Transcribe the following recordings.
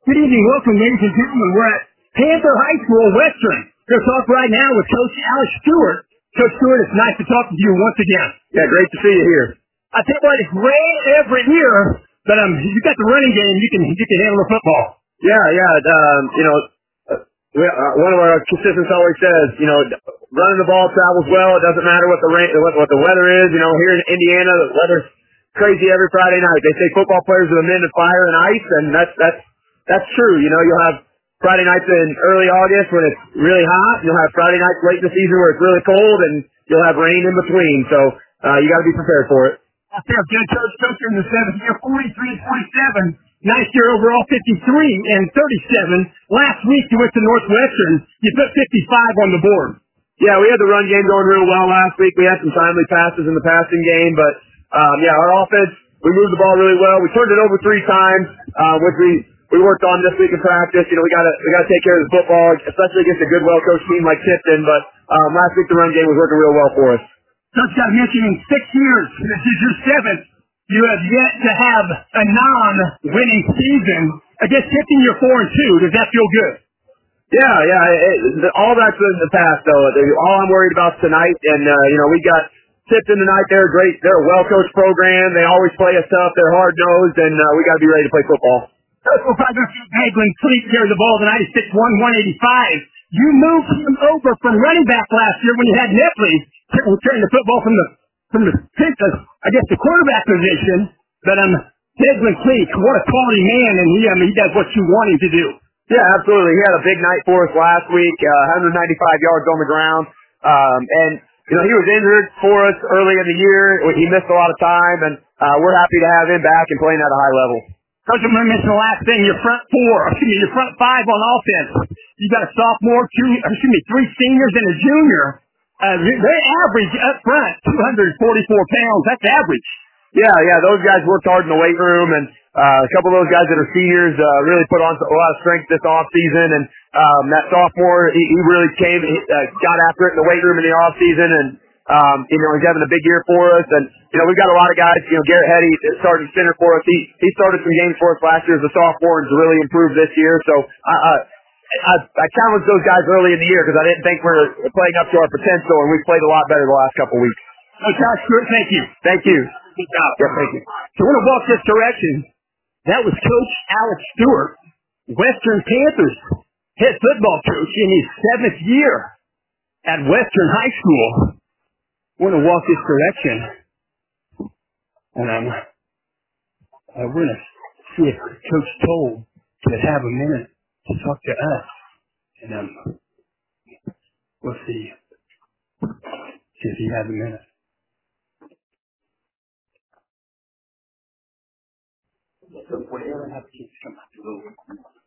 Good evening. Welcome, ladies and gentlemen. We're at Panther High School, Western. We're going to talk right now with Coach Alex Stewart. Coach Stewart, it's nice to talk to you once again. Yeah, great to see you here. I tell you what, it's rare every year, but you got the running game. You can handle the football. One of our consistents always says, running the ball travels well. It doesn't matter what the weather is. Here in Indiana, the weather's crazy every Friday night. They say football players are the men of fire and ice, and that's true. You'll have Friday nights in early August when it's really hot. You'll have Friday nights late in the season where it's really cold, and you'll have rain in between. So you got to be prepared for it. That's a good coach in the 7th year, 43-27. Nice year overall, 53 and 37. Last week you went to Northwestern. You put 55 on the board. Yeah, we had the run game going real well last week. We had some timely passes in the passing game, but our offense, we moved the ball really well. We turned it over 3 times, which we worked on this week in practice. We gotta take care of the football, especially against a good, well-coached team like Tipton. But last week the run game was working real well for us. Coach, got to mention in 6 years, this is your 7th. You have yet to have a non-winning season. Against Tipton, you're 4-2. Does that feel good? Yeah. All that's in the past, though. All I'm worried about tonight, and we got Tipton tonight. They're great. They're a well-coached program. They always play us tough. They're hard-nosed, and we got to be ready to play football. We'll probably go see Hagelin Fleet carry the ball tonight. He's 6'1", 185. You moved him over from running back last year when you had Nepley carrying the football from the quarterback position. But Hagelin Fleet, what a quality man, and he does what you want him to do. Yeah, absolutely. He had a big night for us last week, 195 yards on the ground. He was injured for us early in the year. He missed a lot of time, and we're happy to have him back and playing at a high level. Coach, I'm going to mention the last thing. Your front 5 on offense. You got a sophomore, 3 seniors, and a junior. They average up front 244 pounds. That's average. Yeah. Those guys worked hard in the weight room, and a couple of those guys that are seniors really put on a lot of strength this off season. And that sophomore, he really got after it in the weight room in the off season, and he's having a big year for us. And we've got a lot of guys. Garrett Hetty starting center for us. He started some games for us last year as a sophomore and has really improved this year. So I challenged those guys early in the year because I didn't think we were playing up to our potential, and we've played a lot better the last couple of weeks. Coach Alex Stewart, thank you. Thank you. Good job. Yeah, thank you. So we're going to walk this direction. That was Coach Alex Stewart, Western Panthers head football coach in his 7th year at Western High School. We're going to walk this direction, and we're going to see if Coach Toll could have a minute to talk to us, and we'll see if he has a minute. So whatever happens, come out to the room.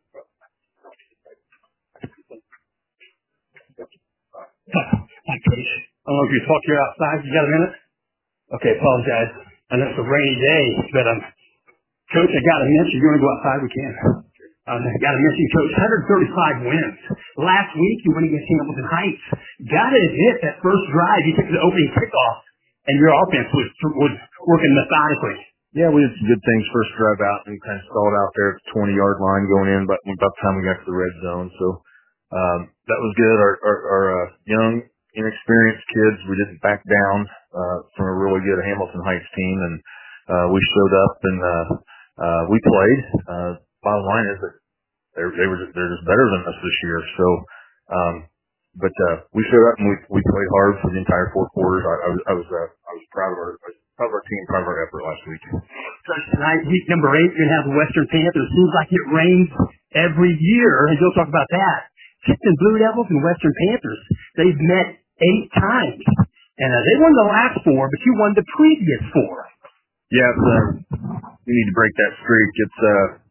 Hi, Coach. I don't know if you talk here outside. You got a minute? Okay, apologize. I know it's a rainy day, but Coach, I got to mention, you want to go outside? We can. I got to mention, Coach, 135 wins. Last week, you went against Hamilton Heights. Got to admit, that first drive, you took the opening kickoff, and your offense was working methodically. Yeah, we did some good things first drive out and kind of stalled out there at the 20-yard line going in, but about the time we got to the red zone. So that was good. Our young, inexperienced kids, we didn't back down from a really good Hamilton Heights team, and we showed up and we played. Bottom line is that they're just better than us this year. So, but we showed up and we played hard for the entire 4 quarters. I was proud of our team, proud of our effort last week. Tonight, week number 8, you're going to have the Western Panthers. Seems like it rains every year, and you'll talk about that. Tipton Blue Devils and Western Panthers, they've met 8 times. And they won the last 4, but you won the previous 4. Yeah, we need to break that streak. It's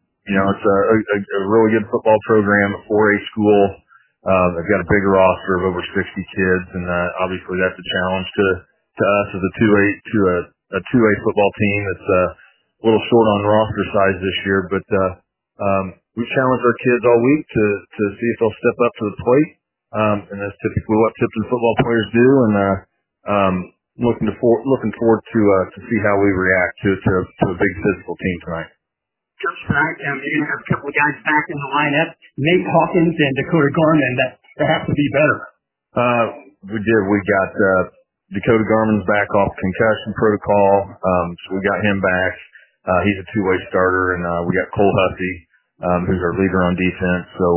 a really good football program, a 4A school. They've got a big roster of over 60 kids, and obviously that's a challenge to us as a 2A football team that's a little short on roster size this year. But we've challenged our kids all week to see if they'll step up to the plate, and that's typically what Tipton football players do. And looking forward to see how we react to a big physical team tonight. Coach, tonight you're going to have a couple of guys back in the lineup, Nate Hawkins and Dakota Garman. That has to be better. We did. We got Dakota Garman's back off concussion protocol, so we got him back. He's a two-way starter, and we got Cole Hussey, who's our leader on defense. So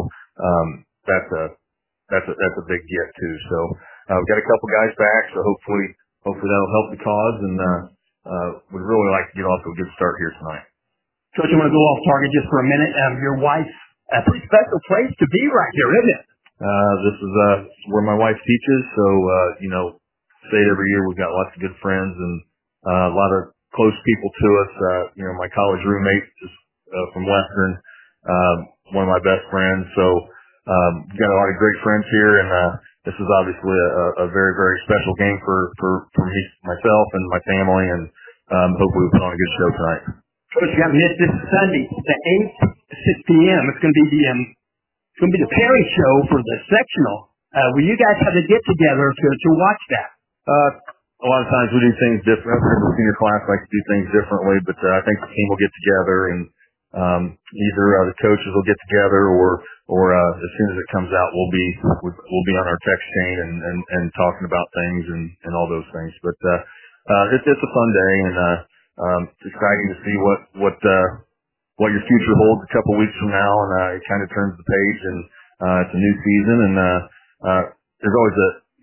that's a big get too. So we've got a couple guys back, so hopefully that'll help the cause, and we'd really like to get off to a good start here tonight. Coach, I want to go off target just for a minute. Your wife's a pretty special place to be right here, isn't it? This is where my wife teaches, so say every year we've got lots of good friends and a lot of close people to us. My college roommate is from Western, one of my best friends. So we've got a lot of great friends here, and this is obviously a very, very special game for me, myself, and my family, and hopefully we put on a good show tonight. Coach, you got this Sunday, the 8th, 6 p.m. It's going to be the pairing show for the sectional. Will you guys have to get together to watch that? A lot of times we do things different. The senior class likes to do things differently, but I think the team will get together, and either the coaches will get together, or as soon as it comes out, we'll be on our text chain and talking about things and all those things. But it's a fun day, and it's exciting to see what your future holds a couple weeks from now, and it kind of turns the page, and it's a new season, and there's always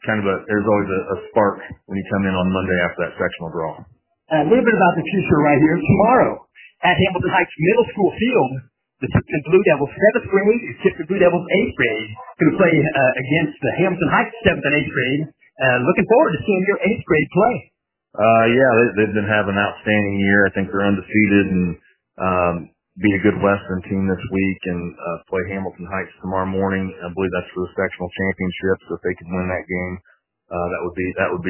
a spark when you come in on Monday after that sectional draw. A little bit about the future right here. Tomorrow at Hamilton Heights Middle School field, the Tipton Blue Devils 7th grade and Tipton Blue Devils 8th grade going to play against the Hamilton Heights 7th and 8th grade. Looking forward to seeing your 8th grade play. They've been having an outstanding year. I think they're undefeated and beat a good Western team this week and play Hamilton Heights tomorrow morning. I believe that's for the sectional championship. So if they could win that game, that would be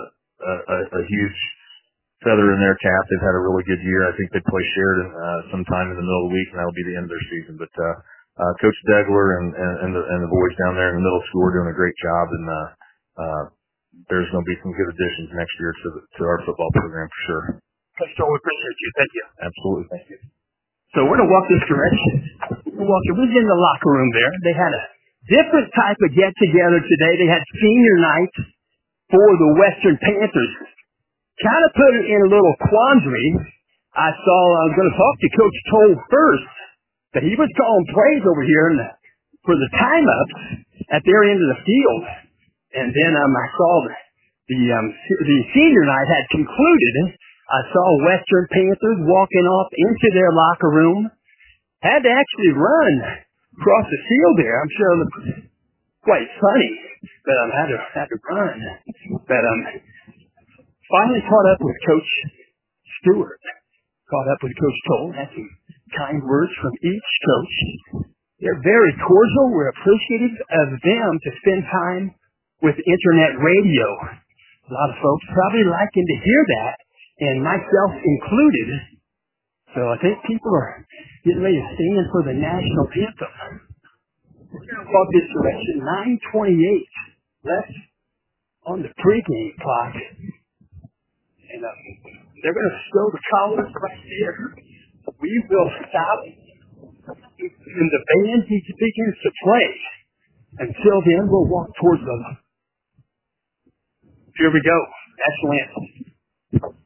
a huge feather in their cap. They've had a really good year. I think they play Sheridan sometime in the middle of the week, and that'll be the end of their season. But Coach Degler and the boys down there in the middle school are doing a great job, and there's going to be some good additions next year to our football program for sure. Coach Joel, we appreciate you. Thank you. Absolutely. Thank you. So we're going to walk this direction. We was in the locker room there. They had a different type of get-together today. They had senior night for the Western Panthers. Kind of put it in a little quandary. I was going to talk to Coach Toll first, but he was calling plays over here for the time-ups at their end of the field. And then I saw the senior night had concluded. I saw Western Panthers walking off into their locker room. Had to actually run across the field there. I'm sure it looked quite funny, but had to run. But finally caught up with Coach Stewart. Caught up with Coach Toll. Had some kind words from each coach. They're very cordial. We're appreciative of them to spend time with internet radio. A lot of folks probably liking to hear that, and myself included. So I think people are getting ready to stand for the national anthem. We're going to walk this direction. 9:28 left on the pregame clock. And they're going to show the colors right there. We will stop, and the band begins to play. Until then, we'll walk towards them. Here we go. National anthem.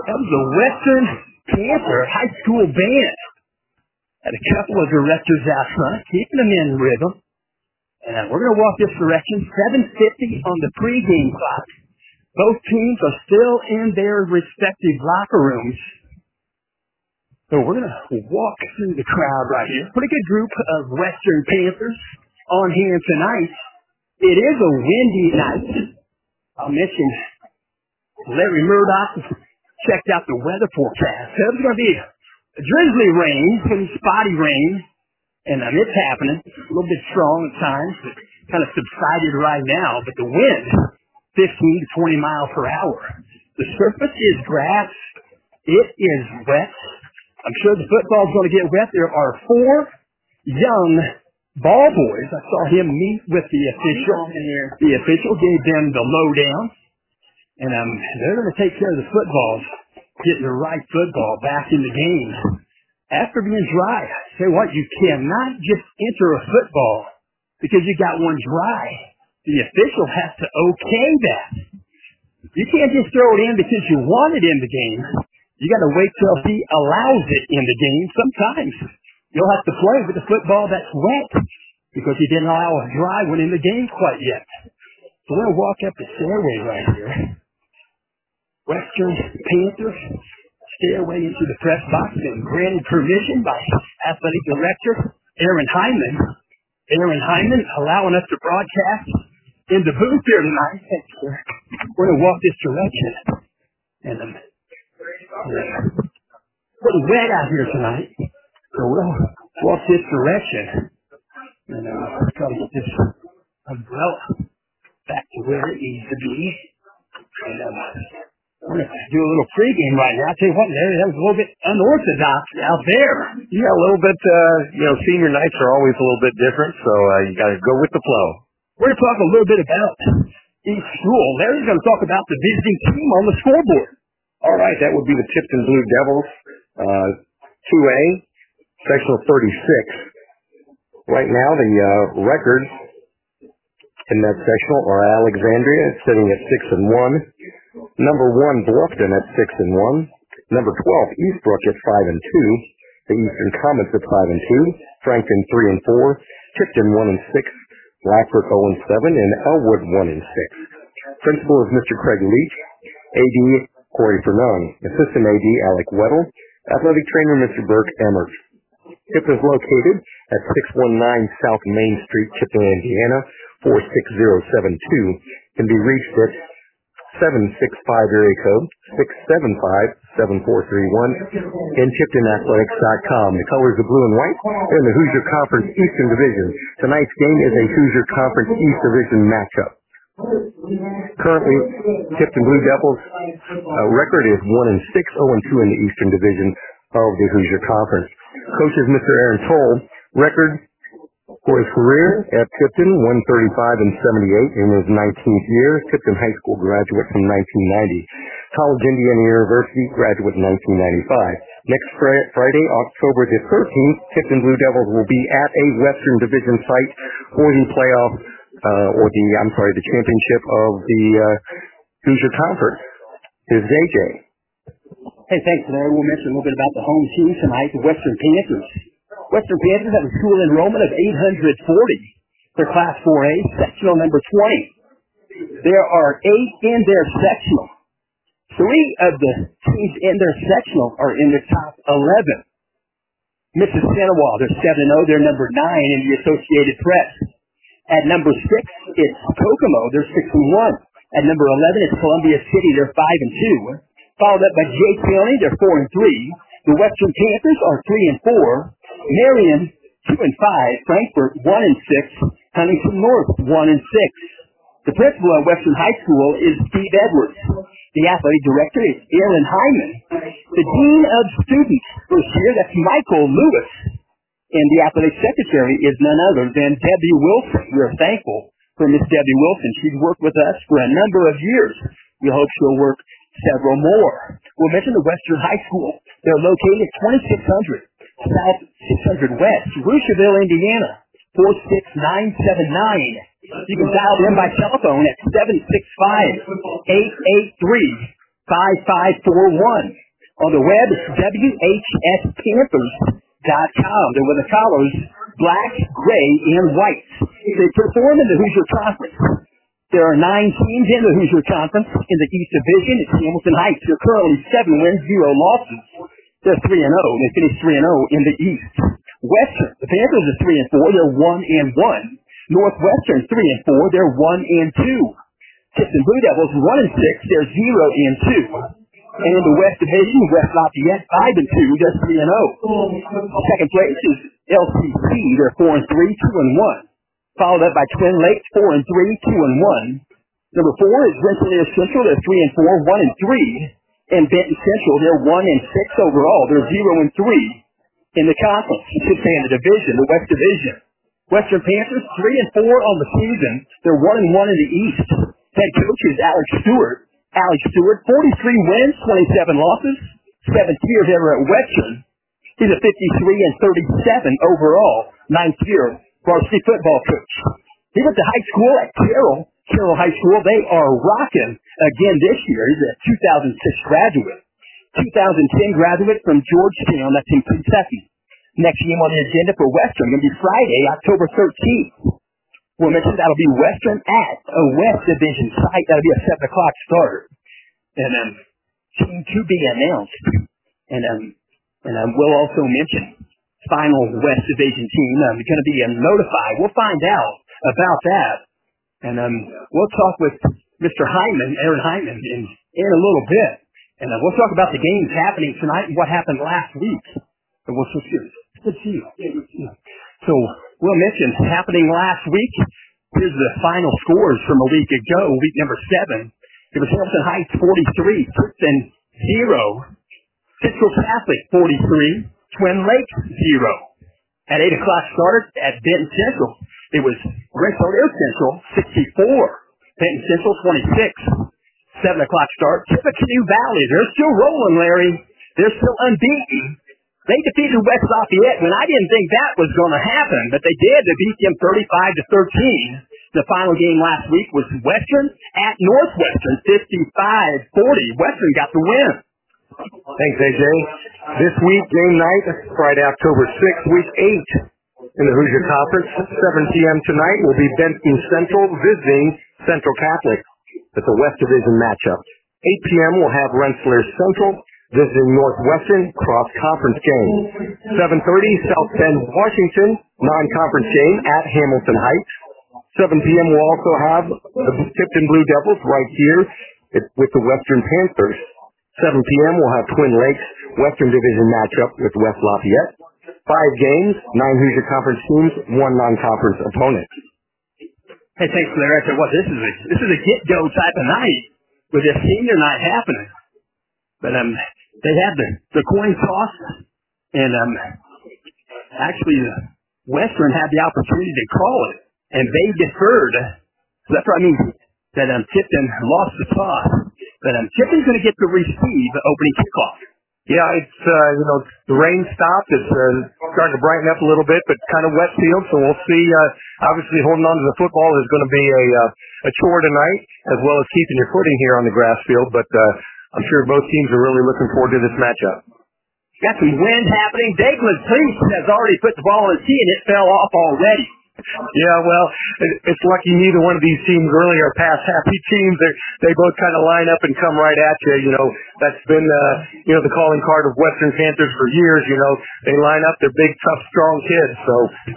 That was the Western Panther High School Band. Had a couple of directors out front, keeping them in rhythm. And we're going to walk this direction, 7:50 on the pregame clock. Both teams are still in their respective locker rooms. So we're going to walk through the crowd right here. Pretty good group of Western Panthers on hand tonight. It is a windy night. I'll mention Larry Murdoch checked out the weather forecast. So it's going to be a drizzly rain, pretty spotty rain, and it's happening. A little bit strong at times. It's kind of subsided right now, but the wind, 15 to 20 miles per hour. The surface is grass. It is wet. I'm sure the football's going to get wet. There are 4 young ball boys. I saw him meet with the official. The official gave them the lowdown. And they're going to take care of the footballs, getting the right football back in the game. After being dry, say what, you cannot just enter a football because you got one dry. The official has to okay that. You can't just throw it in because you want it in the game. You got to wait till he allows it in the game. Sometimes you'll have to play with the football that's wet because he didn't allow a dry one in the game quite yet. So we're going to walk up the stairway right here. Western Panthers stairway into the press box and granted permission by Athletic Director Aaron Hyman. Aaron Hyman allowing us to broadcast in the booth here tonight. We're going to walk this direction. And pretty wet out here tonight. So we'll walk this direction. And try to get this umbrella back to where it needs to be. And we're going to do a little pregame right now. I'll tell you what, Larry, that was a little bit unorthodox out there. Yeah, a little bit, senior nights are always a little bit different, so you got to go with the flow. We're going to talk a little bit about each school. Larry's going to talk about the visiting team on the scoreboard. All right, that would be the Tipton Blue Devils, 2A, sectional 36. Right now, the records in that sectional are Alexandria sitting at 6-1, number 1 Bluffton at 6-1, number 12 Eastbrook at 5-2, the Eastern Comets at 5-2, Franklin 3-4, Tipton 1-6, Blackbrook 0-7, and Elwood 1-6. Principal is Mr. Craig Leach, AD Corey Fernand, Assistant AD Alec Weddle, Athletic Trainer Mr. Burke Emmert. Tipton is located at 619 South Main Street, Tipton, Indiana, 46072. Can be reached at 765 area code 675-7431 and TiptonAthletics.com. The colors are blue and white in the Hoosier Conference Eastern Division. Tonight's game is a Hoosier Conference East Division matchup. Currently, Tipton Blue Devils record is 1-6, 0-2 in the Eastern Division of the Hoosier Conference. Coach is Mr. Aaron Toll. Record for his career at Tipton, 135-78 in his 19th year. Tipton High School graduate from 1990. College Indiana University graduate in 1995. Next Friday, October the 13th, Tipton Blue Devils will be at a Western Division site for the playoff, the championship of the Hoosier Conference. Here's AJ. Hey, thanks, Larry. We'll mention a little bit about the home team tonight, the Western Panthers. Western Panthers have a school enrollment of 840 for Class 4A, sectional number 20. There are 8 in their sectional. 3 of the teams in their sectional are in the top 11. Mississinawa, they're 7-0. They're number 9 in the Associated Press. At number 6, it's Kokomo. They're 6-1. At number 11, it's Columbia City. They're 5-2. Followed up by Jay County. They're 4-3. The Western Panthers are 3-4. Marion, 2-5. Frankfort, 1-6. Huntington North, 1-6. The principal at Western High School is Steve Edwards. The athletic director is Aaron Hyman. The dean of students first year, that's Michael Lewis. And the athletic secretary is none other than Debbie Wilson. We are thankful for Miss Debbie Wilson. She's worked with us for a number of years. We hope she'll work several more. We'll mention the Western High School. They're located at 2600 South 600 West, Rushville, Indiana, 46979. You can dial them by telephone at 5541. On the web, it's WHSPanthers.com. They're with the colors black, gray, and white. They perform in the Hoosier Conference. There are 9 teams in the Hoosier Conference. In the East Division, it's Hamilton Heights. They're currently 7 wins, 0 losses. They're 3-0. They finished 3-0 in the East. Western, the Panthers are 3-4. They're 1-1. Northwestern 3-4. They're 1-2. Tipton Blue Devils 1-6. They're 0-2. And in the West Division, West Lafayette 5-2. They're 3-0. Second place is LCC. They're 4-3, 2-1. Followed up by Twin Lakes 4-3, 2-1. Number 4 is Rensselaer Central. They're 3-4, 1-3. And Benton Central, they're 1-6 overall. They're 0-3 in the conference. You should say in the division, the West Division. Western Panthers 3-4 on the season. They're 1-1 in the East. Head coach is Alex Stewart. Alex Stewart, 43 wins, 27 losses, 7th year ever at Western. He's a 53-37 overall, 9th year varsity football coach. He went to high school at Carroll High School. They are rocking again this year. He's a 2006 graduate, 2010 graduate from Georgetown. That's in Kentucky. Next game on the agenda for Western going to be Friday, October 13th. We'll mention that'll be Western at a West Division site. That'll be a 7 o'clock start. And team to be announced. And we'll also mention final West Division team. Going to be notified. We'll find out about that. And we'll talk with Mr. Hyman, Aaron Hyman, in a little bit. And we'll talk about the games happening tonight and what happened last week. And we'll switch gears. Good to see you. So we'll mention happening last week. Here's the final scores from a week ago, week number 7. It was Hamilton Heights 43, Tipton 0, Central Catholic 43, Twin Lakes 0. At 8 o'clock start at Benton Central. It was Rensselaer Central 64, Benton Central 26. 7 o'clock start. Tippecanoe Valley, they're still rolling, Larry. They're still unbeaten. They defeated West Lafayette when I didn't think that was going to happen, but they did. They beat them 35-13. The final game last week was Western at Northwestern, 55-40. Western got the win. Thanks, AJ. This week, game night, Friday, October 6th, week 8 in the Hoosier Conference. 7 p.m. tonight will be Benton Central visiting Central Catholic. It's a West Division matchup. 8 p.m. we'll have Rensselaer Central visiting Northwestern cross-conference game. 7:30, South Bend, Washington, non-conference game at Hamilton Heights. 7 p.m. we'll also have the Tipton Blue Devils right here with the Western Panthers. 7 p.m. we'll have Twin Lakes Western Division matchup with West Lafayette. 5 games, 9 Hoosier Conference teams, 1 non-conference opponent. Hey, thanks, Larry. I said, well, this is a get-go type of night with this senior night happening. But they had the coin toss, and actually Western had the opportunity to call it, and they deferred. So that's what I mean, that Tipton lost the toss. But Tipton's going to get to receive opening kickoff. Yeah, it's, the rain stopped. It's starting to brighten up a little bit, but kind of wet field, so we'll see. Obviously, holding on to the football is going to be a chore tonight, as well as keeping your footing here on the grass field, but I'm sure both teams are really looking forward to this matchup. Got some wind happening. Daglin Priest has already put the ball in the tee, and it fell off already. Yeah, well, it's lucky neither one of these teams really are pass-happy teams. They both kind of line up and come right at you. That's been, the calling card of Western Panthers for years. They line up. They're big, tough, strong kids. So,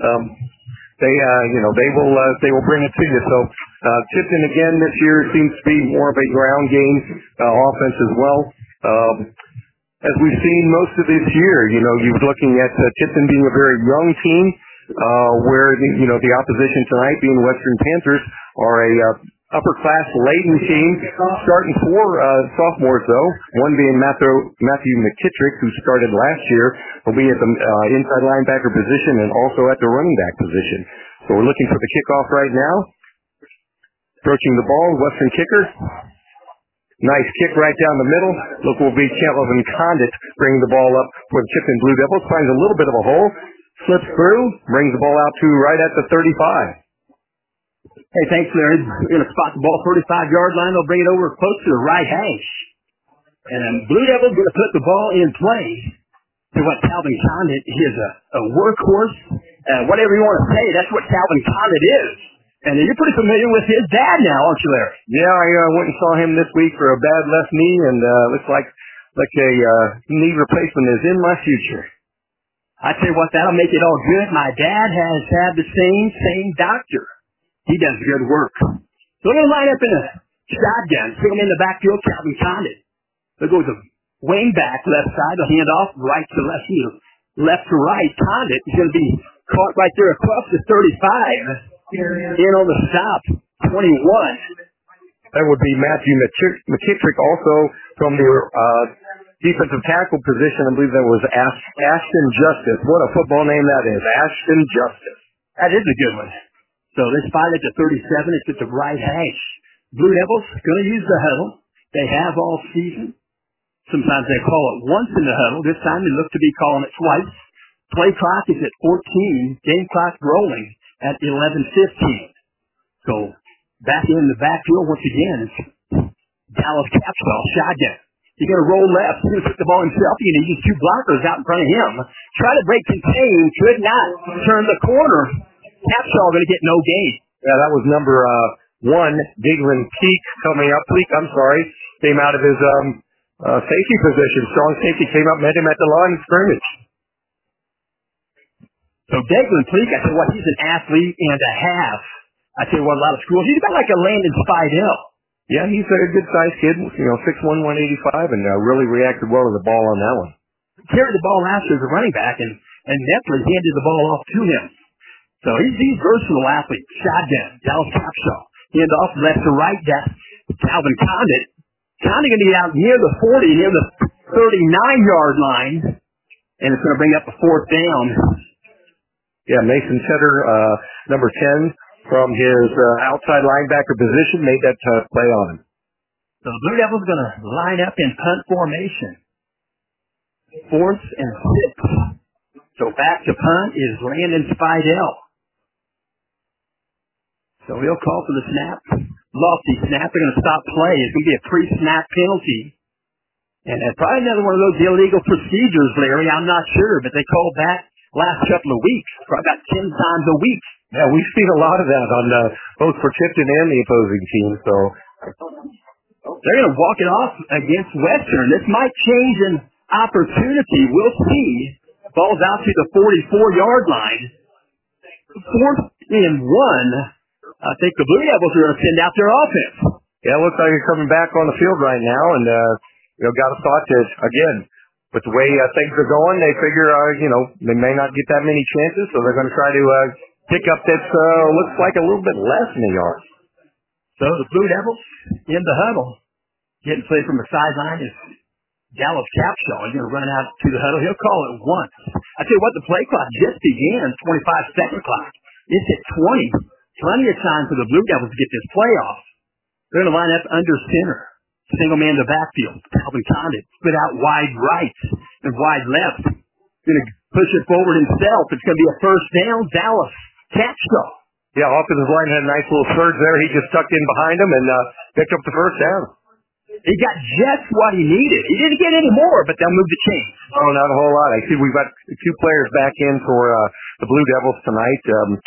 they will bring it to you. So, Tipton again this year seems to be more of a ground game offense as well. As we've seen most of this year, you're looking at Tipton being a very young team, where the opposition tonight, being Western Panthers, are a upper-class laden team, starting 4 sophomores though. One being Matthew McKittrick, who started last year, will be at the inside linebacker position and also at the running back position. So we're looking for the kickoff right now. Approaching the ball, Western kicker. Nice kick right down the middle. Look, will be Kelvin Condit bringing the ball up for the Tipton Blue Devils. Finds a little bit of a hole. Slips through. Brings the ball out to right at the 35. Hey, thanks, Larry. We're going to spot the ball 35-yard line. They'll bring it over close to the right hash. And Blue Devils going to put the ball in play to what Calvin Condit is, a workhorse. Whatever you want to say, that's what Calvin Condit is. And you're pretty familiar with his dad now, aren't you, Larry? Yeah, I went and saw him this week for a bad left knee, and looks like a knee replacement is in my future. I tell you what, that'll make it all good. My dad has had the same doctor. He does good work. So they're going to line up in a shotgun, put him in the backfield, Calvin Condit. They'll go with the wing back, left side. They'll hand off right to left, left to right. Condit is going to be caught right there across the 35. In on the stop, 21. That would be Matthew McKittrick, also from the defensive tackle position. I believe that was Ashton Justice. What a football name that is, Ashton Justice. That is a good one. So they spot at the 37. It's at the right hash. Blue Devils going to use the huddle. They have all season. Sometimes they call it once in the huddle. This time they look to be calling it twice. Play clock is at 14. Game clock rolling at 11:15. So back in the backfield once again is Dallas Capshaw, shotgun. He's going to roll left. He's going to put the ball himself. He needs two blockers out in front of him. Try to break contain. Could not turn the corner. Capshaw going to get no gain. Yeah, that was number 1, Diglan Peak coming up. Came out of his safety position. Strong safety came up, met him at the line of scrimmage. So Diglan Peak, I tell you what, he's an athlete and a half. I tell you what, a lot of schools. He's about like a Landon Spidell. Yeah, he's a good-sized kid, 6'1", 185, and really reacted well to the ball on that one. Carried the ball after the running back, and Nepler handed the ball off to him. So he's a versatile athlete. Shotgun, Dallas Capshaw. Hand off left to right, Calvin Condit. Condit going to get out near the 40, near the 39-yard line, and it's going to bring up a fourth down. Yeah, Mason Cheddar, number 10, from his outside linebacker position, made that play on him. So the Blue Devils going to line up in punt formation. 4th and 6. So back to punt is Landon Spidell. So he'll call for the snap. Lofty snap. They're going to stop play. It's going to be a pre-snap penalty. And probably another one of those illegal procedures, Larry. I'm not sure, but they called that last couple of weeks, probably about 10 times a week. Yeah, we've seen a lot of that on both for Tipton and the opposing team. So they're going to walk it off against Western. This might change an opportunity. We'll see. Ball's out to the 44-yard line. 4th and 1. I think the Blue Devils are going to send out their offense. Yeah, it looks like they're coming back on the field right now, and got a thought that again. With the way things are going, they figure, they may not get that many chances, so they're going to try to pick up that looks like a little bit less than a yard. So the Blue Devils in the huddle, getting played from the sideline is Dallas Capshaw. He's going to run out to the huddle. He'll call it once. I tell you what, the play clock just began, 25-second clock. It's at 20. Plenty of time for the Blue Devils to get this play off. They're going to line up under center. Single man in the backfield. Calvin Condit split out wide right and wide left. Going to push it forward himself. It's going to be a first down. Dallas Capshaw. Yeah, offensive line had a nice little surge there. He just tucked in behind him and picked up the first down. He got just what he needed. He didn't get any more, but they'll move the chains. Oh, not a whole lot. I see we've got 2 players back in for the Blue Devils tonight.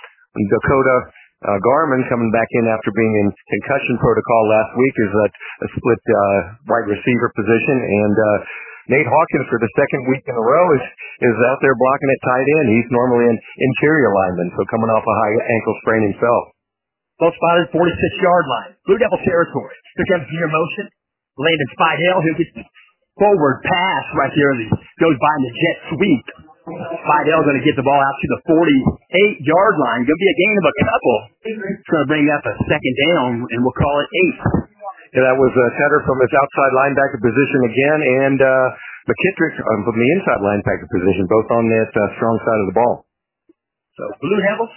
Dakota Garman coming back in after being in concussion protocol last week is a split wide receiver position, and Nate Hawkins for the second week in a row is out there blocking at tight end. He's normally an interior lineman, so coming off a high ankle sprain himself. Both spotted 46-yard line. Blue Devil territory. Here comes near motion. Landon Spidell, who gets forward pass right here. He goes by in the jet sweep. Spidell going to get the ball out to the 48-yard line. Going to be a gain of a couple. It's going to bring up a second down, and we'll call it 8. Yeah, that was Tedder from his outside linebacker position again, and McKittrick from the inside linebacker position, both on that strong side of the ball. So Blue Devils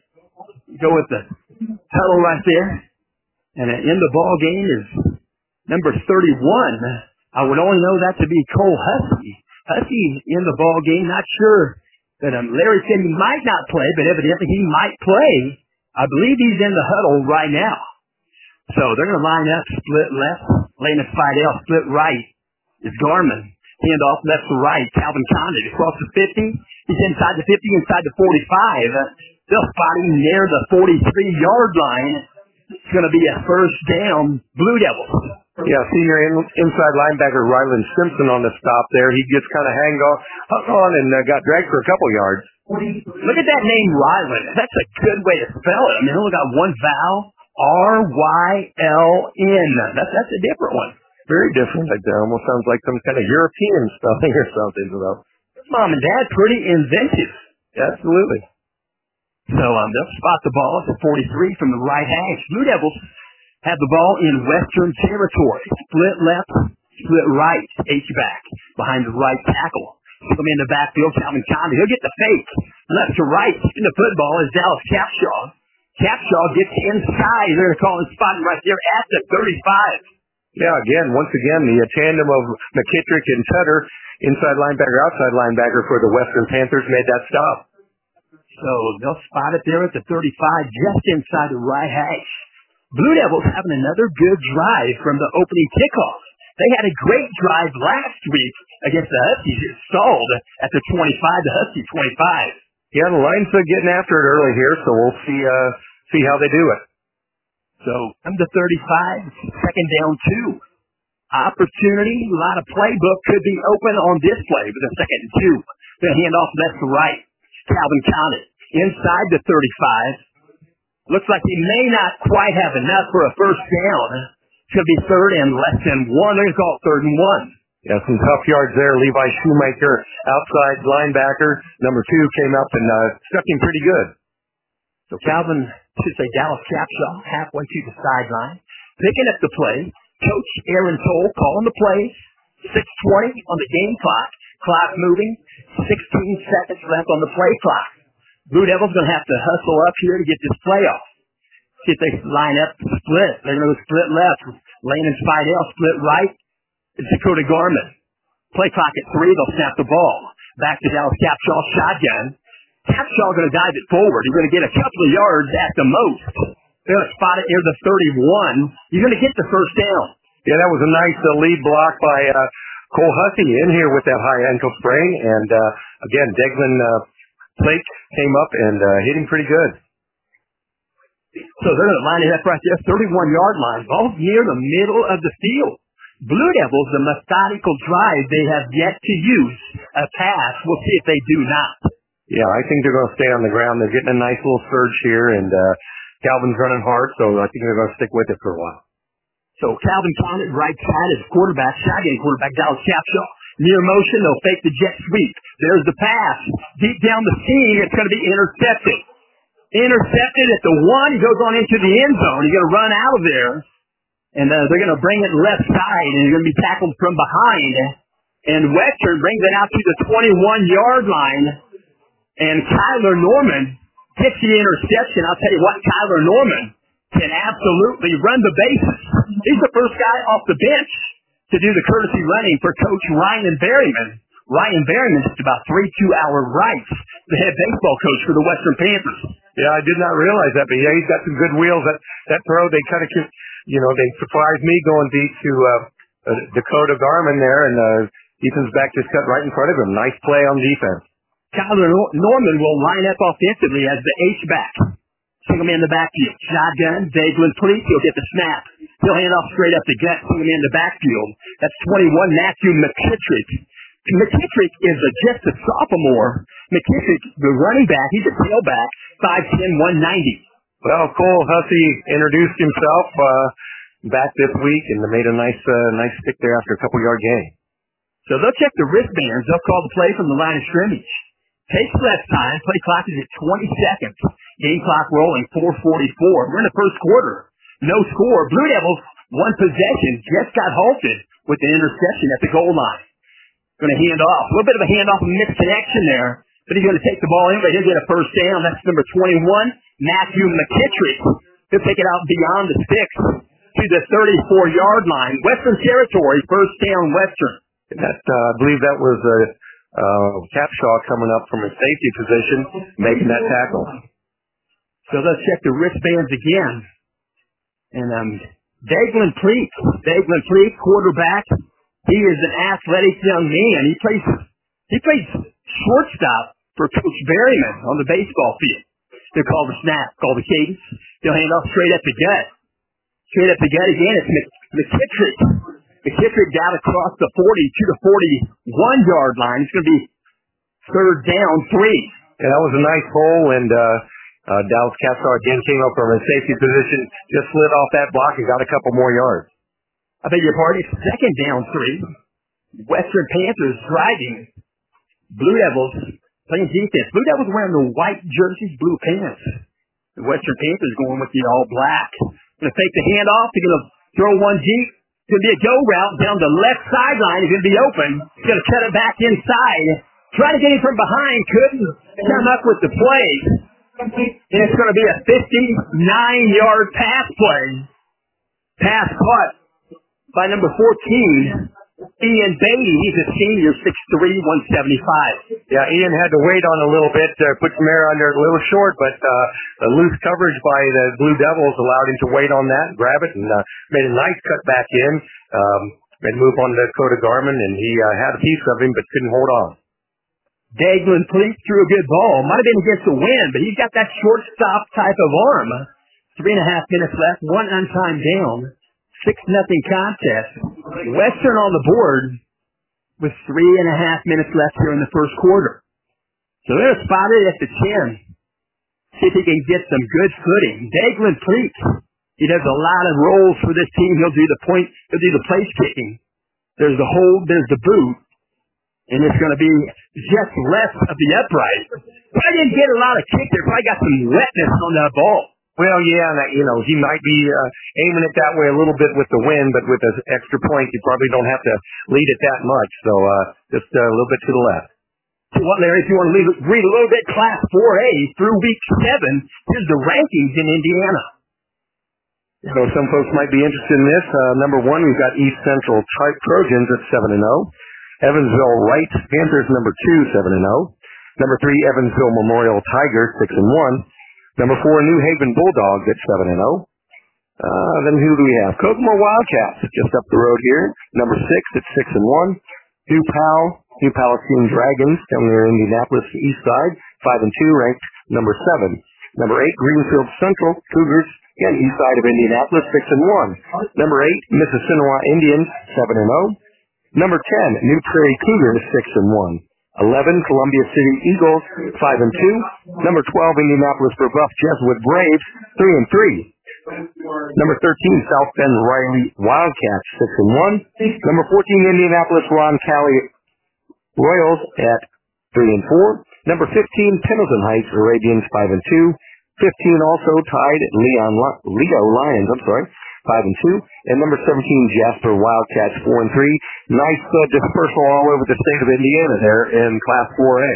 go with the huddle right there, and in the ball game is number 31. I would only know that to be Cole Husky. Husky in the ball game, not sure that Larry said he might not play, but evidently he might play. I believe he's in the huddle right now. So they're going to line up, split left, Landon Spidell, split right. is Garmin. Handoff left to right. Calvin Condit across the 50. He's inside the 50, inside the 45. They'll spot him near the 43-yard line. It's going to be a first down, Blue Devils. Yeah, senior inside linebacker Ryland Simpson on the stop there. He just kind of hung on and got dragged for a couple yards. Look at that name, Ryland. That's a good way to spell it. I mean, only got one vowel, R-Y-L-N. That's a different one. Very different. It almost sounds like some kind of European spelling or something. Mom and Dad, pretty inventive. Absolutely. So they'll spot the ball at the 43 from the right hash. Blue Devils have the ball in Western territory. Split left, split right, H-back behind the right tackle. Come in the backfield, Calvin Condit. He'll get the fake. Left to right in the football is Dallas Capshaw. Capshaw gets inside. They're going to call him spotting right there at the 35. Yeah, once again, the tandem of McKittrick and Tutter, inside linebacker, outside linebacker for the Western Panthers, made that stop. So they'll spot it there at the 35, just inside the right hash. Blue Devils having another good drive from the opening kickoff. They had a great drive last week against the Huskies. It stalled at the 25, the Husky 25. Yeah, the Lions are getting after it early here, so we'll see how they do it. So I'm the 35, second down 2. Opportunity, a lot of playbook could be open on this play with a second and 2. They'll hand off left to right. Calvin Condit inside the 35. Looks like he may not quite have enough for a first down. It's going to be third and less than 1. They're going to call it third and 1. Yeah, some tough yards there. Levi Shoemaker, outside linebacker. Number 2 came up and stuck him pretty good. So Calvin, should say Dallas Capshaw, halfway to the sideline. Picking up the play. Coach Aaron Toll calling the plays. 6:20 on the game clock. Clock moving. 16 seconds left on the play clock. Blue Devils going to have to hustle up here to get this play off. See if they line up split. They're going to go split left. Lane and Spidell split right. It's Dakota Garmin. Play clock at 3. They'll snap the ball. Back to Dallas Capshaw shotgun. Capshaw going to dive it forward. He's going to get a couple of yards at the most. They're going to spot it near the 31. You're going to get the first down. Yeah, that was a nice lead block by Cole Hussey in here with that high ankle sprain. And again, Declan Plake came up and hit him pretty good. So they're going to line it up right there, 31-yard line. Ball's near the middle of the field. Blue Devils, the methodical drive they have yet to use a pass. We'll see if they do not. Yeah, I think they're going to stay on the ground. They're getting a nice little surge here, and Calvin's running hard, so I think they're going to stick with it for a while. So Calvin Condit, right side is quarterback, shotgun quarterback, Dallas Capshaw. Near motion, they'll fake the jet sweep. There's the pass. Deep down the seam, it's going to be intercepted. Intercepted at the 1. He goes on into the end zone. He's going to run out of there. And they're going to bring it left side, and he's going to be tackled from behind. And Western brings it out to the 21-yard line. And Kyler Norman gets the interception. I'll tell you what, Kyler Norman can absolutely run the bases. He's the first guy off the bench to do the courtesy running for Coach Ryan Berryman. Ryan Berryman's just about 3 2-hour rights, the head baseball coach for the Western Panthers. Yeah, I did not realize that, but yeah, he's got some good wheels. That throw, they kind of, they surprised me going deep to Dakota Garmin there, and Ethan's back just cut right in front of him. Nice play on defense. Kyler Norman will line up offensively as the H-back. Single man in the backfield. Shotgun, Declan Pleat, he'll get the snap. He'll hand off straight up the gut, single man in the backfield. That's 21, Matthew McKittrick. McKittrick is just a sophomore. McKittrick, the running back, he's a tailback, 5'10", 190. Well, Cole Hussey introduced himself back this week and made a nice stick there after a couple-yard gain. So they'll check the wristbands. They'll call the play from the line of scrimmage. Takes less time. Play clock is at 20 seconds. Game clock rolling, 4:44. We're in the first quarter. No score. Blue Devils, one possession, just got halted with the interception at the goal line. Going to hand off. A little bit of a handoff, a misconnection there. But he's going to take the ball anyway. He'll get a first down. That's number 21, Matthew McKittrick. He'll take it out beyond the sticks to the 34-yard line. Western territory, first down Western. I believe that was Capshaw coming up from his safety position, making that tackle. So let's check the wristbands again. And Declan Pleat, quarterback, He is an athletic young man. He plays shortstop for Coach Berryman on the baseball field. They'll call the snap, call the cadence. They'll hand off straight up the gut. Straight up the gut again. It's McKittrick. McKittrick down across the 40 to the 41-yard line. It's going to be third down, 3. Yeah, that was a nice hole, and Dallas Capshaw again came up from a safety position, just slid off that block and got a couple more yards. I beg your pardon. It's second down, 3. Western Panthers driving. Blue Devils playing defense. Blue Devils wearing the white jerseys, blue pants. The Western Panthers going with the all black. Going to fake the handoff. They're going to throw one deep. It's going to be a go route down the left sideline. It's going to be open. He's going to cut it back inside. Trying to get him from behind. Couldn't come up with the play. And it's going to be a 59-yard pass play. Pass caught by number 14, Ian Beatty. He's a senior, 6'3", 175. Yeah, Ian had to wait on a little bit, put some air under it, a little short, but the loose coverage by the Blue Devils allowed him to wait on that, grab it, and made a nice cut back in, and move on to Dakota Garman, and he had a piece of him but couldn't hold on. Daglin Pleat threw a good ball. Might have been against the wind, but he's got that shortstop type of arm. 3.5 minutes left, one untimed down. 6-0 contest. Western on the board with 3.5 minutes left here in the first quarter. So they're spotted at the 10. See if he can get some good footing. Daglin Pleat, he does a lot of roles for this team. He'll do the place kicking. There's the hold, there's the boot. And it's going to be just left of the upright. But I didn't get a lot of kick there. Probably got some wetness on that ball. Well, yeah, he might be aiming it that way a little bit with the wind, but with an extra point, you probably don't have to lead it that much. So just a little bit to the left. Larry, if you want to read a little bit, Class 4A through week 7, here's the rankings in Indiana. So some folks might be interested in this. Number 1, we've got East Central Trojans at 7-0. Evansville Wright Panthers, number 2, 7-0. Number 3, Evansville Memorial Tigers, 6-1. Number 4, New Haven Bulldogs at 7-0. Then who do we have? Kokomo Wildcats, just up the road here. Number 6 at 6-1. New Palestine Dragons down there in Indianapolis East Side, 5-2, ranked number 7. Number 8, Greenfield Central Cougars, again east side of Indianapolis, 6-1. Number 8, Mississinawa Indians, 7-0. Number 10, New Prairie Cougars, 6-1. 11, Columbia City Eagles, 5-2. Number 12, Indianapolis Rebuff Jesuit Braves, 3-3. Number 13, South Bend Riley Wildcats, 6-1. Number 14, Indianapolis Roncalli Royals at 3-4. Number 15, Pendleton Heights Arabians, 5-2. 15 also tied Leo Lions, 5-2, and number 17, Jasper Wildcats, 4-3. Nice dispersal all over the state of Indiana there in Class 4A.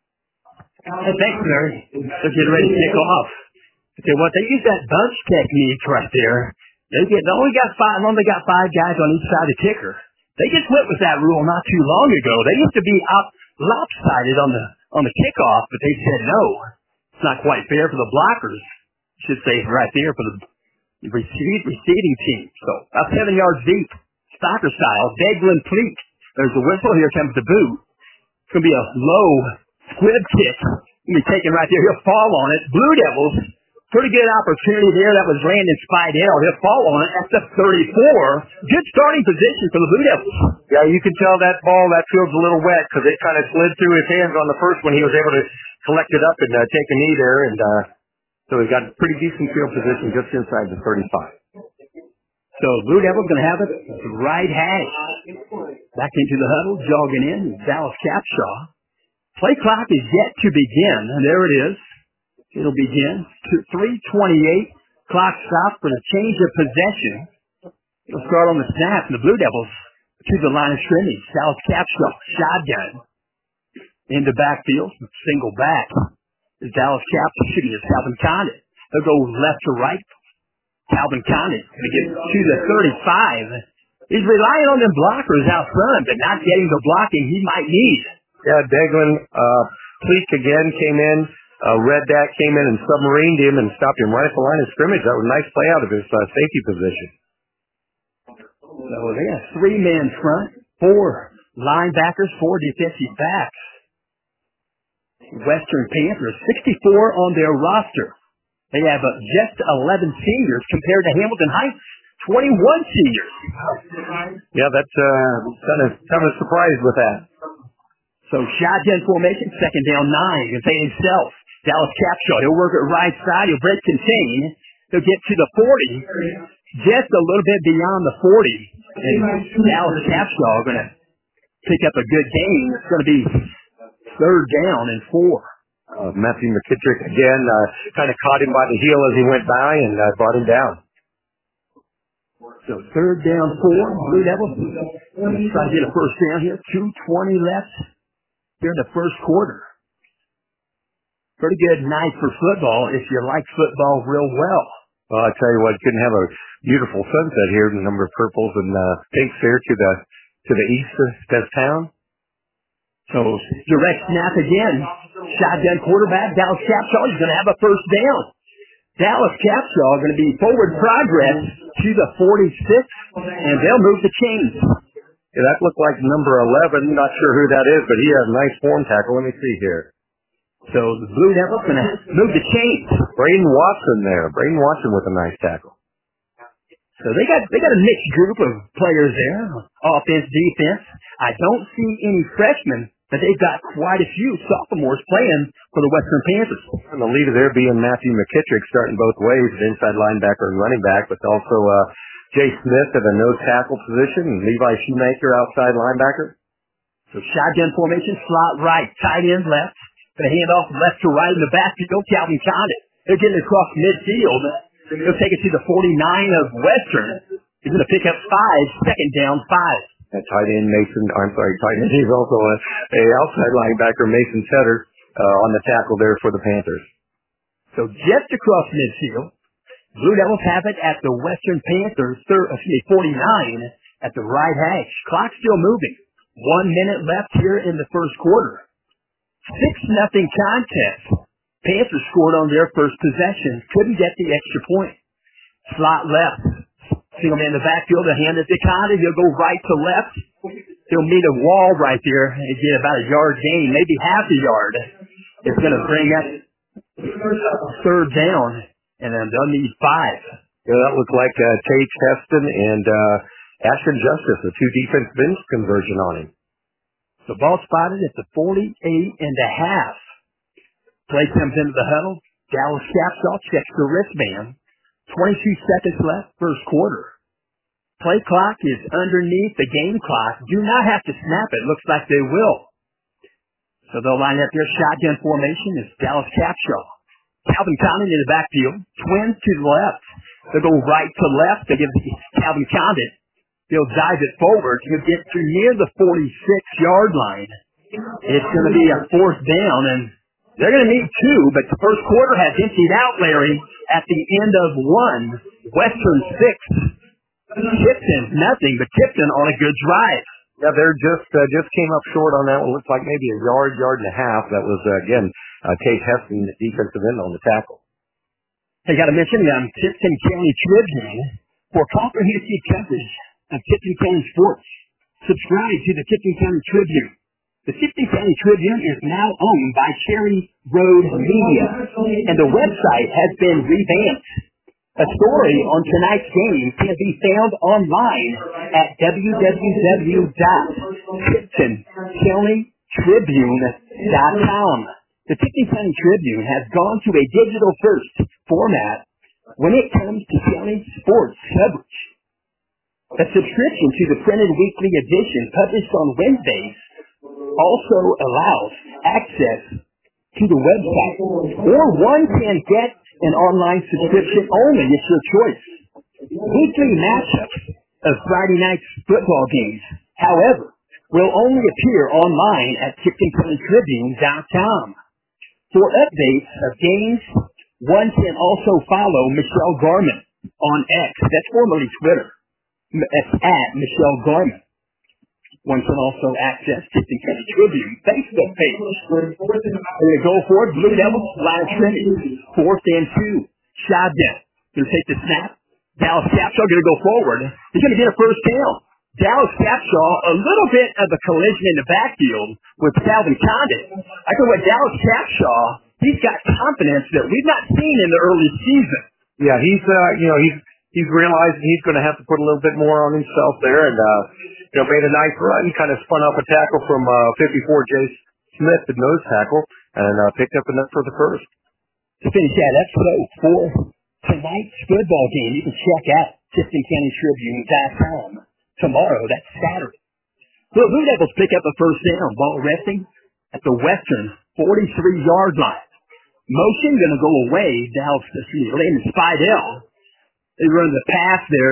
Thanks, Larry. They're getting ready to kick off. Okay, they use that bunch technique right there. They only got 5 guys on each side of the kicker. They just went with that rule not too long ago. They used to be lopsided on the kickoff, but they said no. It's not quite fair for the blockers. Should say right there for the receiving team. So about 7 yards deep, soccer style. Daglin Pleat. There's a whistle. Here comes the boot. It's going to be a low squib kick. He'll be taken right there. He'll fall on it. Blue Devils. Pretty good opportunity there. That was Landon Spidell. He'll fall on it. That's the 34. Good starting position for the Blue Devils. Yeah, you can tell that ball, that feels a little wet because it kind of slid through his hands on the first one. He was able to collect it up and take a knee there. And so he's got a pretty decent field position just inside the 35. So Blue Devils going to have it right hash. Back into the huddle, jogging in, Dallas Capshaw. Play clock is yet to begin. There it is. It'll begin. 3:28. Clock stops for the change of possession. It'll start on the snap. The Blue Devils to the line of scrimmage. Dallas Capshaw, shotgun. In the backfield, single back. The Dallas Capshaw shooting is Calvin Condit. They'll go left to right. Calvin Condit going to get to the 35. He's relying on them blockers out front, but not getting the blocking he might need. Yeah, Daglin Pleak again came in. Read that, came in and submarined him and stopped him right at the line of scrimmage. That was a nice play out of his safety position. So they got 3 men front. 4 linebackers, 4 defensive backs. Western Panthers, 64 on their roster. They have just 11 seniors compared to Hamilton Heights, 21 seniors. Yeah, that's kind of surprised with that. So shotgun formation, second down 9. He'll take himself. Dallas Capshaw, he'll work at right side. He'll break contain. He'll get to the 40, just a little bit beyond the 40. And Dallas Capshaw are going to pick up a good gain. It's going to be third down and 4. Matthew McKittrick again kind of caught him by the heel as he went by and brought him down. So third down 4, Blue Devils. Try to get a first down here. 2:20 left here in the first quarter. Pretty good night for football if you like football real well. Well, I tell you what, couldn't have a beautiful sunset here. The number of purples and pinks here to the east of this town. So direct snap again. Shotgun quarterback, Dallas Capshaw is going to have a first down. Dallas Capshaw going to be forward progress to the 46, and they'll move the chains. Yeah, that looked like number 11. Not sure who that is, but he has a nice form tackle. Let me see here. So the Blue Devils going to move the chains. Braden Watson there. Braden Watson with a nice tackle. So they got a mixed group of players there, offense, defense. I don't see any freshmen, but they've got quite a few sophomores playing for the Western Panthers. And the leader there being Matthew McKittrick, starting both ways, inside linebacker and running back, but also Jay Smith at a nose tackle position and Levi Shoemaker outside linebacker. So shotgun formation, slot right, tight end left. Going to hand off left to right in the backfield. Calvin Condit. They're getting across midfield. He'll take it to the 49 of Western. He's going to pick up 5, second down 5. That tight end tight end. He's also a outside linebacker, Mason Tedder, on the tackle there for the Panthers. So just across midfield, Blue Devils have it at the Western Panthers, 49 at the right hash. Clock still moving. 1 minute left here in the first quarter. 6-0 contest. Panthers scored on their first possession. Couldn't get the extra point. Slot left. Single man in the backfield. A hand at the Condit. He'll go right to left. He'll meet a wall right there and get about a yard gain, maybe half a yard. It's going to bring up third down, and then they'll need 5. Yeah, that looked like Tate Heston and Ashton Justice, the 2 defensive ends conversion on him. The ball spotted at the 48 and a half. Play comes into the huddle. Dallas Capshaw checks the wristband. 22 seconds left, first quarter. Play clock is underneath the game clock. Do not have to snap it. Looks like they will. So they'll line up their shotgun formation as Dallas Capshaw. Calvin Condit in the backfield. Twins to the left. They'll go right to left. They give Calvin Condit. He'll dive it forward. He'll get to near the 46-yard line. It's going to be a fourth down, and they're going to need 2, but the first quarter has emptied out, Larry, at the end of 1. Western 6. Tipton, nothing, but Tipton on a good drive. Yeah, they're just came up short on that one. Looks like maybe a yard and a half. That was, again, Tate Heston, the defensive end on the tackle. I got to mention Tipton County Tribune for comprehensive coverage of Tipton County sports. Subscribe to the Tipton County Tribune. The Tipton County Tribune is now owned by Cherry Road Media, and the website has been revamped. A story on tonight's game can be found online at www.tiptoncountytribune.com. The Tipton County Tribune has gone to a digital-first format when it comes to county sports coverage. A subscription to the printed weekly edition published on Wednesdays also allows access to the website, or one can get an online subscription only. It's your choice. Weekly matchups of Friday night's football games, however, will only appear online at TiptonCountyTribune.com. For updates of games, one can also follow Michelle Garman on X. That's formerly Twitter. That's at Michelle Garman. One can also access Tipton County Tribune Facebook page. We're going to go for it. Blue Devils, line of scrimmage. 4th and 2. Shotgun. Going to take the snap. Dallas Capshaw going to go forward. He's going to get a first down. Dallas Capshaw, a little bit of a collision in the backfield with Calvin Condit. I think with Dallas Capshaw, he's got confidence that we've not seen in the early season. Yeah, he's realizing he's going to have to put a little bit more on himself there, and made a nice run, kind of spun up a tackle from 54 Jay Smith, the nose tackle, and picked up enough for the first. To finish that episode for tonight's football game, you can check out TiftonCountyTribune.com. Tomorrow, that's Saturday. The Blue Devils pick up a first down, ball resting at the Western 43-yard line. Motion going to go away. Landon Spidell. They run the pass there,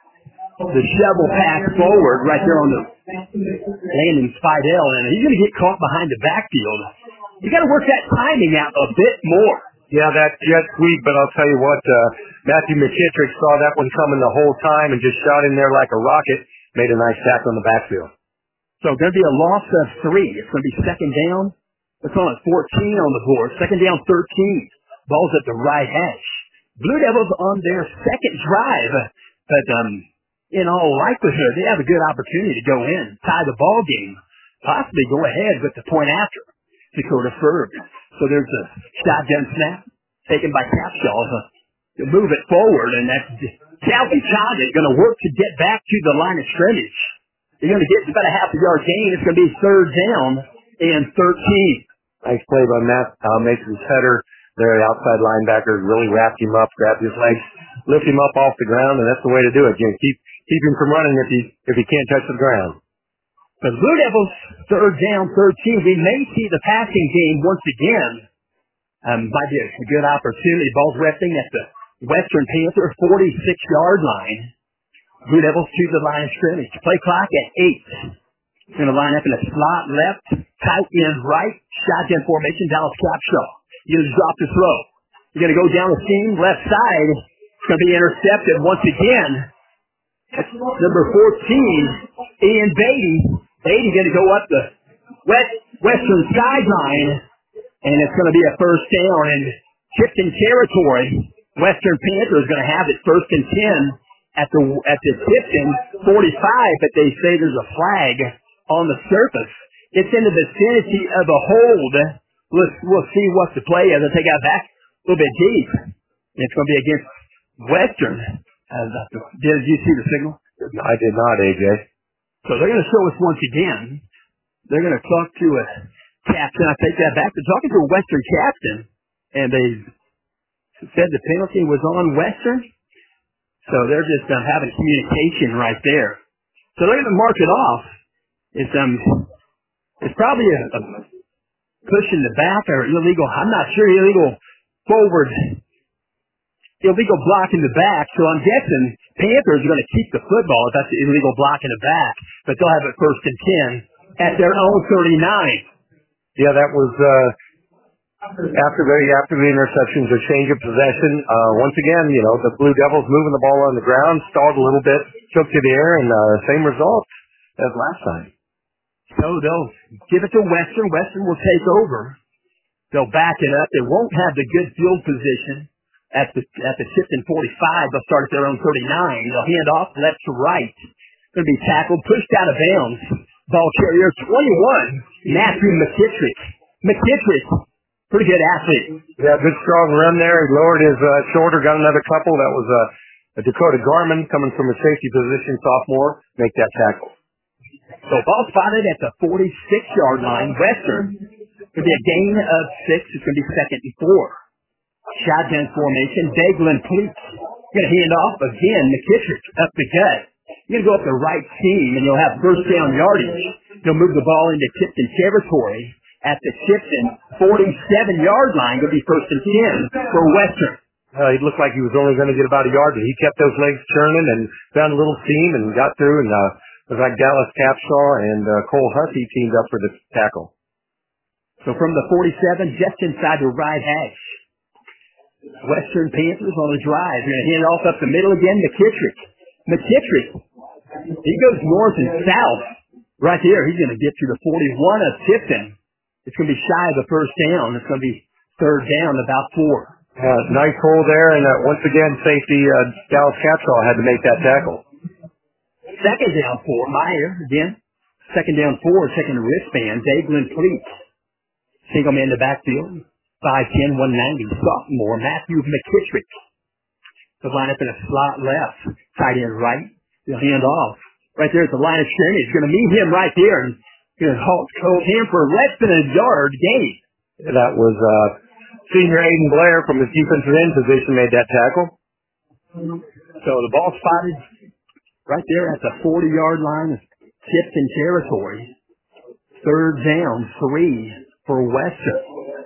the shovel pass forward right there on the Landon Spidell, and he's going to get caught behind the backfield. You got to work that timing out a bit more. Yeah, that jet sweep, but I'll tell you what, Matthew McKittrick saw that one coming the whole time and just shot in there like a rocket, made a nice tackle on the backfield. So going to be a loss of 3. It's going to be second down. It's on 14 on the board. Second down, 13. Ball's at the right hash. Blue Devils on their second drive, but in all likelihood, they have a good opportunity to go in, tie the ball game, possibly go ahead with the point after Dakota Ferg. So there's a shotgun snap taken by Capshaw to move it forward, and that's Calvin Condit going to work to get back to the line of scrimmage. You're going to get about a half-a-yard gain. It's going to be third down and 13. Nice play by Matt Mason's header there. The outside linebacker really wrapped him up, grabbed his legs, lift him up off the ground, and that's the way to do it. Keep him from running if he can't touch the ground. For the Blue Devils, third down, 13. We may see the passing game once again. Might be a good opportunity. Ball's resting at the Western Panther 46-yard line. Blue Devils to the line of scrimmage. Play clock at 8. Going to line up in a slot left, tight end right, shotgun formation, Dallas Capshaw. You're going to drop the throw. You're going to go down the seam, left side. It's going to be intercepted once again. That's number 14, Ian Beatty. Beatty going to go up the western sideline, and it's going to be a first down in Tipton territory. Western Panther is going to have it first and 10 at the Tipton 45, but they say there's a flag on the surface. It's in the vicinity of a hold. We'll see what the play is. I'll take it back a little bit deep. It's going to be against Western. Did you see the signal? I did not, AJ. So they're going to show us once again. They're going to talk to a captain. I take that back. They're talking to a Western captain, and they said the penalty was on Western. So they're just having communication right there. So they're going to mark it off. It's probably a push in the back or illegal. I'm not sure. Illegal block in the back. So I'm guessing Panthers are going to keep the football if that's the illegal block in the back. But they'll have it first and 10 at their own 39. Yeah, that was after the interceptions, a change of possession. Once again, the Blue Devils moving the ball on the ground, stalled a little bit, took to the air, and same result as last time. So they'll give it to Western. Western will take over. They'll back it up. They won't have the good field position at the Tipton 45. They'll start at their own 39. They'll hand off left to right. Going to be tackled, pushed out of bounds. Ball carrier 21, Matthew McKittrick. McKittrick, pretty good athlete. Yeah, good strong run there. He lowered his shoulder, got another couple. That was a Dakota Garman coming from a safety position, sophomore, make that tackle. So ball spotted at the 46-yard line. Western. Going to be a gain of 6. It's going to be second and 4. Shotgun formation. Daglin Pleats. Going to hand off again. McKittrick up the gut. You're going to go up the right seam, and you'll have first down yardage. You'll move the ball into Tipton territory at the Tipton 47-yard line. Going to be first and 10 for Western. He looked like he was only going to get about a yard, but he kept those legs churning and found a little seam and got through, and it was like Dallas Capshaw and Cole Hussey teamed up for the tackle. So from the 47, just inside the right hash. Western Panthers on the drive. They're going to hand it off up the middle again. McKittrick, he goes north and south. Right there, he's going to get to the 41 of Tipton. It's going to be shy of the first down. It's going to be third down, about 4. Nice hole there, and once again, safety Dallas Capshaw had to make that tackle. Second down 4, Meyer again. Second down 4, checking the wristband, Daglin Fleet. Single man in the backfield, 5'10", 190, sophomore, Matthew McKittrick. The line up in a slot left, tight end right. They'll hand off. Right there at the line of scrimmage. Going to meet him right there and going to hold him for less than a yard gain. That was senior Aiden Blair from his defensive end position made that tackle. So the ball spotted right there at the 40-yard line of Tipton territory. Third down, 3 for Western.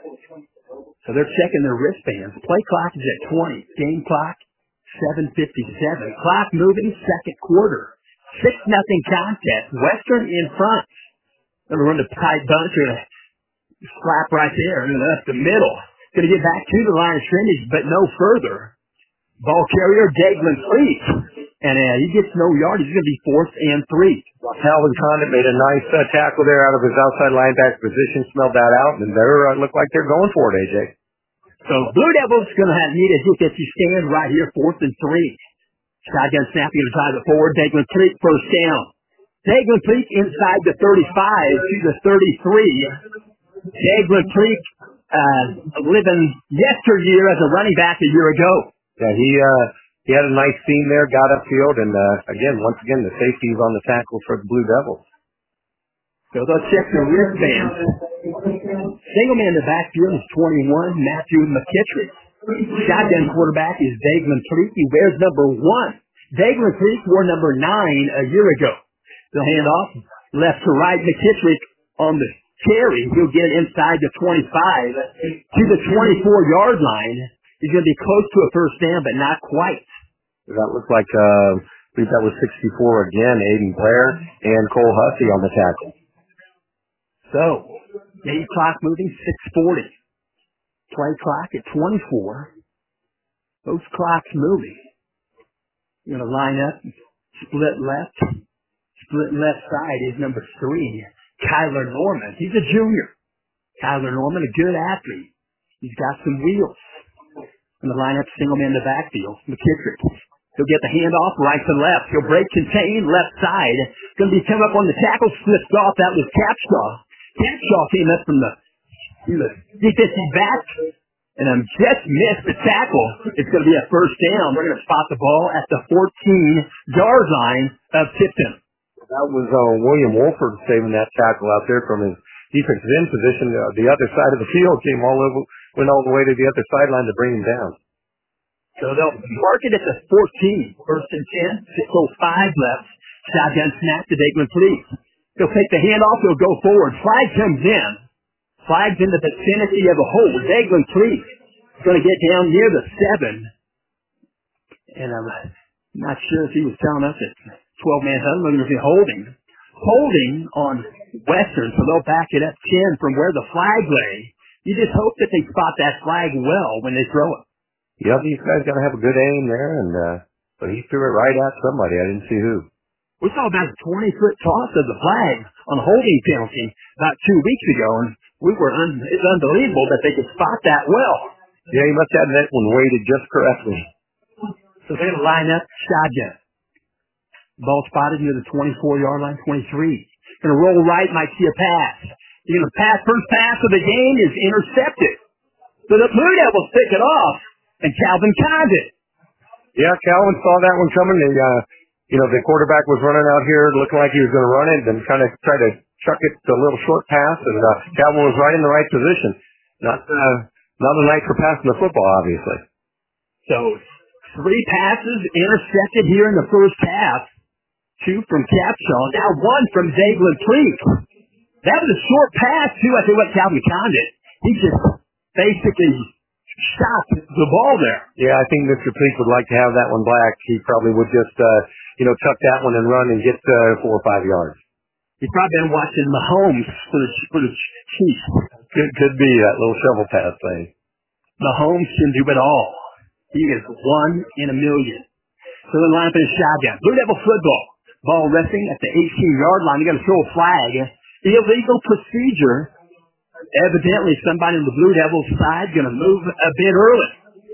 So they're checking their wristbands. Play clock is at 20. Game clock, 7:57. Clock moving, second quarter. 6-0 contest. Western in front. They're going to run the tight bunch. They're going to slap right there and up the middle. Going to get back to the line of scrimmage, but no further. Ball carrier, Daglin Fleet. And he gets no yard. He's going to be 4th and 3. Calvin Condit made a nice tackle there out of his outside linebacker position, smelled that out, and they look like they're going for it, AJ. So Blue Devils going to need a hit that you stand right here, 4th and 3. Shotgun snap, going to drive it forward. Daglin Fleet, first down. Daglin Fleet inside the 35 to the 33. Daglin Fleet living yesteryear as a running back a year ago. Yeah, he had a nice seam there, got upfield, and once again, the safety is on the tackle for the Blue Devils. So they'll check the wristbands. Single man in the backfield is 21, Matthew McKittrick. Shotgun quarterback is Daglin Fleet. He wears number 1. Daglin Fleet wore number 9 a year ago. They'll hand off left to right. McKittrick on the carry. He'll get inside the 25 to the 24-yard line. He's going to be close to a first down, but not quite. That looks like, I believe that was 64 again, Aiden Blair and Cole Hussey on the tackle. So, game clock moving, 6:40. Play clock at 24. Those clocks moving. You're going to line up, split left. Split left side is number 3, Kyler Norman. He's a junior. Kyler Norman, a good athlete. He's got some wheels. In the lineup, single man in the backfield, McKittrick. He'll get the handoff right to left. He'll break contain left side. Going to be coming up on the tackle, slipped off. That was Capshaw. Capshaw came up from the defensive back and just missed the tackle. It's going to be a first down. We're going to spot the ball at the 14-yard line of Tipton. That was William Wolford saving that tackle out there from his defensive end position. The other side of the field went all the way to the other sideline to bring him down. So they'll mark it at the 14. First and 10. 6:05 left. Shotgun snap to Daglin Fleet. He'll take the handoff. He'll go forward. Flag comes in. Flag's in the vicinity of a hold. Daglin Fleet is going to get down near the 7. And I'm not sure if he was telling us that 12-man huddle. They're going to be holding. Holding on Western, so they'll back it up 10 from where the flag lay. You just hope that they spot that flag well when they throw it. Yeah, these guys got to have a good aim there, and but he threw it right at somebody. I didn't see who. We saw about a 20-foot toss of the flag on a holding penalty about 2 weeks ago, and it's unbelievable that they could spot that well. Yeah, he must have that one weighted just correctly. So they're going to line up shotgun. Ball spotted near the 24-yard line, 23. Going to roll right, might see a pass. He's going to pass. First pass of the game is intercepted. So the Blue Devils pick it off, and Calvin Condit. Yeah, Calvin saw that one coming. And, the quarterback was running out here looking like he was going to run it and kind of try to chuck it to a little short pass, and Calvin was right in the right position. Not a night for passing the football, obviously. So 3 passes intercepted here in the first half. 2 from Capshaw, now 1 from Daglin Fleet. That was a short pass, too. I think what Calvin Condit. He just basically shot the ball there. Yeah, I think Mr. Fleet would like to have that one back. He probably would just, tuck that one and run and get 4 or 5 yards. He's probably been watching Mahomes for the Chiefs. Could be that little shovel pass thing. Mahomes can do it all. He is 1 in a million. So they line up in a shotgun. Blue Devil football. Ball resting at the 18-yard line. They're going to throw a flag. Illegal procedure. Evidently, somebody on the Blue Devils side going to move a bit early.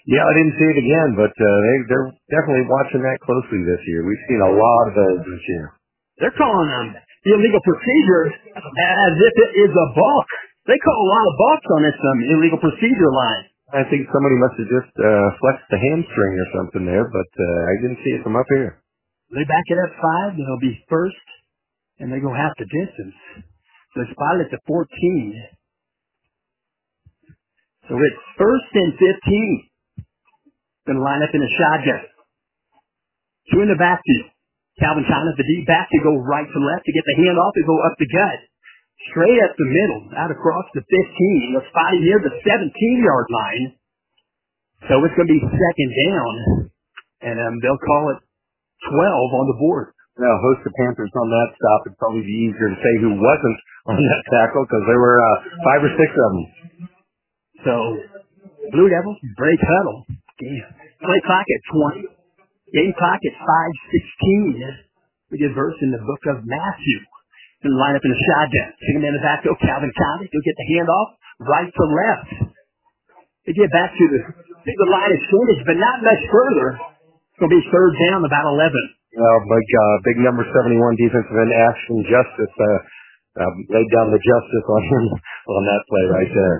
Yeah, I didn't see it again, but they're definitely watching that closely this year. We've seen a lot of those this year. They're calling them illegal procedure as if it is a balk. They call a lot of balks on this illegal procedure line. I think somebody must have just flexed the hamstring or something there, but I didn't see it from up here. They back it up 5, they'll be first, and they go half the distance. So they spot it at the 14. So it's first and 15. Going to line up in a shotgun. 2 in the backfield. Calvin China at the deep back to go right to left to get the handoff to go up the gut. Straight up the middle, out across the 15. They're spotted near the 17-yard line. So it's going to be second down, and they'll call it 12 on the board. Now, a host of Panthers on that stop. It'd probably be easier to say who wasn't on that tackle because there were 5 or 6 of them. So, Blue Devils break huddle. Play clock at 20. Game clock at 5:16. We get verse in the book of Matthew. Going to line up in a shotgun. Take him in the back. Go Calvin Conley. He'll get the handoff right to left. They get back to the line of scrimmage, but not much further. It's going to be third down, about 11. Well, big number 71 defensive end Ashton Justice laid down the justice on him on that play right there.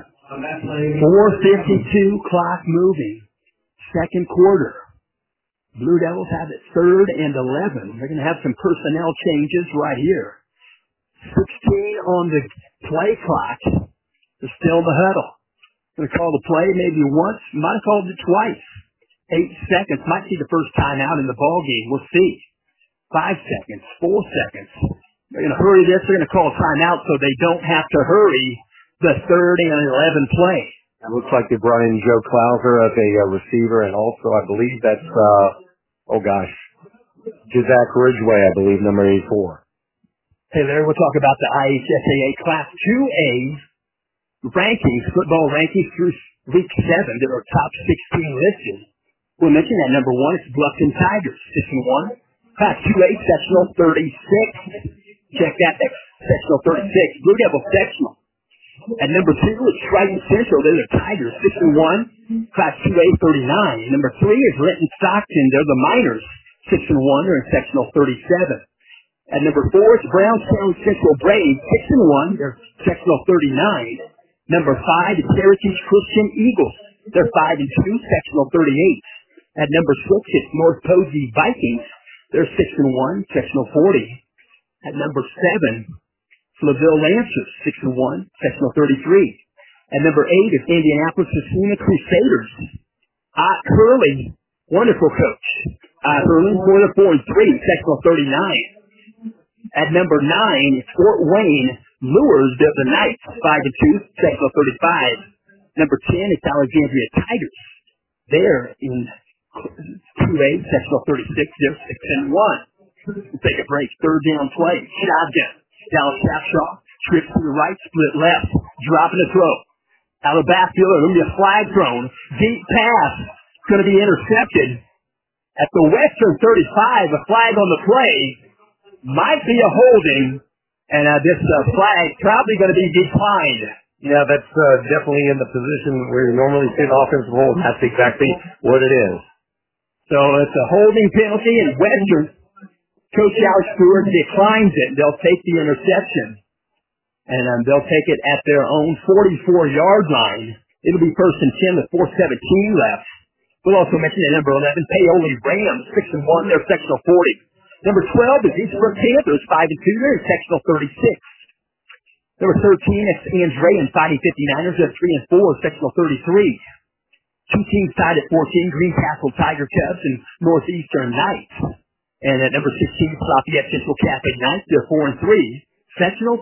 4:52, clock moving. Second quarter. Blue Devils have it third and 11. They're going to have some personnel changes right here. 16 on the play clock. They're still in the huddle. Going to call the play maybe once. Might have called it twice. 8 seconds. Might see the first time out in the ball game. We'll see. 5 seconds. 4 seconds. They're going to hurry this. They're going to call a timeout so they don't have to hurry the third and 11 play. It looks like they brought in Joe Klauser as a receiver, and also I believe that's, Jazak Ridgeway, I believe, number 84. Hey, Larry, we'll talk about the IHSAA Class 2A rankings, football rankings through week 7. There are top 16 listed. We'll mention that number 1 is Bluffton Tigers, 6-1. Class 2A, sectional 36. Check that, sectional 36. Blue Devil sectional. At number 2 is Triton Central. They're the Tigers, 6-1. Class 2A, 39. Number 3 is Renton Stockton. They're the Miners, 6-1. They're in sectional 37. At number 4 is Brownstown Central Braves, 6-1. They're sectional 39. Number 5 is Syracuse Christian Eagles. They're 5-2, sectional 38. At number 6 is North Posey Vikings. They're 6-1, sectional 40. At number 7, Flaville Lancers, 6-1, sectional 33. At number 8 is Indianapolis Messina Crusaders. Hurley, wonderful coach. Hurley, 4-3, sectional 39. At number 9 is Fort Wayne Lures. They're the Knights, 5-2, sectional 35. Number 10 is Alexandria Tigers. They're in 2A, sectional 36. They're 6-1. We'll take a break. Third down play. Shotgun. Dallas Capshaw trips to the right, split left, dropping the throw. Out of the backfield, there's going to be a flag thrown. Deep pass. Going to be intercepted. At the Western 35, a flag on the play. Might be a holding, and this flag probably going to be declined. Yeah, that's definitely in the position where you normally see an offensive hold. That's exactly what it is. So it's a holding penalty, and Western, Coach Alex Stewart declines it. They'll take the interception, and they'll take it at their own 44-yard line. It'll be first and 10 with 4:17 left. We'll also mention that number 11, Paoli Rams, 6-1. They're sectional 40. Number 12 is Eastbrook Panthers, 5-2. They're in sectional 36. Number 13 is Andre and Fighting 59ers. They're 3-4, sectional 33. Two teams tied at 14, Greencastle Tiger Cubs and Northeastern Knights. And at number 16, Lafayette Central Cafe Knights. They're 4-3, sectional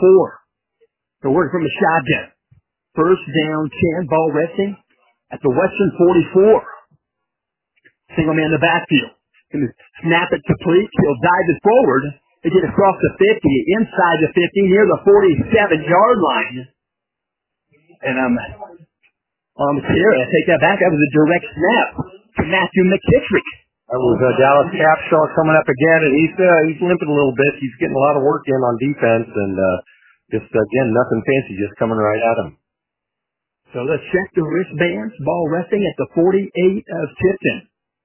34. So working from the shotgun. First down 10, ball resting at the Western 44. Single man in the backfield. Going to snap it complete. He'll dive it forward. They get across the 50, inside the 50, near the 47-yard line. And here, I take that back. That was a direct snap to Matthew McKittrick. That was Dallas Capshaw coming up again, and he's limping a little bit. He's getting a lot of work in on defense, and just, again, nothing fancy, just coming right at him. So So let's check the wristbands. Ball resting at the 48 of Tipton.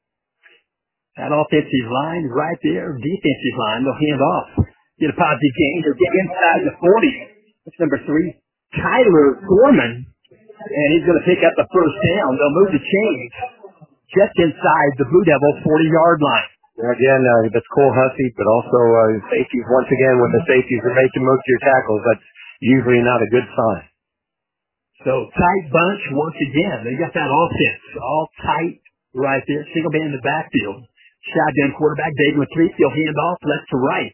That offensive line right there, defensive line, they'll hand off. Get a positive gain. They'll get inside the 40. That's number 3, Tyler Gorman. And he's going to pick up the first down. They'll move the change just inside the Blue Devils 40-yard line. Again, that's Cole Hussey, but also safeties. Once again, when the safeties are making most of your tackles, that's usually not a good sign. So tight bunch once again. They got that offense all tight right there. Single man in the backfield. Shotgun quarterback David McCleese. He'll hand off left to right.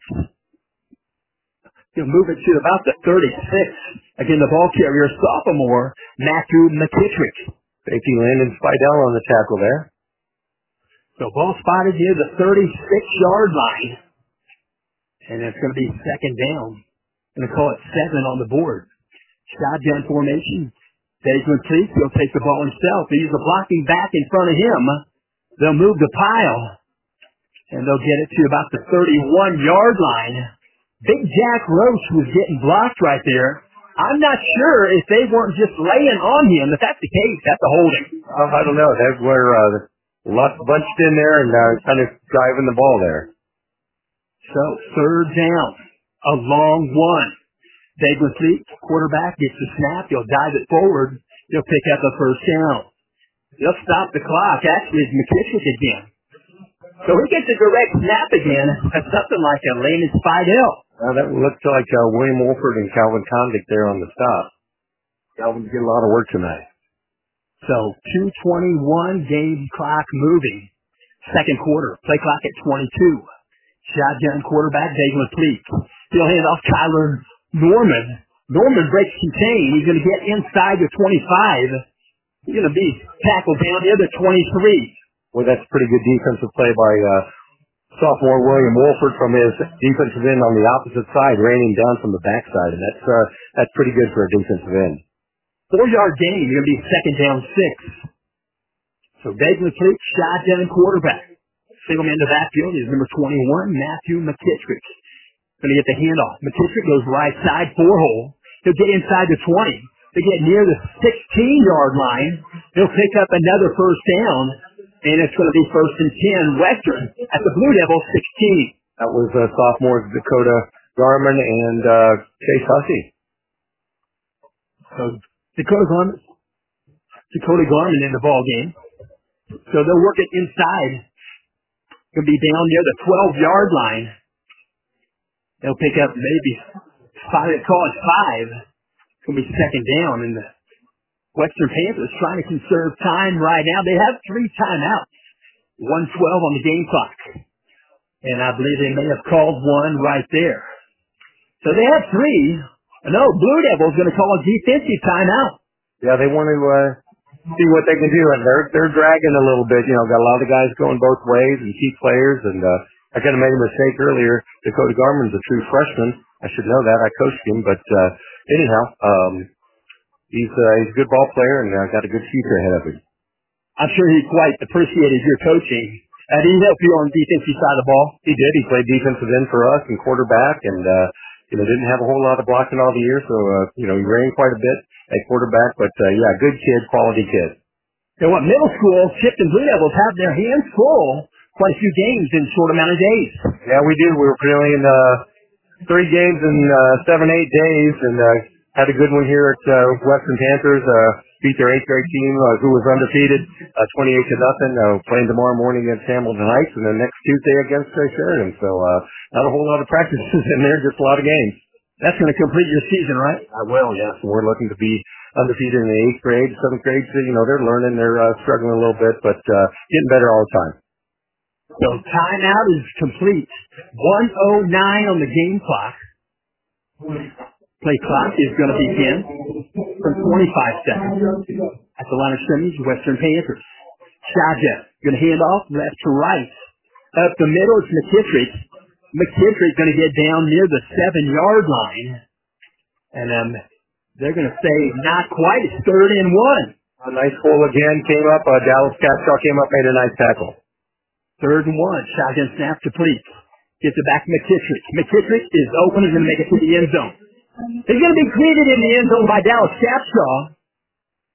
He'll move it to about the 36. Again, the ball carrier, sophomore Matthew McKittrick. Safety Landon Spidell on the tackle there. So ball spotted near the 36-yard line. And it's going to be second down. Going to call it 7 on the board. Shotgun formation. Dave McCleese will take the ball himself. He's a blocking back in front of him. They'll move the pile. And they'll get it to about the 31-yard line. Big Jack Roach was getting blocked right there. I'm not sure if they weren't just laying on him. If that's the case, that's a holding. I don't know. They were lots bunched in there and kind of driving the ball there. So, third down. A long one. Dave McCleese, quarterback, gets the snap. He'll dive it forward. He'll pick up the first down. He'll stop the clock. Actually, it's McKittrick again. So he gets a direct snap again. That's something like a Landon Spidell. That looked like William Wolford and Calvin Condick there on the stop. Calvin's getting a lot of work tonight. So 2:21, game clock moving. Second quarter, play clock at 22. Shotgun quarterback Dave McCleese. He'll hand off Tyler Norman. Norman breaks contain. He's going to get inside the 25. He's going to be tackled down near the 23. Well, that's pretty good defensive play by sophomore William Wolford from his defensive end on the opposite side, raining down from the backside, and that's pretty good for a defensive end. 4-yard gain. You're going to be second down 6. So Dave McCleese, shotgun quarterback. Single man in the backfield is number 21, Matthew McKittrick. Going to get the handoff. McKittrick goes right side, 4-hole. He'll get inside the 20. They get near the 16-yard line. He'll pick up another first down. And it's going to be first and 10, Western at the Blue Devils 16. That was sophomores Dakota Garman and Chase Hussey. So Dakota Garman in the ball game. So they'll work it inside. Going to be down near the 12-yard line. They'll pick up maybe call it 5. It's going to be second down, and the Western Panthers trying to conserve time right now. They have 3 timeouts. 1:12 on the game clock. And I believe they may have called one right there. So they have 3. No, Blue Devils going to call a defensive timeout. Yeah, they want to see what they can do. And they're dragging a little bit. You know, got a lot of guys going both ways and key players. And I kind of made a mistake earlier. Dakota Garman's a true freshman. I should know that. I coached him. But anyhow, he's a good ball player and got a good future ahead of him. I'm sure he quite appreciated your coaching. Did he help you on the defensive side of the ball? He did. He played defensive end for us and quarterback, and didn't have a whole lot of blocking all the year, so he ran quite a bit at quarterback. But good kid, quality kid. And what middle school, Tipton Blue Devils have their hands full. Quite a few games in a short amount of days. Yeah, we do. We were playing 3 games in 7-8 days, and had a good one here at Western Panthers. Beat their 8th grade team, who was undefeated, 28-0. Playing tomorrow morning against Hamilton Heights, and then next Tuesday against Sheridan. So not a whole lot of practices in there, just a lot of games. That's going to complete your season, right? I will, yes. We're looking to be undefeated in the 8th grade, 7th grade. So, they're learning, they're struggling a little bit, but getting better all the time. So timeout is complete. 1:09 on the game clock. Play clock is going to begin for 25 seconds. At the line of scrimmage, Western Panthers. Shotgun going to hand off left to right. Up the middle, it's McKittrick. McKittrick going to get down near the 7-yard line. And they're going to say not quite. It's 3rd and 1. A nice pull again came up. Dallas Capshaw came up, made a nice tackle. 3rd and 1. Shotgun snap to Pleat. Gets it back to McKittrick. McKittrick is open. He's going to make it to the end zone. He's going to be greeted in the end zone by Dallas Capshaw.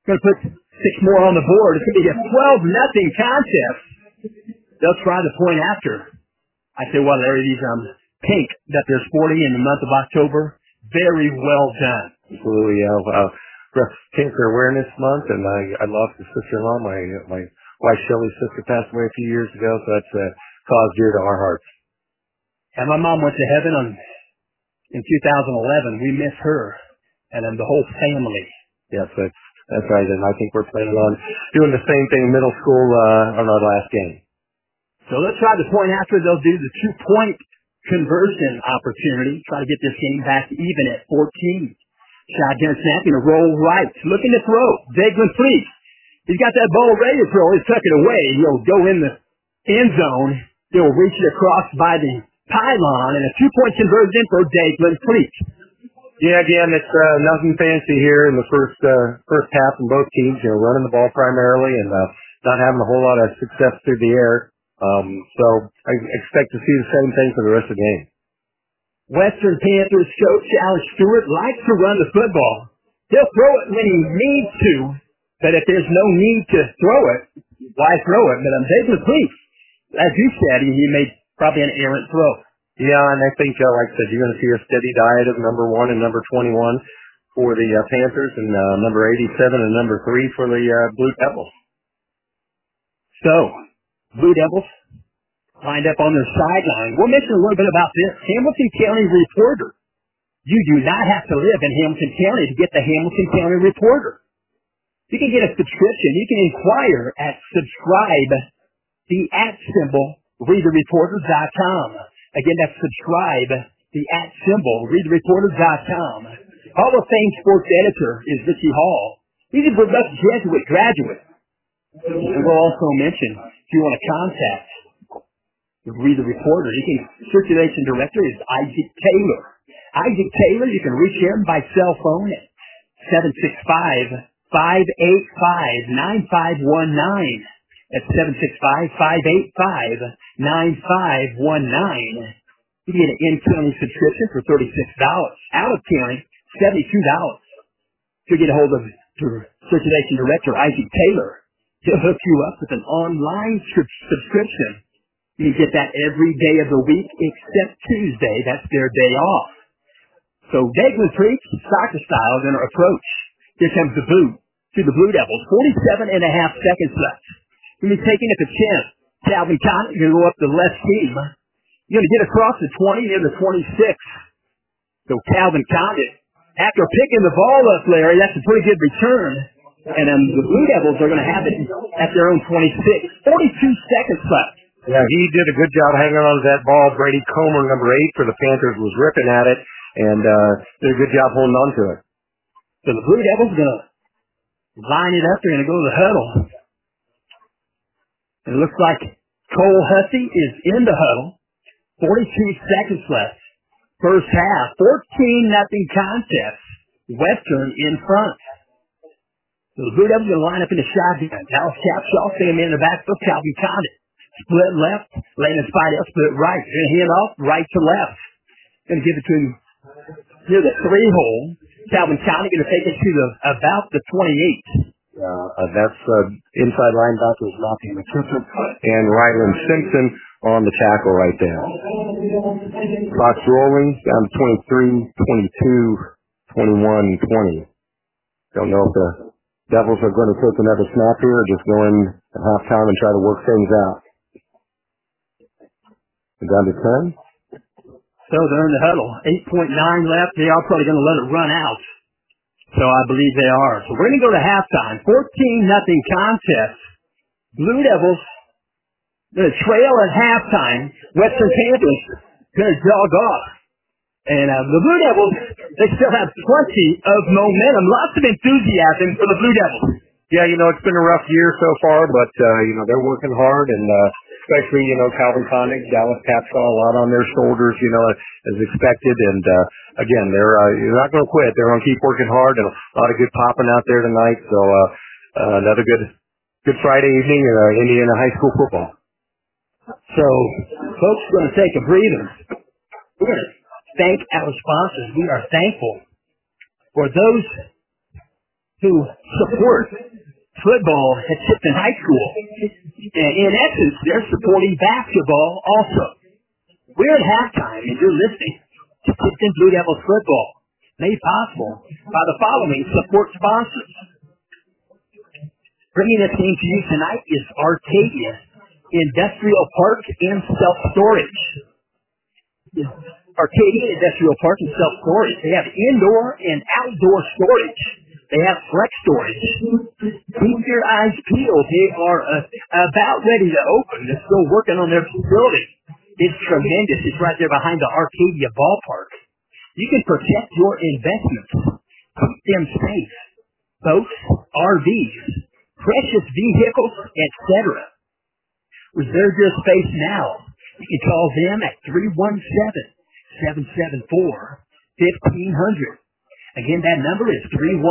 Going to put 6 more on the board. It's going to be a 12-0 contest. They'll try the point after. I say, well, Larry, these pink that they're sporting in the month of October, very well done. Absolutely, yeah. Breast Cancer Awareness Month, and I lost a sister-in-law. My wife Shelley's sister passed away a few years ago, so that's a cause dear to our hearts. And my mom went to heaven in 2011. We miss her, and then the whole family. Yes, that's right, and I think we're planning on doing the same thing in middle school on our last game. So let's try the point after. They'll do the 2-point conversion opportunity. Try to get this game back even at 14. Shotgun snap, going to roll right. Looking to throw. Deglan Priest. He's got that ball ready to throw. He'll tuck it away. He'll go in the end zone. He'll reach it across by the pylon, and a 2-point conversion for Deglan Priest. Yeah, again, it's nothing fancy here in the first half from both teams. Running the ball primarily and not having a whole lot of success through the air. So I expect to see the same thing for the rest of the game. Western Panthers coach Alex Stewart likes to run the football. He'll throw it when he needs to, but if there's no need to throw it, why throw it? But Deglan Priest, as you said, he made probably an errant throw. Yeah, and I think, like I said, you're going to see a steady diet of number 1 and number 21 for the Panthers, and number 87 and number 3 for the Blue Devils. So, Blue Devils lined up on their sideline. We'll mention a little bit about this. Hamilton County Reporter. You do not have to live in Hamilton County to get the Hamilton County Reporter. You can get a subscription. You can inquire at readthereporter.com. Again, that's readthereporter.com. Hall of Fame sports editor is Richie Hall. He's a Production Jesuit graduate. And we'll also mention, if you want to contact Read the Reporter, circulation director is Isaac Taylor. Isaac Taylor, you can reach him by cell phone at 765-585-9519. That's 765-585-9519. You can get an in-county subscription for $36. Out of county, $72. To get a hold of circulation director Isaac Taylor, he'll hook you up with an online subscription. You can get that every day of the week except Tuesday. That's their day off. So Deglan Priest, soccer style, going to approach. Here comes the boot to the Blue Devils. 47.5 seconds left. Going to be taking it to 10. Calvin Conant, you're going to go up the left seam. You're going to get across the 20 near the 26. So Calvin Conant, after picking the ball up, Larry, that's a pretty good return. And the Blue Devils are going to have it at their own 26. 42 seconds left. Yeah, he did a good job hanging on to that ball. Brady Comer, number 8 for the Panthers, was ripping at it, and did a good job holding on to it. So the Blue Devils are going to line it up. They're going to go to the huddle. It looks like Cole Hussey is in the huddle. 42 seconds left. First half, 14-0 contest. Western in front. So the Blue Devils are going to line up in the shotgun. Dallas Capshaw sitting in the backfield. Calvin Condit. Split left. Landon Spidell split right. Going to hand off right to left. Going to give it to him near the 3-hole. Calvin Condit going to take it to about the 28. That's inside linebackers Matthew McKissick and Ryland Simpson on the tackle right there. Clock's rolling down to 23, 22, 21, 20. Don't know if the Devils are going to take another snap here or just go in at halftime and try to work things out. Down to 10. So they're in the huddle. 8.9 left. They are probably going to let it run out. So I believe they are. So we're going to go to halftime. 14-0 contest. Blue Devils going to trail at halftime. Western Panthers going to jog off. And the Blue Devils, they still have plenty of momentum. Lots of enthusiasm for the Blue Devils. Yeah, it's been a rough year so far, but, they're working hard, and especially, Calvin Connick, Dallas Capshaw, a lot on their shoulders, as expected. And, again, they're not going to quit. They're going to keep working hard, and a lot of good popping out there tonight. So another good Friday evening in Indiana high school football. So, folks, we're going to take a breather. We're going to thank our sponsors. We are thankful for those who support football at Tipton High School. In essence, they're supporting basketball also. We're at halftime, and you're listening to Tipton Blue Devils football, made possible by the following support sponsors. Bringing this game to you tonight is Arcadia Industrial Park and Self-Storage. Arcadia Industrial Park and Self-Storage. They have indoor and outdoor storage. They have flex storage. Keep your eyes peeled. They are about ready to open. They're still working on their facility. It's tremendous. It's right there behind the Arcadia ballpark. You can protect your investments. Keep them safe. Boats, RVs, precious vehicles, etc. Reserve your space now. You can call them at 317-774-1500. Again, that number is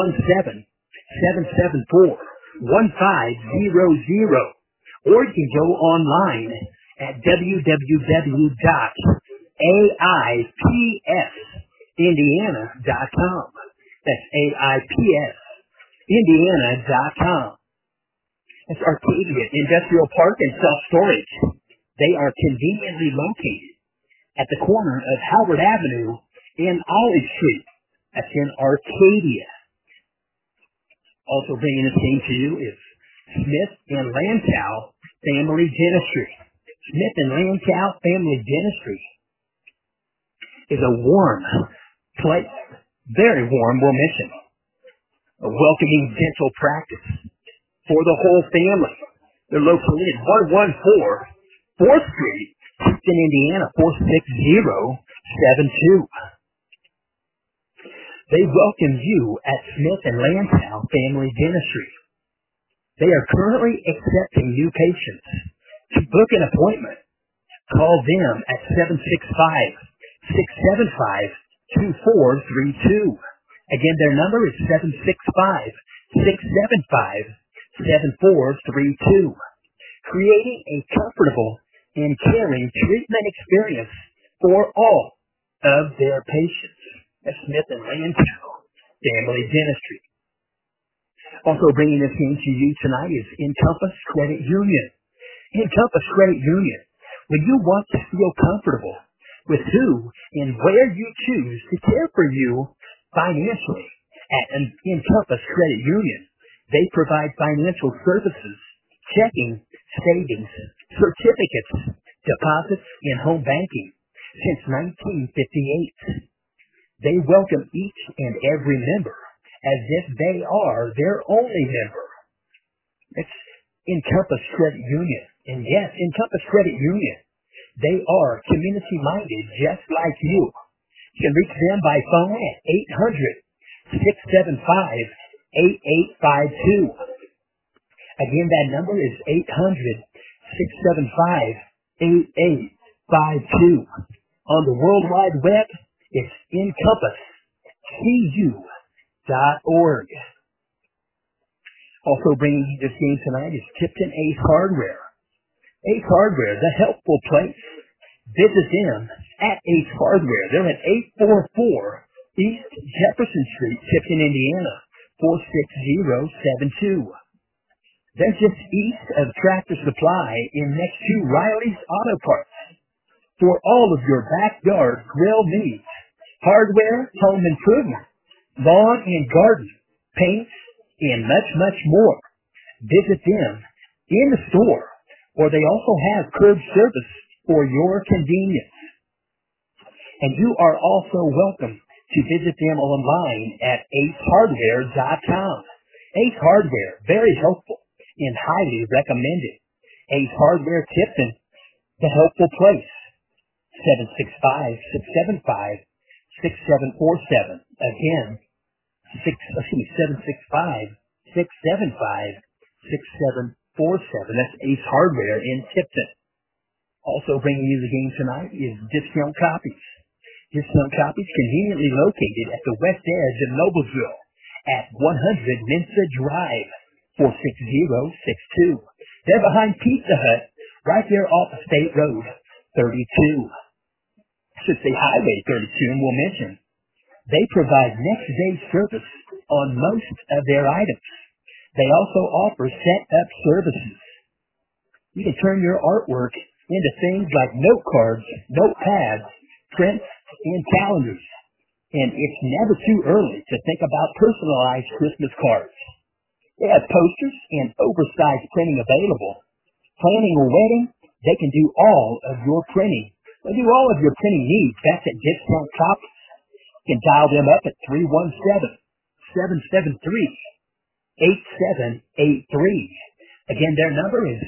317-774-1500. Or you can go online at www.aipsindiana.com. That's aipsindiana.com. That's Arcadia Industrial Park and Self-Storage. They are conveniently located at the corner of Howard Avenue and Olive Street. That's in Arcadia. Also bringing this game to you is Smith and Lantow Family Dentistry. Smith and Lantow Family Dentistry is a warm place, very warm, we'll mention, a welcoming dental practice for the whole family. They're located at 114 4th Street, Houston, Indiana, 46072. They welcome you at Smith and Lantow Family Dentistry. They are currently accepting new patients. To book an appointment, call them at 765-675-2432. Again, their number is 765-675-2432. Creating a comfortable and caring treatment experience for all of their patients at Smith and Lantow Family Dentistry. Also bringing this game to you tonight is Encompass Credit Union. Encompass Credit Union. When you want to feel comfortable with who and where you choose to care for you financially at Encompass Credit Union, they provide financial services, checking, savings, certificates, deposits, and home banking since 1958. They welcome each and every member as if they are their only member. It's Encompass Credit Union. And yes, Encompass Credit Union. They are community-minded just like you. You can reach them by phone at 800-675-8852. Again, that number is 800-675-8852. On the World Wide Web, it's encompasscu.org. Also bringing you this game tonight is Tipton Ace Hardware. Ace Hardware, the helpful place. Visit them at Ace Hardware. They're at 844 East Jefferson Street, Tipton, Indiana, 46072. They're just east of Tractor Supply and next to Riley's Auto Parts. For all of your backyard grill needs, hardware, home improvement, lawn and garden, paints, and much, much more. Visit them in the store, or they also have curb service for your convenience. And you are also welcome to visit them online at acehardware.com. Ace Hardware, very helpful and highly recommended. Ace Hardware Tipton, the helpful place. 765-675-6747. Again, 765-675-6747. That's Ace Hardware in Tipton. Also bringing you the game tonight is Discount Copies. Discount Copies conveniently located at the west edge of Noblesville at 100 Mensa Drive, 46062. They're behind Pizza Hut, right there off of State Road 32. I should say Highway 32, and we'll mention They provide next-day service on most of their items. They also offer set-up services. You can turn your artwork into things like note cards, notepads, prints, and calendars. And it's never too early to think about personalized Christmas cards. They have posters and oversized printing available. Planning a wedding, they can do all of your printing. They do all of your printing needs. That's at Discount Copies. You can dial them up at 317-773-8783. Again, their number is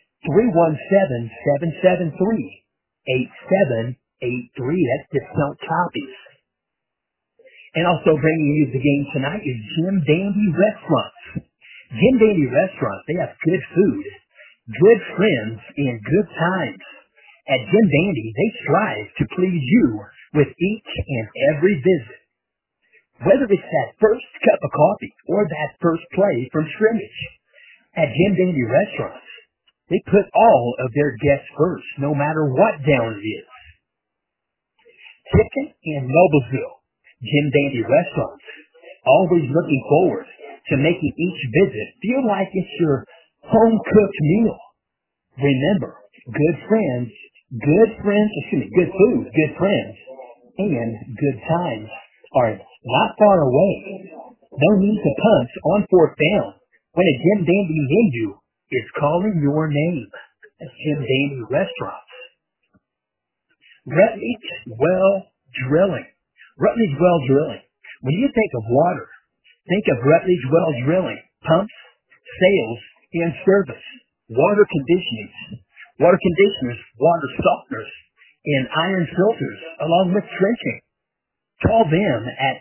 317-773-8783. That's Discount Copies. And also bringing you the game tonight is Jim Dandy Restaurants. Jim Dandy Restaurants, they have good food, good friends, and good times. At Jim Dandy, they strive to please you with each and every visit. Whether it's that first cup of coffee or that first play from scrimmage, at Jim Dandy Restaurants, they put all of their guests first, no matter what down it is. Tipton and Noblesville, Jim Dandy Restaurants, always looking forward to making each visit feel like it's your home-cooked meal. Remember, good food, good friends, and good times are not far away. No need to punch on fourth down when a Jim Dandy menu is calling your name. That's Jim Dandy Restaurants. Rutledge Well Drilling. Rutledge Well Drilling. When you think of water, think of Rutledge Well Drilling. Pumps, sales, and service. Water conditioners, water softeners, and iron filters, along with trenching. Call them at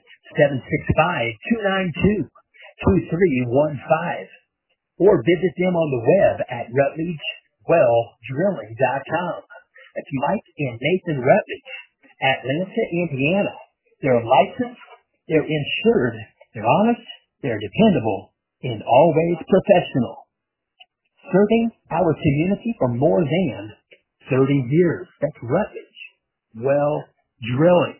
765-292-2315 or visit them on the web at rutledgewelldrilling.com. That's Mike and Nathan Rutledge, Atlanta, Indiana. They're licensed, they're insured, they're honest, they're dependable, and always professional. Serving our community for more than 30 years. That's Rutledge Well Drilling.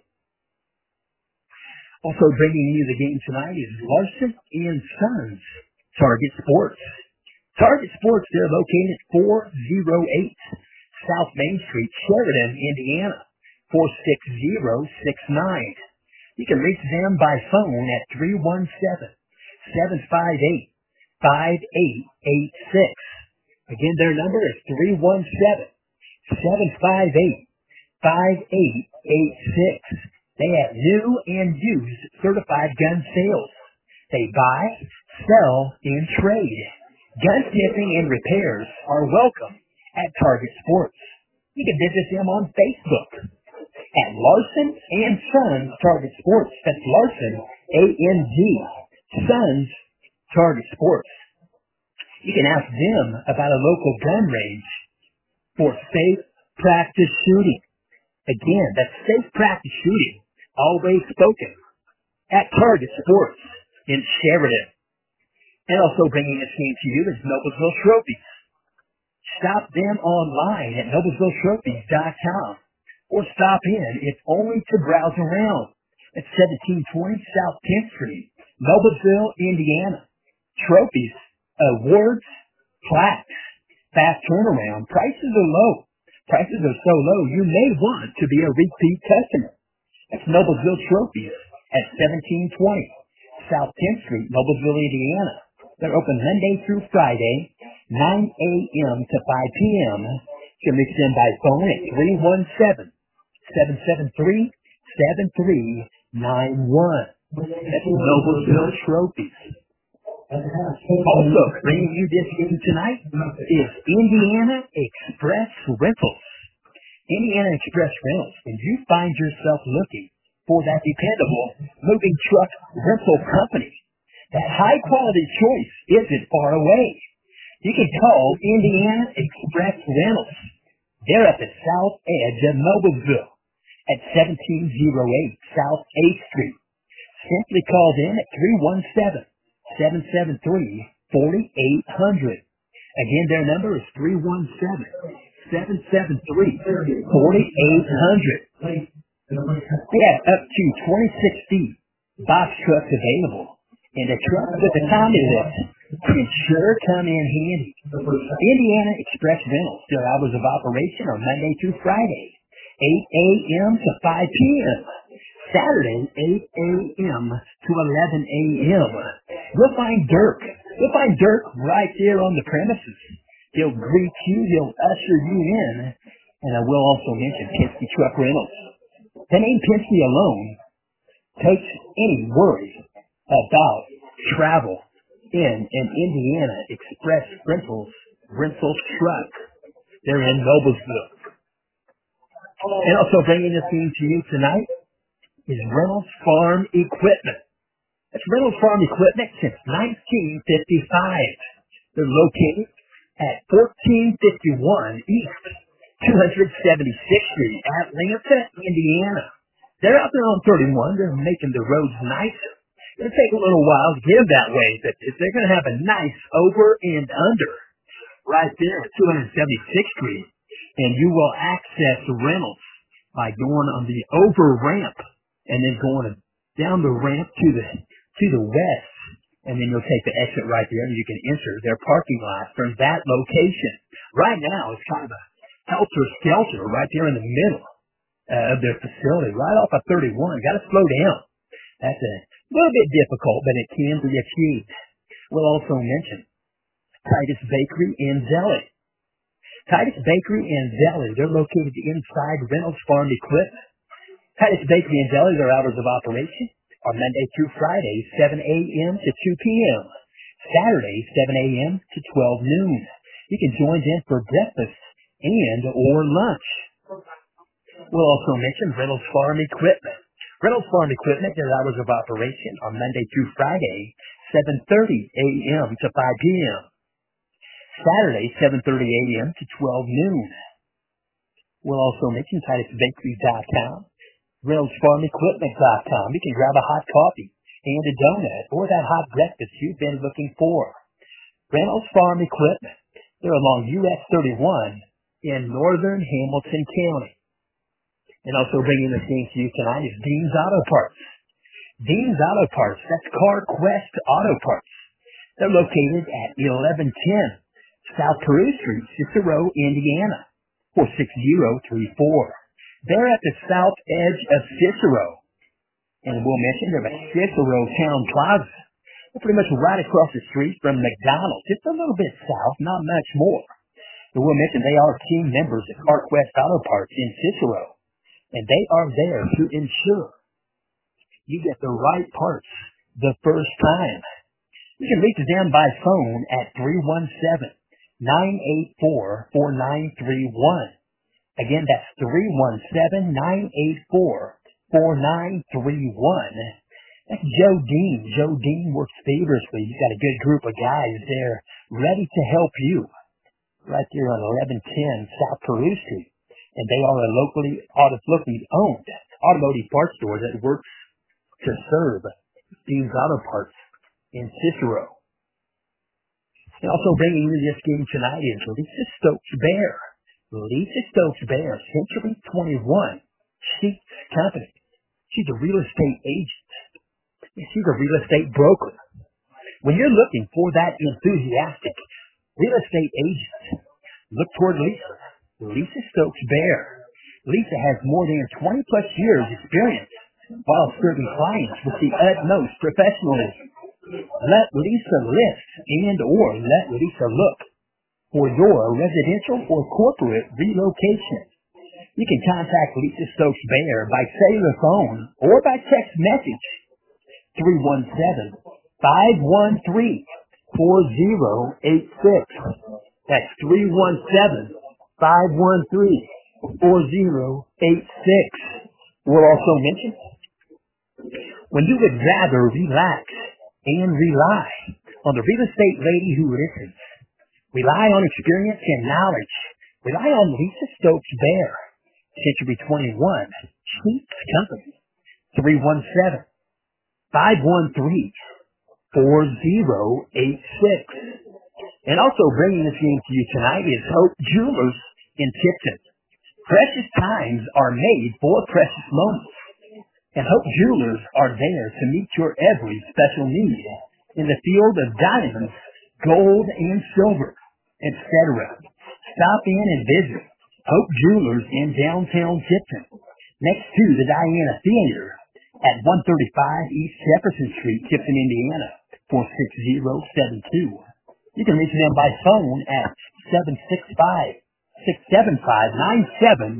Also bringing you the game tonight is Larson and Sons Target Sports. Target Sports, they're located at 408 South Main Street, Sheridan, Indiana, 46069. You can reach them by phone at 317-758-5886. Again, their number is 317-758-5886. They have new and used certified gun sales. They buy, sell, and trade. Gunsmithing and repairs are welcome at Target Sports. You can visit them on Facebook at Larson and Sons Target Sports. That's Larson, A-N-G, Sons Target Sports. You can ask them about a local gun range for safe practice shooting. Again, that's safe practice shooting, always spoken, at Target Sports in Sheridan. And also bringing this game to you is Noblesville Trophies. Stop them online at noblesvilletrophies.com or stop in, if only to browse around, at 1720 South 10th Street, Noblesville, Indiana. Trophies, awards, plaques, fast turnaround. Prices are low. Prices are so low you may want to be a repeat customer. That's Noblesville Trophies at 1720 South 10th Street, Noblesville, Indiana. They're open Monday through Friday, 9 a.m. to 5 p.m. You can reach them by phone at 317-773-7391. That's Noblesville Trophies. Also, bringing you this game tonight is Indiana Express Rentals. Indiana Express Rentals, when you find yourself looking for that dependable moving truck rental company, that high-quality choice isn't far away. You can call Indiana Express Rentals. They're at the south edge of Noblesville at 1708 South 8th Street. Simply call them at 317-773-4800. Again, their number is 317-773-4800. We have up to 26 feet box trucks available, and a truck with a Tommy lift can sure come in handy. Indiana Express Rentals, their hours of operation are Monday through Friday, 8 a.m. to 5 p.m. Saturday, 8 a.m. to 11 a.m. You'll find Dirk. You'll find Dirk right there on the premises. He'll greet you. He'll usher you in. And I will also mention Penske Truck Rentals. The name Penske alone takes any worry about travel in an Indiana Express Rentals truck. They're in Noblesville. And also bringing this theme to you tonight is Reynolds Farm Equipment. That's Reynolds Farm Equipment since 1955. They're located at 1451 East 276th Street, Atlanta, Indiana. They're out there on 31. They're making the roads nicer. It'll take a little while to get them that way, but they're going to have a nice over and under right there at 276th Street. And you will access Reynolds by going on the over ramp and then going down the ramp to the west. And then you'll take the exit right there and you can enter their parking lot from that location. Right now, it's kind of a helter-skelter right there in the middle of their facility, right off of 31. Got to slow down. That's a little bit difficult, but it can be achieved. We'll also mention Titus Bakery and Deli. Titus Bakery and Deli, they're located inside Reynolds Farm Equipment. Titus Bakery and Deli, their hours of operation are Monday through Friday, 7 a.m. to 2 p.m. Saturday, 7 a.m. to 12 noon. You can join them for breakfast and or lunch. We'll also mention Reynolds Farm Equipment. Reynolds Farm Equipment, their hours of operation are Monday through Friday, 7:30 a.m. to 5 p.m. Saturday, 7:30 a.m. to 12 noon. We'll also mention TitusBakery.com, ReynoldsFarmEquipment.com. You can grab a hot coffee and a donut or that hot breakfast you've been looking for. Reynolds Farm Equipment, they're along US 31 in northern Hamilton County. And also bringing this game to you tonight is Dean's Auto Parts. Dean's Auto Parts, that's CarQuest Auto Parts. They're located at 1110 South Peru Street, Cicero, Indiana, 46034. They're at the south edge of Cicero. And we'll mention they're at Cicero Town Plaza. They're pretty much right across the street from McDonald's, just a little bit south, not much more. And we'll mention they are team members at CarQuest Auto Parts in Cicero. And they are there to ensure you get the right parts the first time. You can reach them by phone at 317-984-4931. Again, that's 317-984-4931. That's Joe Dean. Joe Dean works feverishly. He's got a good group of guys there ready to help you right there on 1110 South Peru Street. And they are a locally owned automotive parts store that works to serve Dean's Auto Parts in Cicero. And also bringing you this game tonight is Lisa Stokes Bear. Lisa Stokes Bear, Century 21 Sheets Company. She's a real estate agent. She's a real estate broker. When you're looking for that enthusiastic real estate agent, look toward Lisa. Lisa Stokes Bear. Lisa has more than 20 plus years experience while serving clients with the utmost professionalism. Let Lisa list and or let Lisa look for your residential or corporate relocation. You can contact Lisa Stokes Bear by cellular phone or by text message 317-513-4086. That's 317-513-4086. We'll also mention when you would rather relax and rely on the real estate lady who listens, rely on experience and knowledge, rely on Lisa Stokes Bear, Century 21 Sheets Company, 317-513-4086. And also bringing this game to you tonight is Hope Jewelers in Tipton. Precious times are made for precious moments, and Hope Jewelers are there to meet your every special need in the field of diamonds, gold, and silver, etc. Stop in and visit Hope Jewelers in downtown Tipton, next to the Diana Theater at 135 East Jefferson Street, Tipton, Indiana, 46072. You can reach them by phone at 765-675-9720.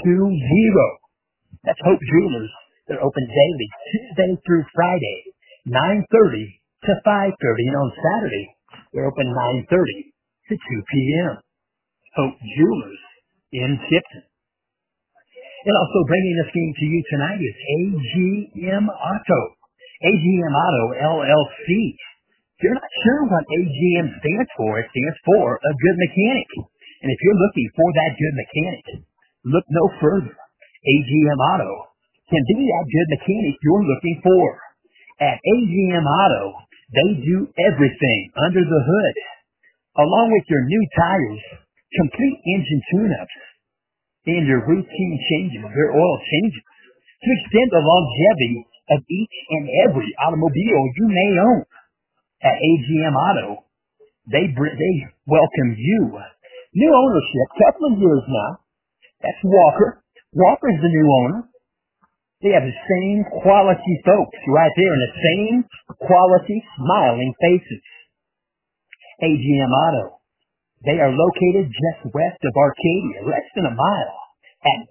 That's Hope Jewelers. They're open daily, Tuesday through Friday, 9:30 to 5:30. And on Saturday, they're open 9:30 to 2 p.m. Hope Jewelers in Tipton. And also bringing this game to you tonight is AGM Auto. AGM Auto, LLC. If you're not sure what AGM stands for, it stands for a good mechanic. And if you're looking for that good mechanic, look no further. AGM Auto can be that good mechanic you're looking for. At AGM Auto, they do everything under the hood, along with your new tires, complete engine tune-ups, and your routine changes, their oil changes, to extend the longevity of each and every automobile you may own. At AGM Auto, they welcome you. New ownership, couple of years now. That's Walker. Walker's the new owner. They have the same quality folks right there and the same quality smiling faces. AGM Auto. They are located just west of Arcadia, less than a mile, at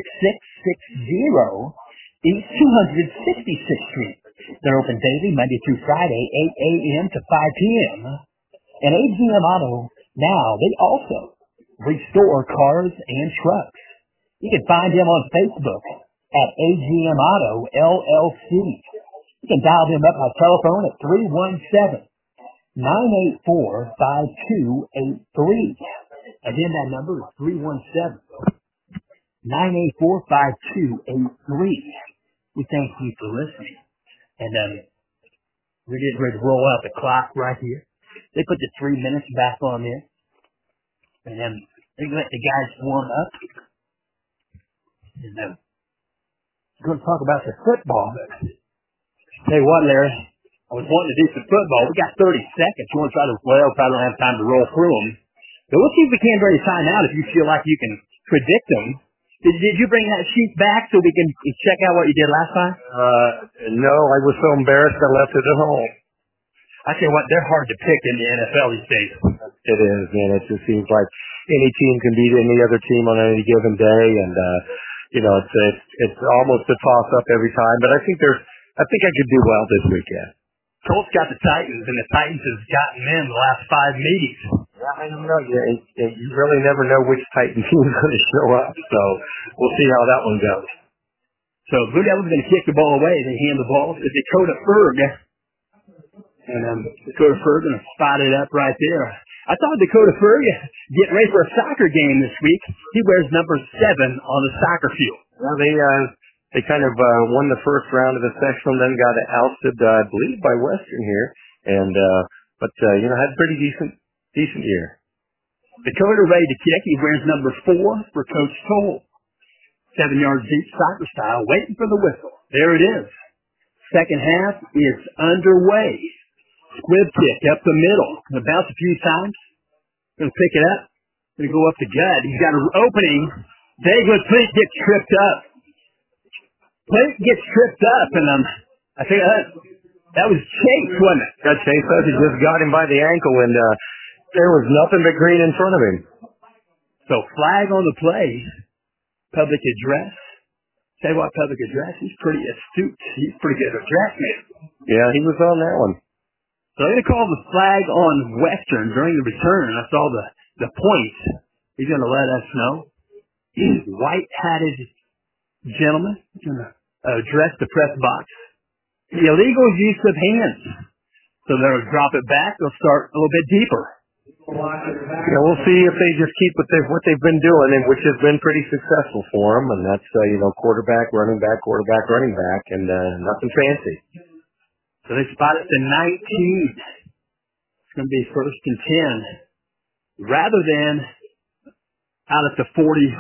6660 East 266th Street. They're open daily, Monday through Friday, 8 a.m. to 5 p.m. And AGM Auto, now, they also restore cars and trucks. You can find them on Facebook at AGM Auto, LLC. You can dial them up by telephone at 317-984-5283. Again, that number is 317-984-5283. We thank you for listening. And we're getting ready to roll out the clock right here. They put the 3 minutes back on there. And then they let the guys warm up. And we're going to talk about the football. Tell you what, Larry, I was wanting to do some football. We got 30 seconds. You want to try to, well, probably don't have time to roll through them. But we'll see if we can ready to time out if you feel like you can predict them. Did you bring that sheet back so we can check out what you did last time? No, I was so embarrassed I left it at home. I tell you what, they're hard to pick in the NFL these days. It is, man. It just seems like any team can beat any other team on any given day, and it's almost a toss-up every time. But I think I could do well this weekend. Colts got the Titans, and the Titans has gotten them the last 5 meetings. Yeah, I don't know. You really never know which Titan team is going to show up, so we'll see how that one goes. So Blue Devils are going to kick the ball away. They hand the ball to Dakota Ferg. And Dakota Ferg going to spot it up right there. I thought Dakota Ferg getting ready for a soccer game this week. He wears number 7 on the soccer field. Well, they kind of won the first round of the sectional, then got ousted, I believe, by Western here, and but had a pretty decent year. Dakota ready to kick. He wears number 4 for Coach Toll. 7 yards deep, soccer style, waiting for the whistle. There it is. Second half is underway. Squib kick up the middle. Gonna bounce a few times. Gonna pick it up. Gonna go up the gut. He's got an opening. David Plate gets tripped up. Plate gets tripped up, and I think that was Chase, wasn't it? That Chase he just got him by the ankle, and there was nothing but green in front of him. So flag on the play. Public address. Tell you what, public address, he's pretty astute. He's pretty good at address man. Yeah, he was on that one. So they're going to call the flag on Western during the return. I saw the points. He's going to let us know. White-hatted gentleman. He's going to address the press box. The illegal use of hands. So they'll drop it back. They'll start a little bit deeper. Yeah, we'll see if they just keep what they've been doing, and which has been pretty successful for them. And that's quarterback, running back, and nothing fancy. So they spot it to 19. It's going to be 1st and 10. Rather than out at the 41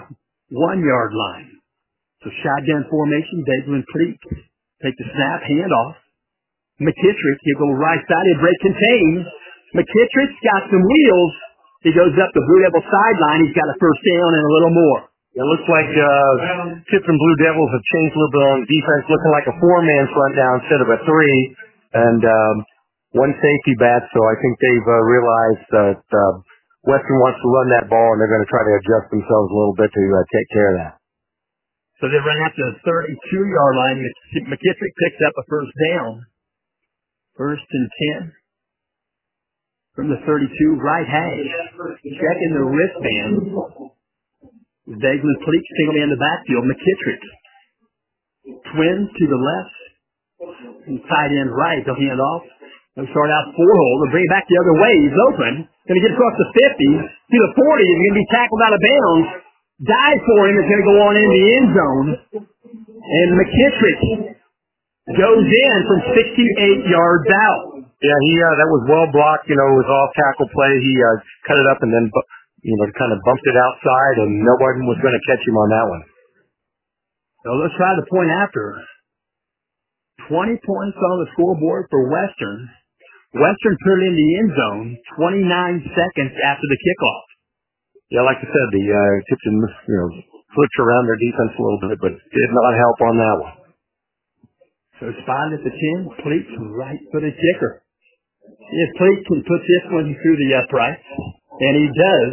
1-yard line. So shotgun formation, Daglin Creek. Take the snap, hand off. McKittrick, he'll go right side, he'll break contain. McKittrick's got some wheels. He goes up the Blue Devil sideline. He's got a first down and a little more. It looks like Tipton Blue Devils have changed a little bit on defense, looking like a 4-man front now instead of a 3, and one safety bat. So I think they've realized that Western wants to run that ball, and they're going to try to adjust themselves a little bit to take care of that. So they run out to the 32-yard line. McKittrick picks up a first down. 1st and 10 from the 32 right hash. Checking the wristband. Daglin Creek singly in the backfield. McKittrick. Twins to the left. And tight end right. They'll hand off. They'll start out 4-hole. They'll bring it back the other way. He's open. Going to get across the 50 to the 40. He's going to be tackled out of bounds. Dive for him. Is going to go on in the end zone. And McKittrick goes in from 68 yards out. Yeah, that was well blocked. It was off tackle play. He cut it up and then, kind of bumped it outside, and no one was going to catch him on that one. So let's try the point after. 20 points on the scoreboard for Western. Western put it in the end zone 29 seconds after the kickoff. Yeah, like I said, the Tipton, flipped around their defense a little bit, but did not help on that one. So spotted at the 10, Pleats right-footed kicker. If Pleats can put this one through the upright, and he does.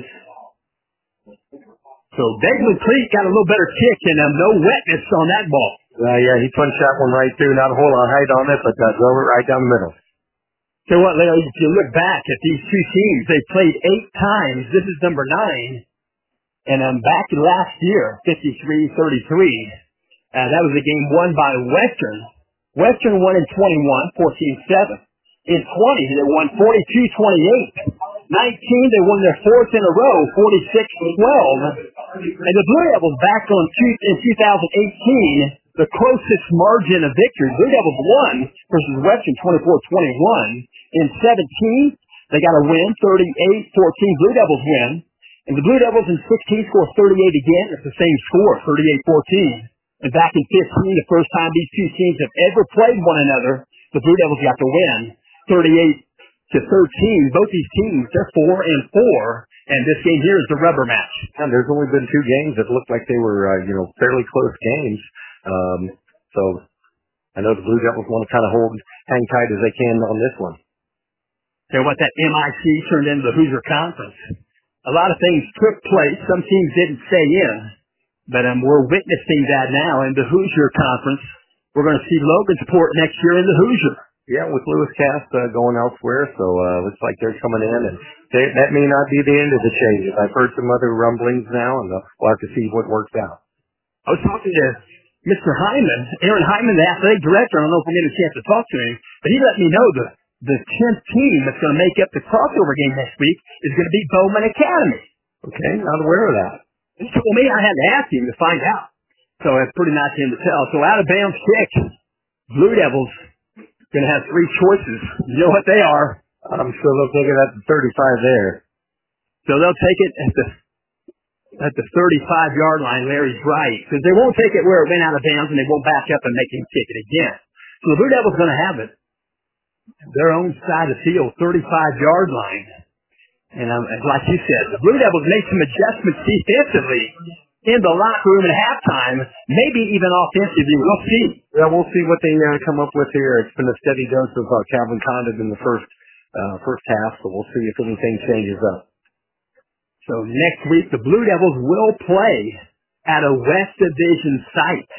So Daglin Creek got a little better kick and no wetness on that ball. Yeah, he punched that one right through. Not a whole lot of height on it, but drove it right down the middle. So what, Leo, if you look back at these two teams, they played 8 times. This is number 9. And back last year, 53-33. That was a game won by Western. Western won in 21, 14-7. In 20, they won 42-28. 19, they won their 4th in a row, 46-12. And the Blue Devils back in 2018, the closest margin of victory. Blue Devils won versus Western 24-21. In 17, they got a win, 38-14. Blue Devils win. And the Blue Devils in 16 score 38 again. It's the same score, 38-14. And back in 15, the first time these two teams have ever played one another, the Blue Devils got the win, 38-13. Both these teams, they're 4-4, and this game here is the rubber match. And there's only been 2 games that looked like they were, fairly close games. So I know the Blue Devils want to kind of hang tight as they can on this one. So what that MIC turned into the Hoosier Conference. A lot of things took place. Some teams didn't stay in. But we're witnessing that now in the Hoosier Conference. We're going to see Logansport next year in the Hoosier. Yeah, with Lewis Cast going elsewhere, so looks like they're coming in, and that may not be the end of the changes. I've heard some other rumblings now, and we'll have to see what works out. I was talking to Mr. Hyman, Aaron Hyman, the athletic director. I don't know if we'll get a chance to talk to him, but he let me know the 10th team that's going to make up the crossover game next week is going to be Bowman Academy. Okay, not aware of that. He told me I had to ask him to find out. So it's pretty nice of him to tell. So out of bounds kick, Blue Devils going to have 3 choices. You know what they are. I'm sure they'll take it at the 35 there. So they'll take it at the 35-yard line. Larry's right. Because they won't take it where it went out of bounds, and they won't back up and make him kick it again. So the Blue Devils going to have it. Their own side of the field, 35-yard line. And like you said, the Blue Devils made some adjustments defensively in the locker room at halftime, maybe even offensively. We'll see. Yeah, we'll see what they come up with here. It's been a steady dose of Calvin Condon in the first half, so we'll see if anything changes up. So next week, the Blue Devils will play at a West Division site.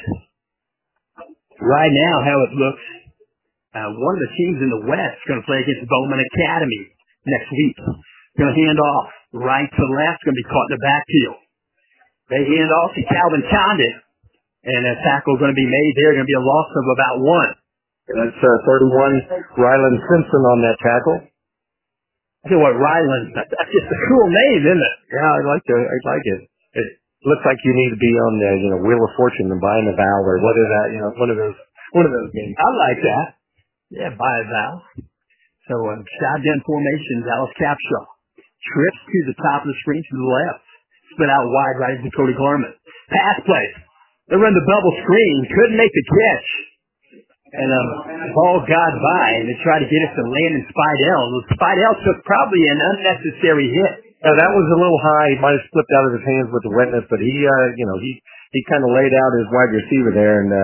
Right now, how it looks, one of the teams in the West is going to play against Bowman Academy next week. Going to hand off right to left, going to be caught in the backfield. They hand off to Calvin Condon, and a tackle going to be made there. Going to be a loss of about 1. That's 31, Ryland Simpson on that tackle. I tell you what, Ryland, that's just a cool name, isn't it? Yeah, I like it. It looks like you need to be on the Wheel of Fortune and buying a vowel or what is that? One of those games. I like that. Yeah, buy a vowel. So shotgun formation, Dallas Capshaw trips to the top of the screen to the left. Split out wide right into Cody Garman. pass plays. They run the bubble screen, couldn't make the catch. And the ball got by, and they tried to get it to Landon Spidell. Spidell took probably an unnecessary hit. Yeah, that was a little high. He might have slipped out of his hands with the wetness, but he kind of laid out his wide receiver there, and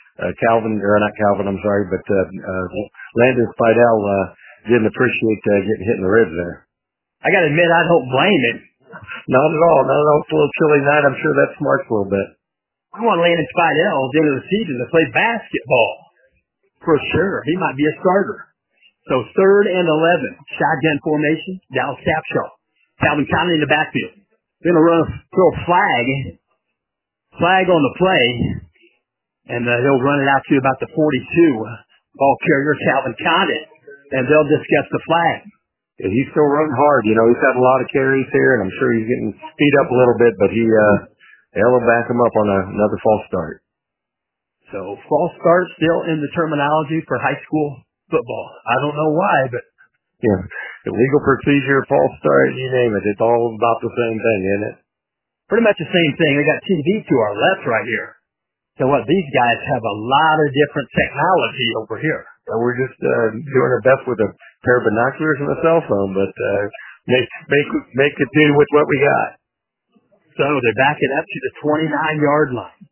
Landon Spidell didn't appreciate getting hit in the ribs there. I got to admit, I don't blame him. Not at all. It's a little chilly night. I'm sure that smarts a little bit. I want Landon Spidell at the end of the season to play basketball. For sure. He might be a starter. So 3rd and 11. Shotgun formation. Dallas Capshaw. Calvin Conley in the backfield. Going to throw a flag. Flag on the play. And he'll run it out to about the 42. Ball carrier Calvin Conley. And they'll discuss the flag. Yeah, he's still running hard. He's had a lot of carries here, and I'm sure he's getting speed up a little bit, but they'll back him up on another false start. So false start still in the terminology for high school football. I don't know why, but yeah, illegal procedure, false start, you name it. It's all about the same thing, isn't it? Pretty much the same thing. We got TV to our left right here. So what? These guys have a lot of different technology over here. So we're just doing our best with a pair of binoculars and a cell phone, but make it do with what we got. So they're backing up to the 29-yard line.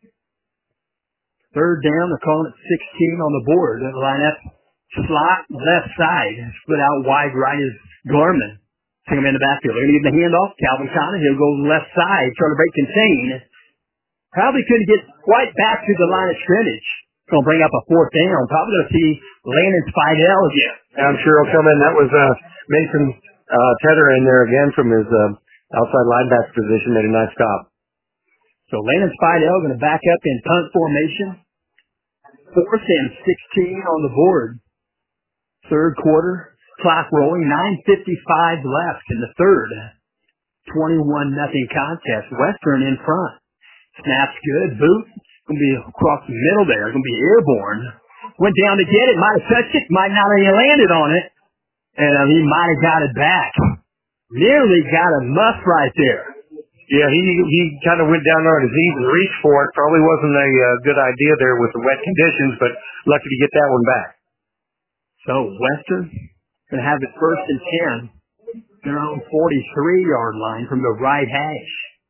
3rd down, they're calling it 16 on the board. They'll line up slot left side. Split out wide right is Gorman. Take him in the backfield. They're going to give the handoff. Calvin Conley, he'll go left side, trying to break contain. Probably couldn't get quite back to the line of scrimmage. Going to bring up a 4th down. Probably going to see Landon Spidell again. I'm sure he'll come in. That was Mason Tedder in there again from his outside linebacker position. Made a nice stop. So Landon Spidell going to back up in punt formation. 4th and 16 on the board. 3rd quarter. Clock rolling. 9:55 left in the 3rd. 21-0 contest. Western in front. Snap's good. Boot. Going to be across the middle there. Going to be airborne. Went down to get it. Might have touched it. Might not have landed on it. And he might have got it back. Nearly got a muff right there. Yeah, he kind of went down on his knees and reached for it. Probably wasn't a good idea there with the wet conditions, but lucky to get that one back. So Western going to have it 1st and 10. Their own 43-yard line from the right hash.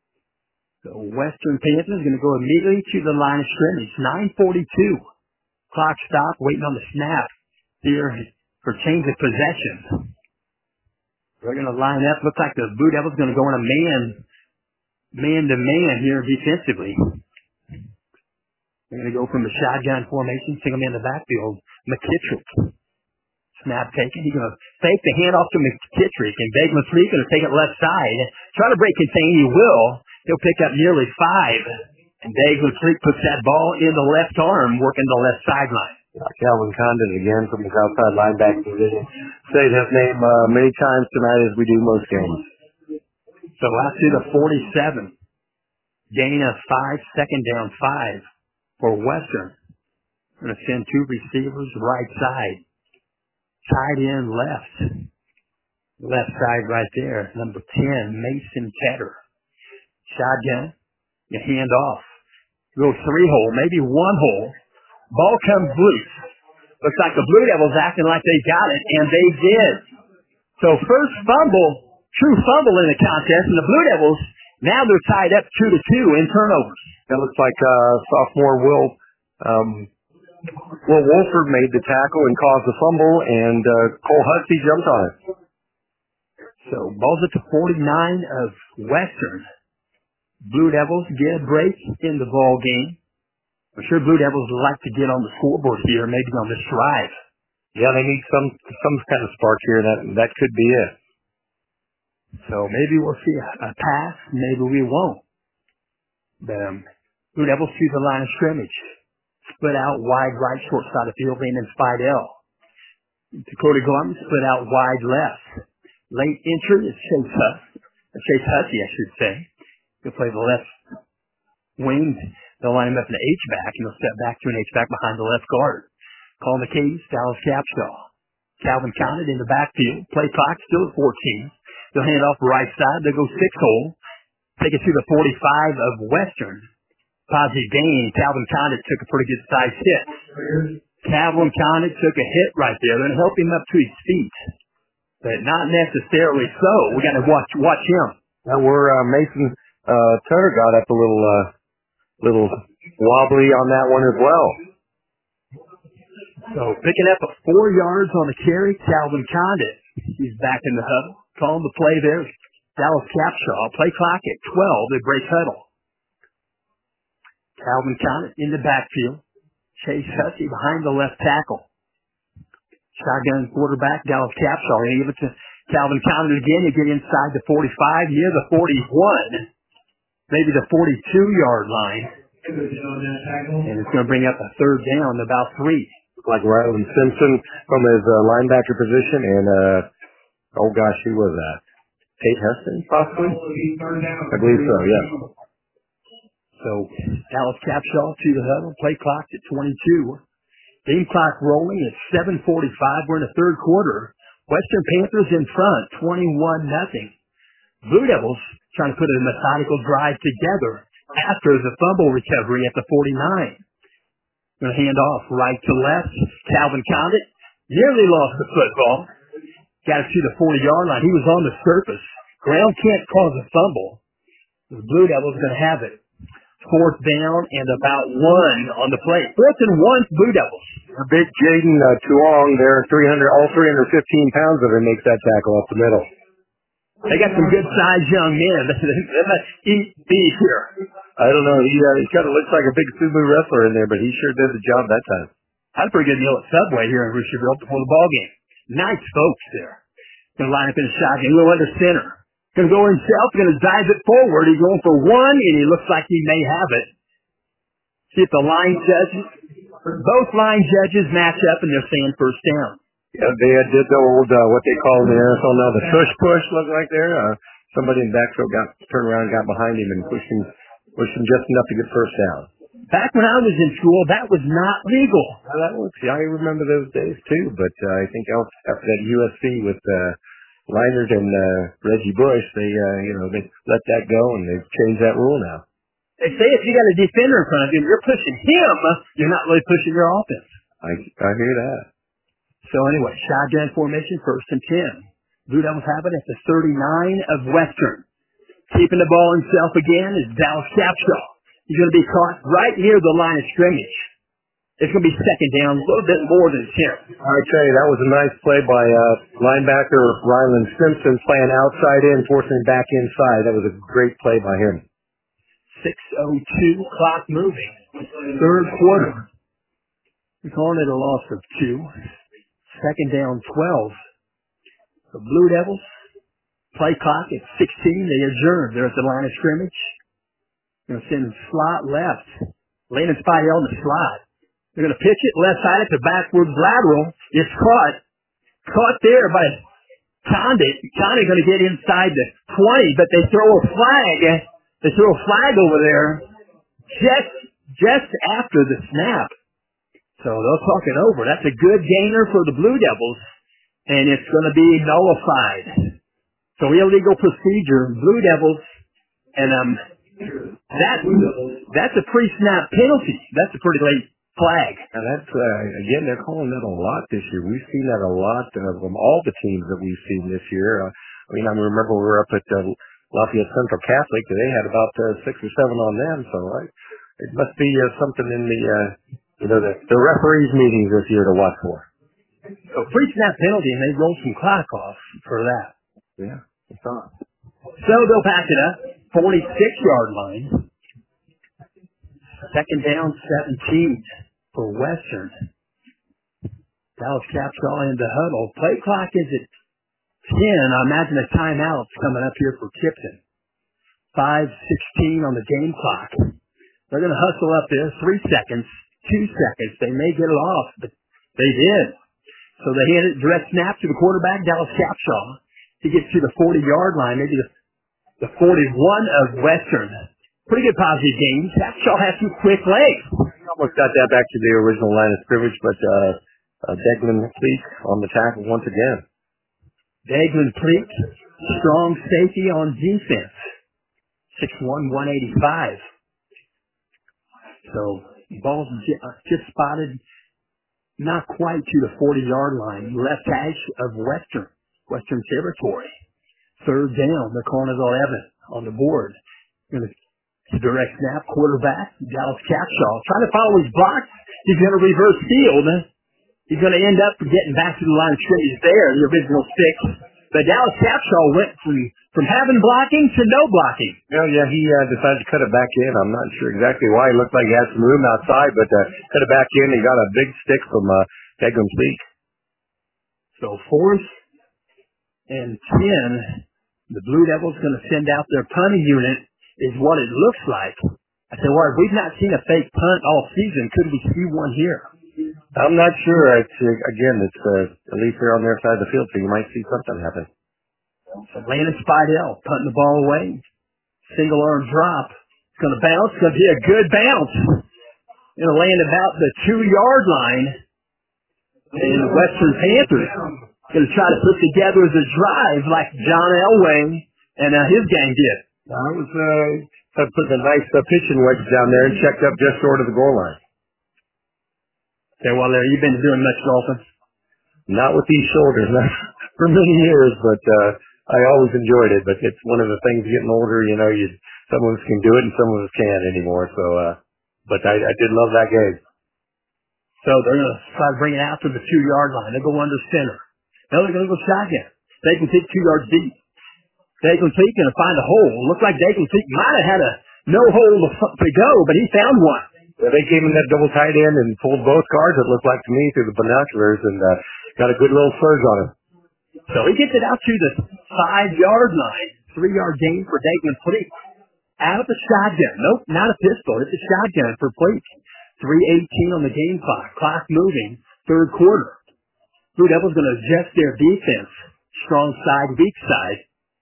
So Western Panthers going to go immediately to the line of scrimmage. 9:42. Clock stop, waiting on the snap here for change of possession. They're going to line up. Looks like the Blue Devils going to go in a man-to-man here defensively. They're going to go from the shotgun formation, stick him in the backfield. McKittrick. Snap taken. He's going to fake the handoff to McKittrick, and Begman Fleet going to take it left side. Try to break contain. He will. He'll pick up nearly 5. And Begman Fleet puts that ball in the left arm, working the left sideline. Calvin Condon again from his outside linebacker position. Say his name many times tonight as we do most games. So out to the 47. Gain of 5, 2nd down 5 for Western. Going to send 2 receivers right side. Tight end left. Left side right there. Number 10, Mason Tedder. Shotgun. You hand off. Go 3-hole, maybe 1-hole. Ball comes loose. Looks like the Blue Devils acting like they got it, and they did. So first fumble, true fumble in the contest, and the Blue Devils, now they're tied up 2-2 in turnovers. That looks like sophomore Will Wolford made the tackle and caused the fumble, and Cole Hussey jumped on it. So ball's at the 49 of Western. Blue Devils get a break in the ball game. I'm sure Blue Devils would like to get on the scoreboard here, maybe on this drive. Yeah, they need some kind of spark here. That could be it. So maybe we'll see a pass, maybe we won't. Blue Devils to the line of scrimmage. Split out wide right, short side of field, and then Spidell. Dakota Gorman split out wide left. Late entry is Chase Hussey, I should say. He'll play the left wing. They'll line him up in the H-back, and he'll step back to an H-back behind the left guard. Calling the keys, Dallas Capshaw. Calvin Condon in the backfield. Play clock still at 14. They'll hand off right side. They'll go 6-hole. take it to the 45 of Western. Positive gain. Calvin Condit took a pretty good sized hit. Calvin Condit took a hit right there. They're going to help him up to his feet, but not necessarily so. We got to watch him. Now Mason Turner got up a little wobbly on that one as well. So picking up 4 yards on the carry, Calvin Condit. He's back in the huddle. Calling the play there. Dallas Capshaw. Play clock at 12. They break huddle. Calvin Condit in the backfield. Chase Hussey behind the left tackle. Shotgun quarterback, Dallas Capshaw. They give it to Calvin Condit again. You get inside the 45, near the 41, maybe the 42-yard line. And it's going to bring up a third down, about 3. Like Ryland Simpson from his linebacker position, and oh gosh, who was that? Tate Heston, possibly? I believe so, yeah. So Dallas Capshaw to the huddle. Play clock at 22. Game clock rolling at 7:45. We're in the third quarter. Western Panthers in front, 21-0. Blue Devils trying to put a methodical drive together after the fumble recovery at the 49. Going to hand off right to left. Calvin Condit nearly lost the football. Got it to the 40-yard line. He was on the surface. Ground can't cause a fumble. The Blue Devils going to have it. 4th down and about 1 on the play. 4th and 1, Blue Devils. Big Jaden Tuong there, all 315 pounds of him makes that tackle up the middle. They got some good-sized young men. They must eat beef here. I don't know. He kind of looks like a big sumo wrestler in there, but he sure did the job that time. Had a pretty good meal at Subway here in Richardville before the ball game. Nice folks there. Going to line up in the shotgun. He'll go under center. Going to go himself. Going to dive it forward. He's going for 1, and he looks like he may have it. See if the line judges, both line judges match up, and they're saying first down. Yeah, they did the old, what they call in the NFL now, the tush push, look like there. Somebody in the backfield turned around, got behind him, and pushed him just enough to get first down. Back when I was in school, that was not legal. Well, that was, I remember those days too, but I think after that USC with Leinert and Reggie Bush, they let that go, and they've changed that rule now. They say if you got a defender in front of you and you're pushing him, you're not really pushing your offense. I hear that. So anyway, shotgun formation, 1st and 10. Blue Devils have it at the 39 of Western. Keeping the ball himself again is Dallas Capshaw. He's going to be caught right near the line of scrimmage. It's going to be 2nd down, a little bit more than 10. I tell you, that was a nice play by linebacker Ryland Simpson, playing outside in, forcing him back inside. That was a great play by him. 6:02, clock moving. Third quarter. We're calling it a loss of 2. 2nd down, 12. The Blue Devils, play clock at 16. They adjourn. They're at the line of scrimmage. They're going to send slot left. Landon Spidey on the slot. They're going to pitch it left side at the backwards lateral. It's caught there by Condit. Condit going to get inside the 20, but they throw a flag. They throw a flag over there just after the snap. So they'll talk it over. That's a good gainer for the Blue Devils, and it's going to be nullified. So illegal procedure, Blue Devils, and that's a pre-snap penalty. That's a pretty late flag. Now that's again, they're calling that a lot this year. We've seen that a lot from all the teams that we've seen this year. I remember we were up at Lafayette Central Catholic. They had about 6 or 7 on them. So it must be something in the referees meetings this year to watch for. So pre-snap penalty, and they rolled some clock off for that. Yeah, I thought. So they'll pass it up, 46-yard line. 2nd down, 17 for Western. Dallas Capshaw in the huddle. Play clock is at 10. I imagine a timeout's coming up here for Tipton. 5:16 on the game clock. They're going to hustle up there. 3 seconds, 2 seconds. They may get it off, but they did. So they hand it direct snap to the quarterback, Dallas Capshaw. He gets to the 40-yard line, maybe the 41 of Western. Pretty good positive game. Capshaw has some quick legs. Almost got that back to the original line of scrimmage, but Declan Pleak on the tackle once again. Declan Pleak, strong safety on defense. 6'1", 185. So ball's just spotted not quite to the 40-yard line, left edge of Western territory. Third down, they're calling it 11 on the board. Going to direct snap, quarterback, Dallas Capshaw. Trying to follow his blocks. He's going to reverse field. He's going to end up getting back to the line of scrimmage there, the original 6. But Dallas Capshaw went from having blocking to no blocking. Well, yeah, he decided to cut it back in. I'm not sure exactly why. He looked like he had some room outside, but cut it back in. He got a big stick from Deglin's Peak. So 4th and 10. The Blue Devils going to send out their punting unit is what it looks like. I said, well, we've not seen a fake punt all season. Could we see one here? I'm not sure. Again, it's at least they're on their side of the field, so you might see something happen. So Landon Spidell punting the ball away. Single arm drop. It's going to bounce. It's going to be a good bounce. Going to land about the 2-yard line. And the Western Panthers going to try to put together the drive like John Elway and his gang did. I was putting a nice pitching wedge down there and checked up just short of the goal line. Okay, well, Larry, you've been doing much golfing? Not with these shoulders, not for many years, but I always enjoyed it. But it's one of the things getting older, you know, some of us can do it and some of us can't anymore. So, but I did love that game. So they're going to try to bring it out to the 2-yard line. They'll go under center. Now they're going to go shotgun. They can take 2 yards deep. Daigle Peak going to find a hole. Looks like Daigle Peak might have had a no hole to go, but he found one. Yeah, they came in that double tight end and pulled both guards, it looked like to me, through the binoculars, and got a good little surge on him. So he gets it out to the 5-yard line. 3-yard gain for Daigle Peak. Out of the shotgun. Nope, not a pistol. It's a shotgun for Peak. 3:18 on the game clock. Clock moving. Third quarter. Blue Devils going to adjust their defense. Strong side, weak side.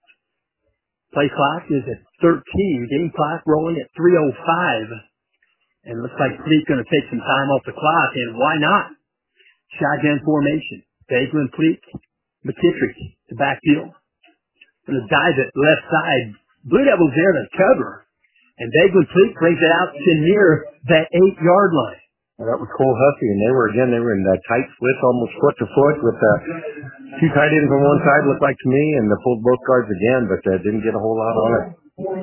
Play clock is at 13. Game clock rolling at 3:05. And it looks like Pleak going to take some time off the clock, and why not? Shotgun formation. Daigle Pleak, McKittrick, the backfield. Going to dive it left side. Blue Devils there to cover. And Daigle Pleak brings it out to near that 8-yard line. Well, that was Cole Hussey, and they were in that tight splits, almost foot to foot, with 2 tight ends on one side, looked like to me, and they pulled both guards again, but didn't get a whole lot on it.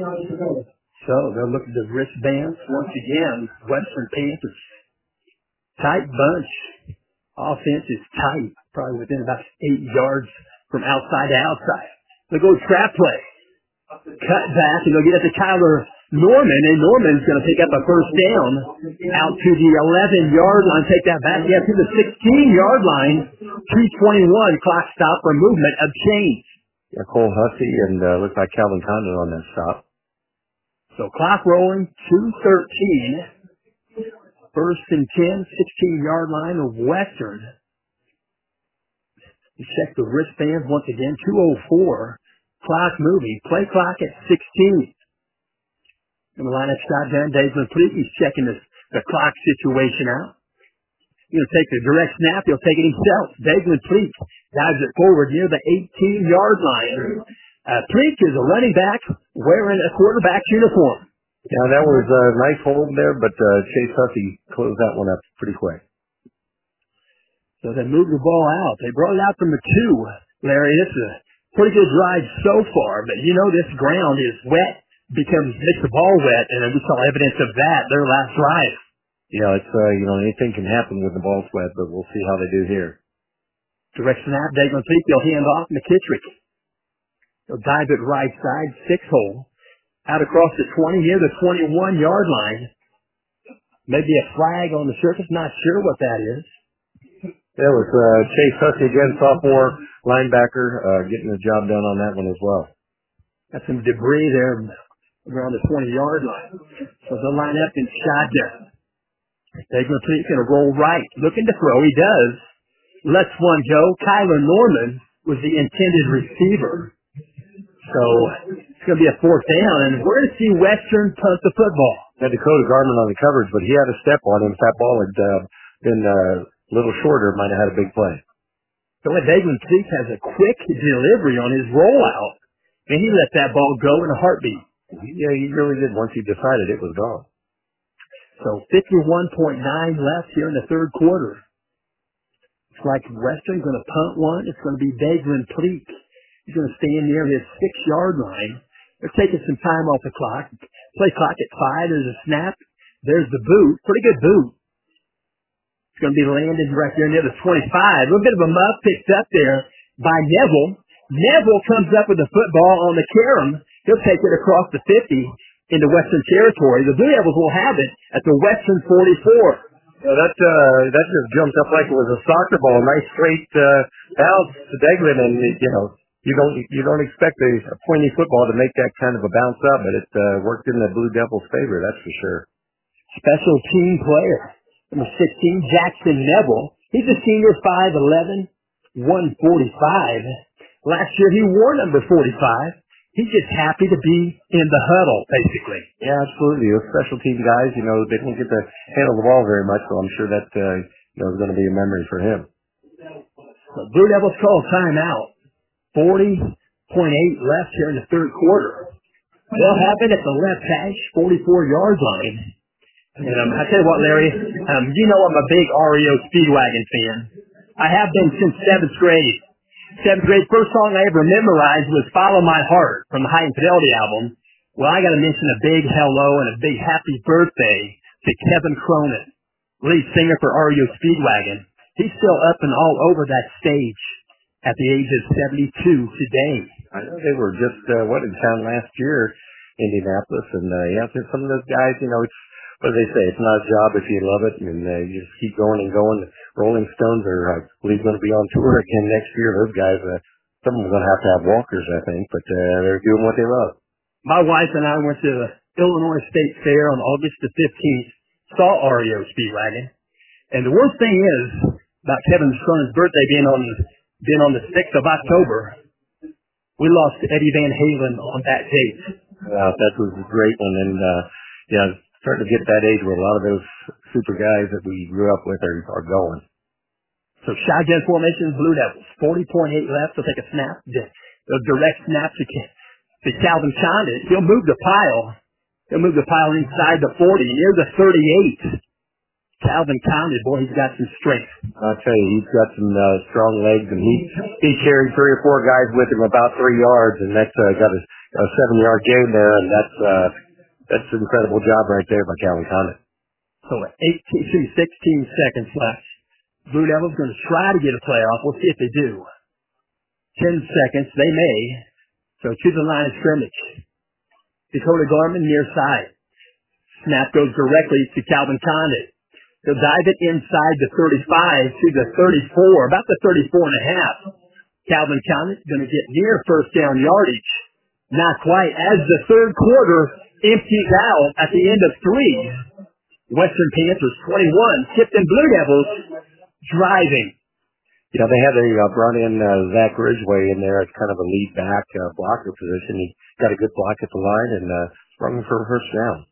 So they'll look at the wristbands once again. Western Panthers. Tight bunch. Offense is tight, probably within about 8 yards from outside to outside. They'll go trap play. Cut back, and they'll get it to Kyler Norman, and Norman's going to pick up a first down out to the 11-yard line. Take that back, yeah, to the 16-yard line. 2:21, clock stop for movement of chains. Yeah, Cole Hussey and looks like Calvin Condon on that stop. So clock rolling, 2:13. First and 10, 16-yard line of Western. You check the wristbands once again, 2:04. Clock moving, play clock at 16. In the line of shotgun, Daigle Pleak, he's checking the clock situation out. He'll take the direct snap, he'll take it himself. Daigle Pleak dives it forward near the 18-yard line. Pleak is a running back wearing a quarterback's uniform. Yeah, that was a nice hold there, but Chase Hussey closed that one up pretty quick. So they moved the ball out. They brought it out from the 2. Larry, this is a pretty good ride so far, but you know this ground is wet, makes the ball wet, and we saw evidence of that their last drive. Yeah, it's, anything can happen with the ball wet, but we'll see how they do here. Direct snap, Daigle Peak, they'll hand off McKittrick. They'll dive it right side, 6-hole. Out across the 20 near the 21-yard line. Maybe a flag on the surface, not sure what that is. That was Chase Hussey again, sophomore linebacker, getting the job done on that one as well. Got some debris there around the 20-yard line. So they'll line up in shotgun. Daigle Peak going to roll right, looking to throw. He does. Lets one go. Kyler Norman was the intended receiver. So it's going to be a 4th down, and we're going to see Western punt the football. Had Dakota Garman on the coverage, but he had a step on him. If that ball had been a little shorter, might have had a big play. So Daigle Peak has a quick delivery on his rollout, and he let that ball go in a heartbeat. Yeah, he really did. Once he decided, it was gone. So 51.9 left here in the third quarter. It's like Western's going to punt one. It's going to be Daglin Pleak. He's going to stand near his 6-yard line. They're taking some time off the clock. Play clock at 5. There's a snap. There's the boot. Pretty good boot. It's going to be landed right there near the 25. A little bit of a muff picked up there by Neville. Neville comes up with the football on the carom. He'll take it across the 50 into Western territory. The Blue Devils will have it at the Western 44. Yeah, that just jumped up like it was a soccer ball. Nice straight bounce to Deglin, and you don't expect a pointy football to make that kind of a bounce up, but it worked in the Blue Devils' favor, that's for sure. Special team player, number 16, Jackson Neville. He's a senior, 5'11", 145. Last year he wore number 45. He's just happy to be in the huddle, basically. Yeah, absolutely. Those special team guys, they don't get to handle the ball very much, so I'm sure that is going to be a memory for him. The Blue Devils call timeout. 40.8 left here in the third quarter. They'll have it at the left hash, 44-yard line. And I tell you what, Larry, I'm a big REO Speedwagon fan. I have been since 7th grade. 7th grade, first song I ever memorized was Follow My Heart from the High Infidelity album. Well, I got to mention a big hello and a big happy birthday to Kevin Cronin, lead singer for REO Speedwagon. He's still up and all over that stage at the age of 72 today. I know they were just, in town last year, Indianapolis, and some of those guys, it's, what do they say? It's not a job if you love it, and you just keep going and going. Rolling Stones are, I believe, going to be on tour again next year. Those guys, some of them are going to have walkers, I think, but they're doing what they love. My wife and I went to the Illinois State Fair on August the 15th, saw REO Speedwagon, and the worst thing is about Kevin Cronin's birthday being on the 6th of October, we lost Eddie Van Halen on that date. That was a great one, and starting to get that age where a lot of those super guys that we grew up with are going. So shotgun formation, Blue Devils, 40.8 left. They'll take a snap, a direct snap to Calvin Condit. He'll move the pile. He'll move the pile inside the 40, near the 38. Calvin Condit, boy, he's got some strength. I'll tell you, he's got some strong legs, and he carried 3 or 4 guys with him about 3 yards, and that's got a 7-yard gain there, and that's an incredible job right there by Calvin Condit. So 16 seconds left. Blue Devils going to try to get a playoff. We'll see if they do. 10 seconds. They may. So to the line of scrimmage. Dakota Garman near side. Snap goes directly to Calvin Condit. He'll dive it inside the 35 to the 34, about the 34 and a half. Calvin Condit going to get near first down yardage. Not quite. As the third quarter empties out at the end of 3. Western Panthers 21, Tipton Blue Devils driving. Yeah, they had brought in Zach Ridgway in there as kind of a lead back blocker position. He got a good block at the line and sprung him for a first down.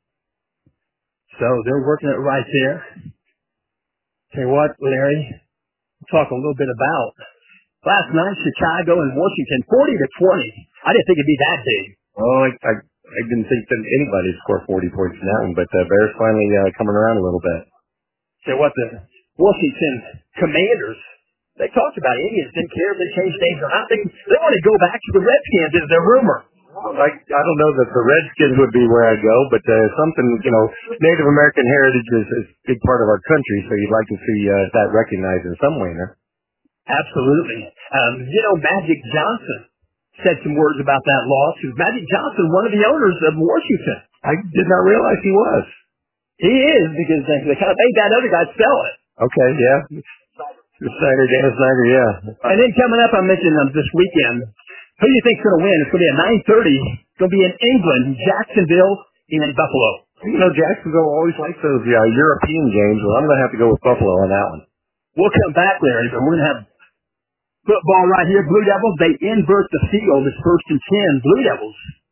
So they're working it right there. Tell you what, Larry, we'll talk a little bit about last night, Chicago and Washington, 40-20. I didn't think it'd be that big. Oh, I didn't think that anybody would score 40 points in that one, but Bears finally coming around a little bit. Tell you what, the Washington Commanders, they talked about Indians, didn't care if they changed names or not. They want to go back to the Redskins, is their rumor. I don't know that the Redskins would be where I'd go, but something, Native American heritage is a big part of our country, so you'd like to see that recognized in some way, huh? Absolutely. Magic Johnson said some words about that lawsuit. Magic Johnson, one of the owners of Washington. I did not realize he was. He is, because they kind of made that other guy sell it. Okay, yeah. Dennis Snyder, yeah. And then coming up, I mentioned this weekend, who do you think's going to win? It's going to be at 9:30. It's going to be in England, Jacksonville, and Buffalo. Jacksonville always likes those European games. Well, I'm going to have to go with Buffalo on that one. We'll come back, Larry, but we're going to have football right here. Blue Devils, they invert the field. It's 1st and 10. Blue Devils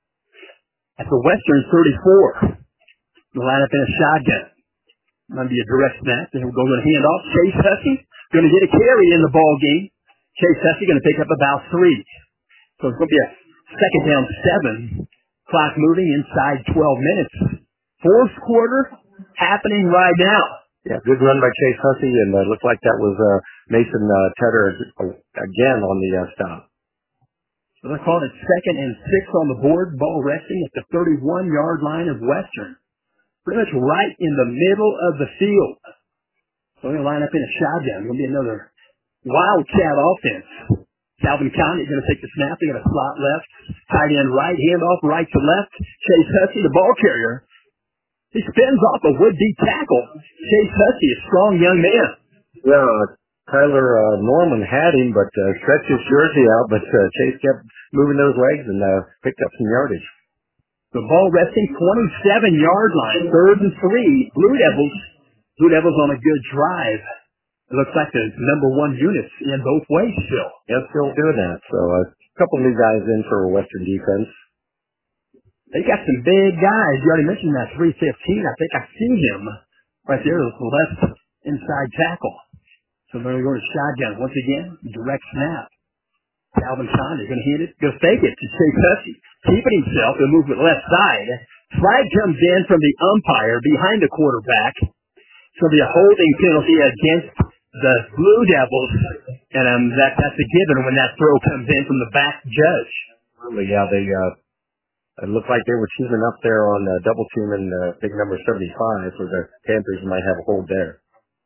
at the Western 34. They'll line up in a shotgun. Might be a direct snap. Then we'll go to hand off. Chase Hussey going to get a carry in the ball game. Chase Hussey going to pick up about 3. So it's going to be a 2nd down 7 Clock moving inside 12 minutes. Fourth quarter happening right now. Yeah, good run by Chase Hussey, and looked like that was Mason Tedder again on the stop. So they're calling it 2nd and 6 on the board. Ball resting at the 31-yard line of Western. Pretty much right in the middle of the field. So they're going to line up in a shotgun. Going to be another wildcat offense. Calvin Conley going to take the snap. They're going to slot left. Tight end right. Handoff right to left. Chase Hussey, the ball carrier. He spins off a would-be tackle. Chase Hussey, a strong young man. Yeah, Tyler Norman had him, but stretched his jersey out, but Chase kept moving those legs and picked up some yardage. The ball resting 27-yard line, 3rd and 3. Blue Devils on a good drive. It looks like the number 1 units in both ways still. Yeah, still doing that. So a couple new guys in for Western defense. They got some big guys. You already mentioned that 315. I think I see him right there, the left inside tackle. So they're going to shotgun once again. Direct snap. Calvin Conley going to hit it, go fake it to Chase Hussey. Keeping himself and move to the left side. Flag comes in from the umpire behind the quarterback. So the holding penalty against the Blue Devils. And that's a given when that throw comes in from the back judge. Really, yeah, it looked like they were teaming up there on double teaming big number 75, so the Panthers might have a hold there.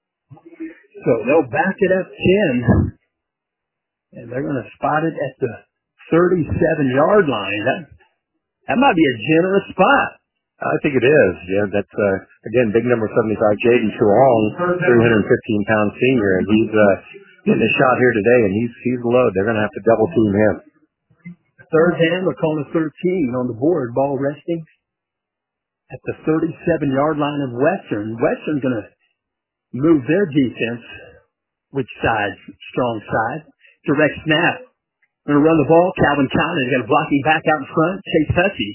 So they'll back it up 10. And they're going to spot it at the 37-yard line. That might be a generous spot. I think it is. Yeah, that's, again, big number 75, Jaden Truong, 315-pound senior, and he's getting a shot here today, and he's low. They're going to have to double team him. Third down, we're calling it 13 on the board. Ball resting at the 37-yard line of Western. Western's going to move their defense. Which side? Strong side. Direct snap. Going to run the ball. Calvin Conley is going to block him back out in front. Chase Hussey.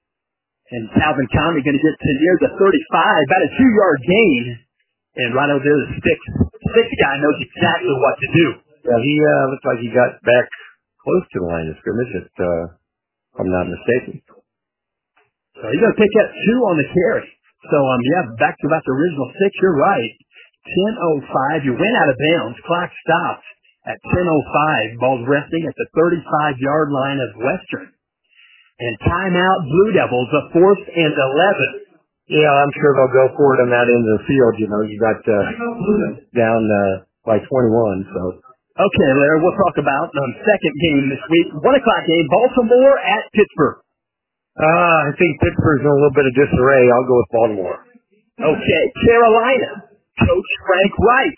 And Calvin Conley going to get to near the 35. About a 2-yard gain. And right over there, the six guy knows exactly what to do. Yeah, he looked like he got back close to the line of scrimmage, if I'm not mistaken. So he's going to pick up 2 on the carry. So, back to about the original 6. You're right. 10:05. You went out of bounds. Clock stopped at 10:05. Ball's resting at the 35-yard line of Western. And timeout Blue Devils, a 4th and 11. Yeah, I'm sure they'll go for it on that end of the field. You know, you got down by 21, so. Okay, Larry, we'll talk about second game this week. 1 o'clock game, Baltimore at Pittsburgh. I think Pittsburgh's in a little bit of disarray. I'll go with Baltimore. Okay, Carolina. Coach Frank Wright.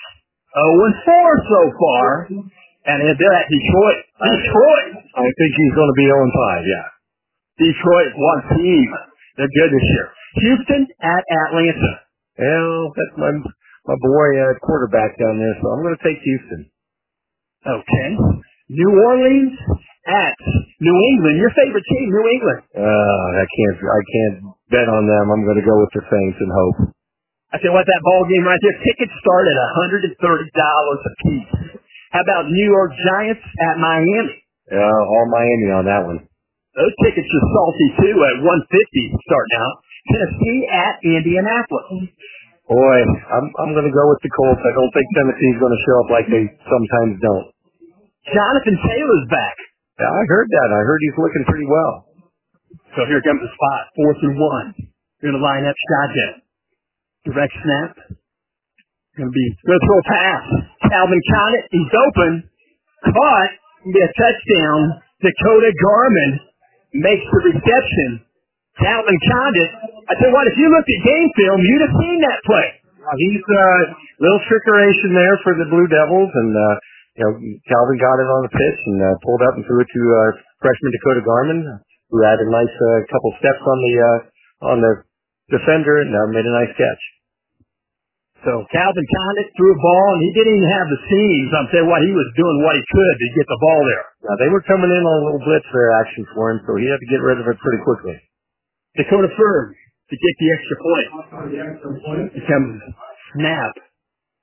0-4 so far. And they're at Detroit. I think he's going to be 0-5, yeah. Detroit, one team. They're good this year. Houston at Atlanta. Well, that's my boy quarterback down there, so I'm going to take Houston. Okay. New Orleans at New England. Your favorite team, New England. I can't bet on them. I'm going to go with the Saints and hope. I tell you what, that ball game right there, tickets start at $130 a piece. How about New York Giants at Miami? All Miami on that one. Those tickets are salty too at $150 starting out. Tennessee at Indianapolis. Boy, I'm going to go with the Colts. I don't think Tennessee's going to show up like they sometimes don't. Jonathan Taylor's back. Yeah, I heard that. I heard he's looking pretty well. So here comes the spot, 4th and 1. Going to line up shotgun. Direct snap. Going to throw a pass. Calvin Conley, he's open. Caught. Be a touchdown. Dakota Garman makes the reception. Calvin Condit, I tell you what, if you looked at game film, you'd have seen that play. He's a little trickeration there for the Blue Devils, and Calvin got it on the pitch and pulled up and threw it to freshman Dakota Garman, who had a nice couple steps on the defender and made a nice catch. So Calvin Condit threw a ball, and he didn't even have the seams. I'm telling you what, he was doing what he could to get the ball there. Now, they were coming in on a little blitz there action for him, so he had to get rid of it pretty quickly. Dakota Ferg to get the extra point. Here comes snap.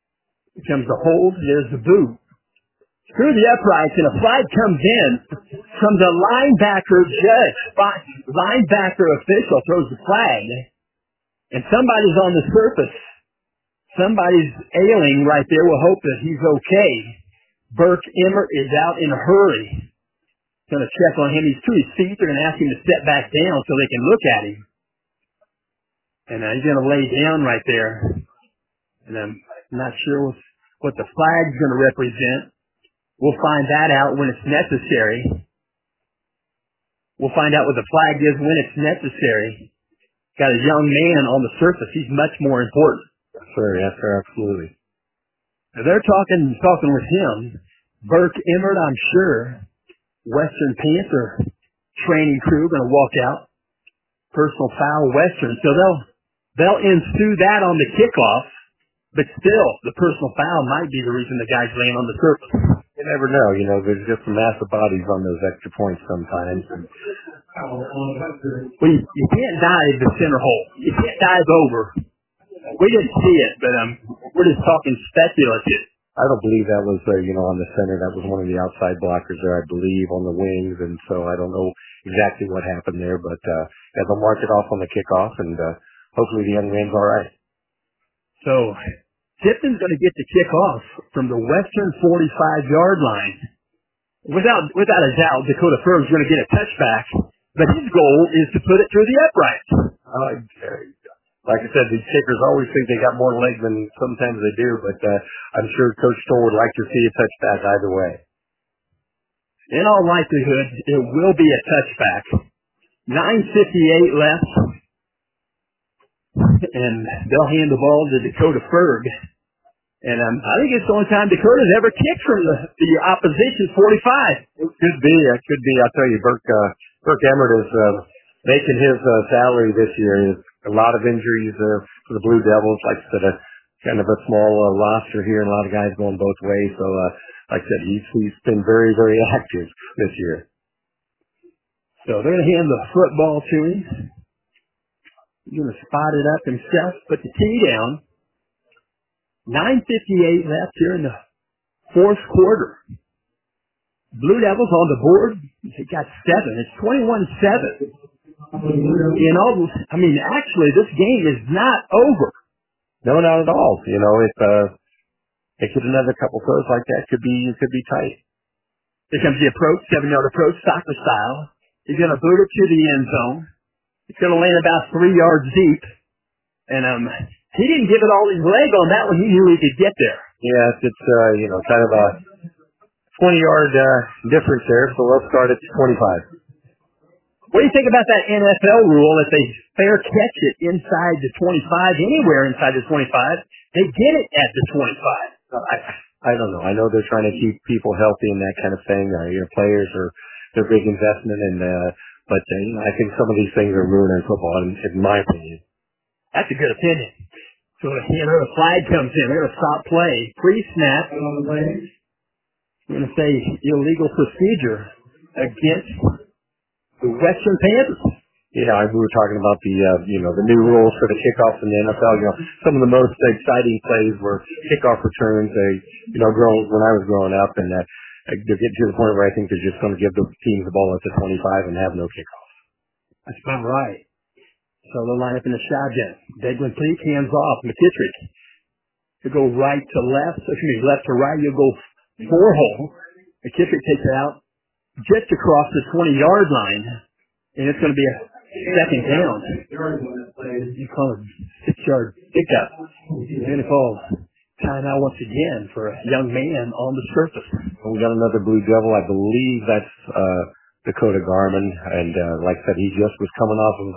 Here comes the hold. There's the boot. Through the uprights, and a flag comes in from the linebacker official throws the flag, and somebody's on the surface. Somebody's ailing right there. We'll hope that he's okay. Burke Emmert is out in a hurry. Going to check on him. He's to his feet. They're going to ask him to step back down so they can look at him. And he's going to lay down right there. And I'm not sure what the flag's going to represent. We'll find that out when it's necessary. We'll find out what the flag is when it's necessary. Got a young man on the surface. He's much more important. Yes, sir, absolutely. Now they're talking with him. Burke Emmert, I'm sure. Western Panther training crew going to walk out. Personal foul, Western. So they'll ensue that on the kickoff. But still, the personal foul might be the reason the guy's laying on the surface. You never know. There's just massive bodies on those extra points sometimes. Well, you can't dive the center hole. You can't dive over. We didn't see it, but we're just talking speculative. I don't believe that was, on the center. That was one of the outside blockers there, I believe, on the wings. And so I don't know exactly what happened there. But they'll mark it off on the kickoff, and hopefully the young man's all right. So Tipton's going to get the kickoff from the Western 45-yard line. Without a doubt, Dakota Firm's going to get a touchback, but his goal is to put it through the uprights. Like I said, these kickers always think they got more leg than sometimes they do, but I'm sure Coach Stoll would like to see a touchback either way. In all likelihood, it will be a touchback. 9:58 left, and they'll hand the ball to Dakota Ferg. And I think it's the only time Dakota's ever kicked from the opposition's 45. It could be. I'll tell you, Burke Emmert is making his salary this year. A lot of injuries for the Blue Devils. Like I said, kind of a small roster here, and a lot of guys going both ways. So, like I said, he's been very, very active this year. So they're going to hand the football to him. He's going to spot it up himself, put the tee down. 9:58 left here in the fourth quarter. Blue Devils on the board. They got 7. It's 21-7. Actually, this game is not over. No, not at all. If they get another couple throws like that, it could be tight. Here comes the approach, 7-yard approach, soccer style. He's going to boot it to the end zone. It's going to land about 3 yards deep. And he didn't give it all his leg on that one. He knew he could get there. Yes, it's kind of a 20-yard difference there. So let's start at 25. What do you think about that NFL rule if they fair catch it inside the 25, anywhere inside the 25, they get it at the 25? I don't know. I know they're trying to keep people healthy and that kind of thing. Players are their big investment, but I think some of these things are ruining football, in my opinion. That's a good opinion. So the flag comes in. They're going to stop play. Pre-snap. We're going to say illegal procedure against the Western Panthers. Yeah, we were talking about the new rules for the kickoffs in the NFL. Some of the most exciting plays were kickoff returns. When I was growing up, and they're getting to the point where I think they're just going to give the teams the ball at the 25 and have no kickoff. That's about right. So they'll line up in the shotgun. Deglin Peak, hands off. McKittrick. You go right to left. Left to right. You'll go 4-hole. McKittrick takes it out just across the 20-yard line, and it's going to be a second down. You call it 6-yard pickup. You're going to call timeout once again for a young man on the surface. We got another Blue Devil. I believe that's Dakota Garman, and like I said, he just was coming off of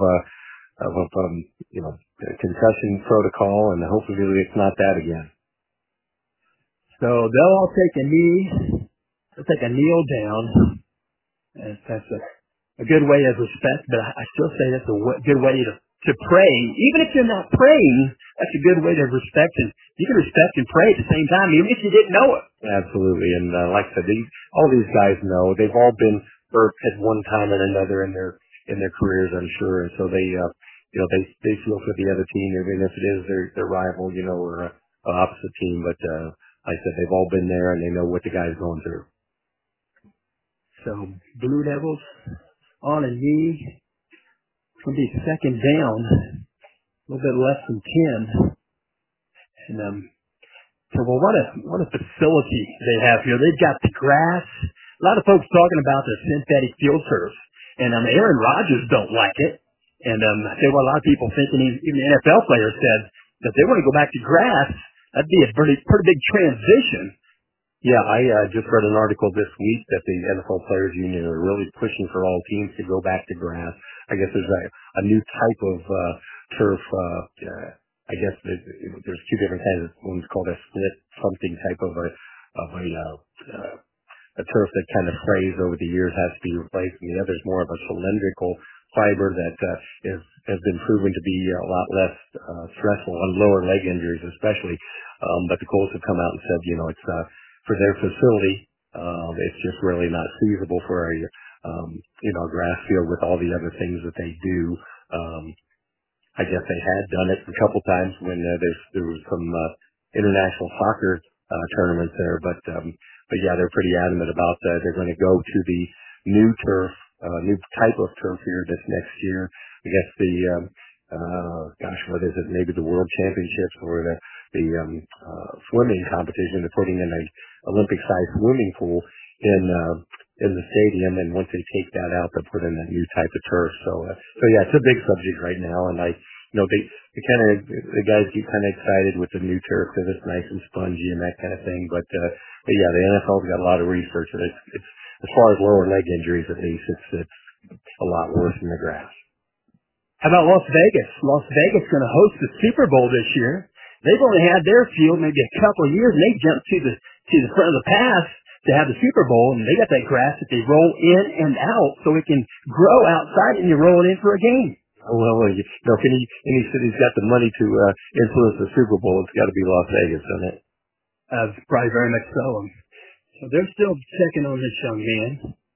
concussion protocol, and hopefully it's not that again. So they'll all take a knee. They'll take a kneel down. And that's a good way of respect, but I still say that's a good way to pray. Even if you're not praying, that's a good way to respect, and you can respect and pray at the same time, even if you didn't know it. Absolutely, and like I said, all these guys know. They've all been hurt at one time or another in their careers, I'm sure, and so they feel for the other team, even if it is their rival, or an opposite team. But like I said, they've all been there, and they know what the guy's going through. So So Blue Devils on a knee. It's going to be second down, a little bit less than 10. And so, well, what a facility they have here. They've got the grass. A lot of folks talking about the synthetic field turf. And Aaron Rodgers don't like it. And I tell you what, a lot of people thinking, even NFL players said that they want to go back to grass. That'd be a pretty big transition. Yeah, I just read an article this week that the NFL Players Union are really pushing for all teams to go back to grass. I guess there's a new type of turf. I guess there's two different kinds. One's called a split something type of a turf that kind of frays over the years, has to be replaced, and the other is more of a cylindrical fiber that has been proven to be a lot less stressful on lower leg injuries, especially. But the Colts have come out and said, it's for their facility, it's just really not feasible for a grass field with all the other things that they do. I guess they had done it a couple times when there was some international soccer tournaments there, but yeah, they're pretty adamant about that. They're going to go to the new turf, new type of turf here this next year. I guess what is it? Maybe the World Championships or the swimming competition. They're putting in a Olympic-sized swimming pool in the stadium, and once they take that out, they'll put in a new type of turf. So yeah, it's a big subject right now, and the guys get kind of excited with the new turf because it's nice and spongy and that kind of thing. But yeah, the NFL's got a lot of research, and it's as far as lower leg injuries, at least, it's a lot worse than the grass. How about Las Vegas? Las Vegas going to host the Super Bowl this year. They've only had their field maybe a couple of years, and they jumped to the front of the pass to have the Super Bowl, and they got that grass that they roll in and out so it can grow outside, and you roll it in for a game. Oh, well, if any city's got the money to influence the Super Bowl, it's got to be Las Vegas, doesn't it? Probably very much so. So they're still checking on this young man.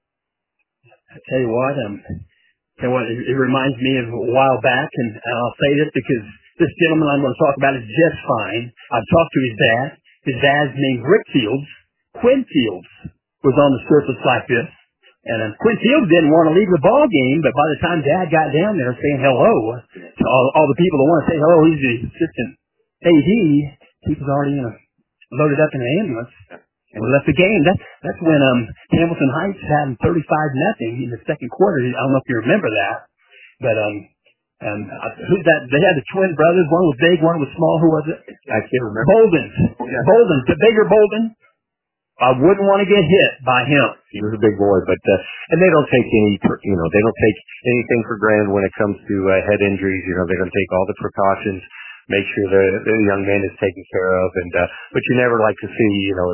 I tell you what, it reminds me of a while back, and I'll say this because this gentleman I'm going to talk about is just fine. I've talked to his dad. His dad's named Rick Fields. Quinn Fields was on the surface like this. And Quinn Fields didn't want to leave the ball game, but by the time Dad got down there saying hello to all the people that want to say hello, he's the assistant AD. He was already loaded up in an ambulance and left the game. That's when Hamilton Heights had 35-0 in the second quarter. I don't know if you remember that, but who's that? They had the twin brothers. One was big, one was small. Who was it? I can't remember. Bolden. Yeah. Bolden, the bigger Bolden. I wouldn't want to get hit by him. He was a big boy, but and they don't take they don't take anything for granted when it comes to head injuries. They're going to take all the precautions, make sure the young man is taken care of, and but you never like to see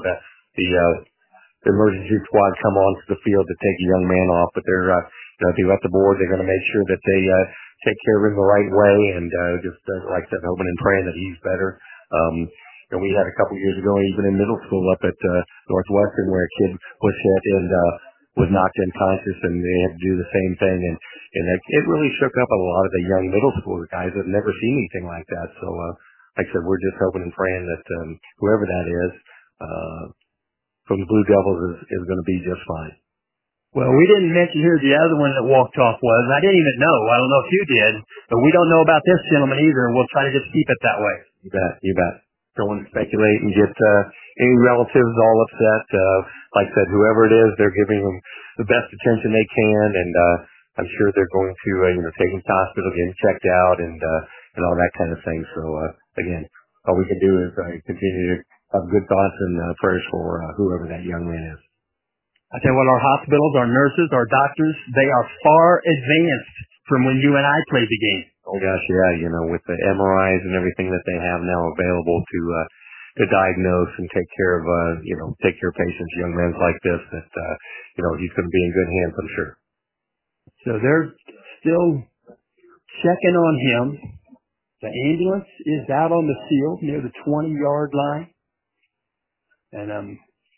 the emergency squad come onto the field to take a young man off, but they're they're at the board. They're going to make sure that they take care of him the right way, and just like I said, hoping and praying that he's better. We had a couple years ago, even in middle school up at Northwestern, where a kid was hit and was knocked unconscious, and they had to do the same thing. And it really shook up a lot of the young middle school guys that had never seen anything like that. So, like I said, we're just hoping and praying that whoever that is from the Blue Devils is going to be just fine. Well, we didn't mention here the other one that walked off was. I didn't even know. I don't know if you did, but we don't know about this gentleman either, and we'll try to just keep it that way. You bet. Don't want to speculate and get any relatives all upset. Like I said, whoever it is, they're giving them the best attention they can, and I'm sure they're going to take him to the hospital, get him checked out, and all that kind of thing. So again, all we can do is continue to have good thoughts and prayers for whoever that young man is. I tell you what, our hospitals, our nurses, our doctors, they are far advanced from when you and I played the game. Oh gosh, yeah, with the MRIs and everything that they have now available to diagnose and take care of patients, young men like this, that he's going to be in good hands, I'm sure. So they're still checking on him. The ambulance is out on the field near the 20-yard line, and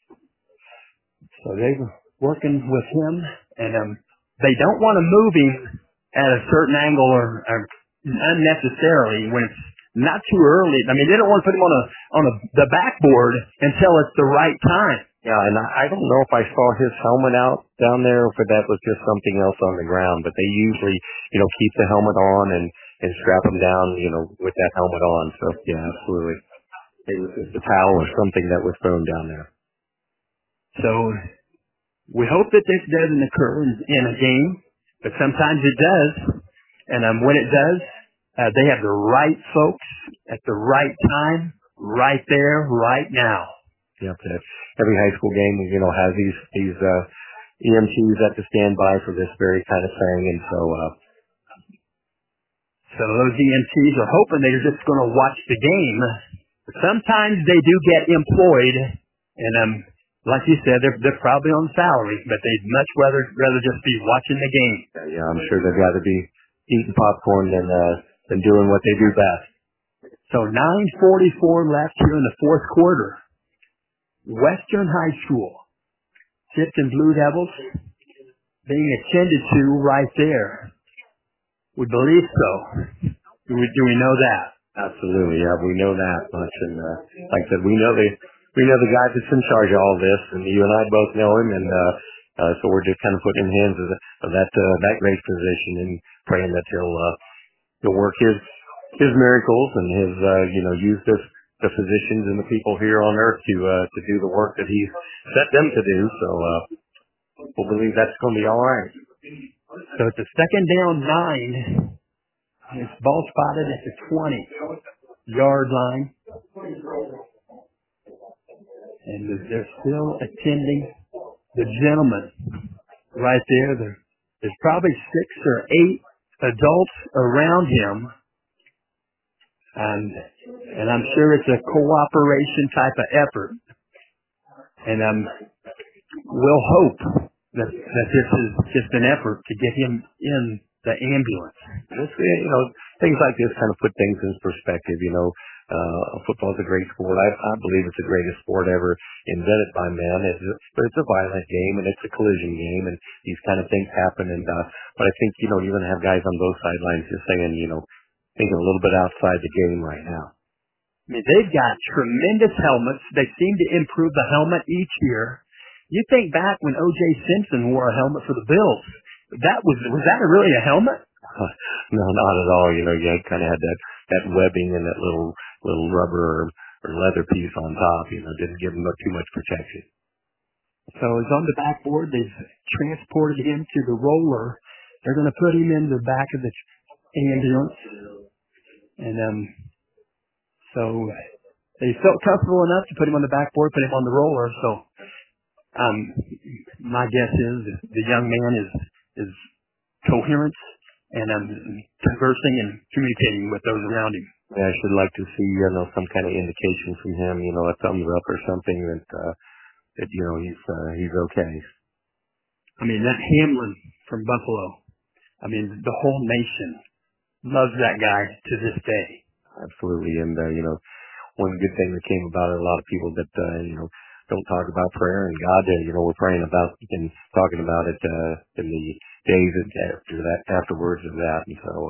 so they're working with him, and they don't want to move him at a certain angle or unnecessarily when it's not too early. I mean, they don't want to put him on the backboard until it's the right time. Yeah, and I don't know if I saw his helmet out down there, or if that was just something else on the ground. But they usually, keep the helmet on and strap him down, with that helmet on. So yeah, absolutely. It was just a towel or something that was thrown down there. So we hope that this doesn't occur in a game, but sometimes it does. And when it does, they have the right folks at the right time, right there, right now. Yep. Every high school game, has these EMTs at the standby for this very kind of thing, and so those EMTs are hoping they're just going to watch the game. But sometimes they do get employed, and like you said, they're probably on salary, but they'd much rather just be watching the game. Yeah, I'm sure they'd rather be eating popcorn than doing what they do best. So 9:44 left here in the fourth quarter. Western High School, Tifton Blue Devils, being attended to right there. We believe so. Do we know that? Absolutely, yeah, we know that much, and like I said, we know the guy that's in charge of all this, and you and I both know him, and so we're just kind of putting in hands of that great physician and praying that he'll work his miracles and his use the physicians and the people here on earth to do the work that he's set them to do. So we'll believe that's going to be all right. So it's a second down 9. It's ball spotted at the 20-yard line. And they're still attending the gentleman right there. There's probably 6 or 8 adults around him. And I'm sure it's a cooperation type of effort. And we'll hope that this is just an effort to get him in the ambulance. Things like this kind of put things in perspective. Football's a great sport. I believe it's the greatest sport ever invented by man. But it's a violent game, and it's a collision game, and these kind of things happen. But I think, you're going to have guys on both sidelines just saying, thinking a little bit outside the game right now. I mean, they've got tremendous helmets. They seem to improve the helmet each year. You think back when O.J. Simpson wore a helmet for the Bills. Was that really a helmet? No, not at all. You kind of had that webbing and that little rubber or leather piece on top. Didn't give him too much protection. So he's on the backboard. They've transported him to the roller. They're going to put him in the back of the ambulance. And so they felt comfortable enough to put him on the backboard, put him on the roller. So my guess is the young man is coherent and conversing and communicating with those around him. Yeah, I should like to see some kind of indication from him, a thumbs up or something that he's okay. I mean, that Hamlin from Buffalo, I mean, the whole nation loves that guy to this day. Absolutely. And, one good thing that came about it, a lot of people that, don't talk about prayer and God, we're praying about and talking about it, in the days afterwards of that. And so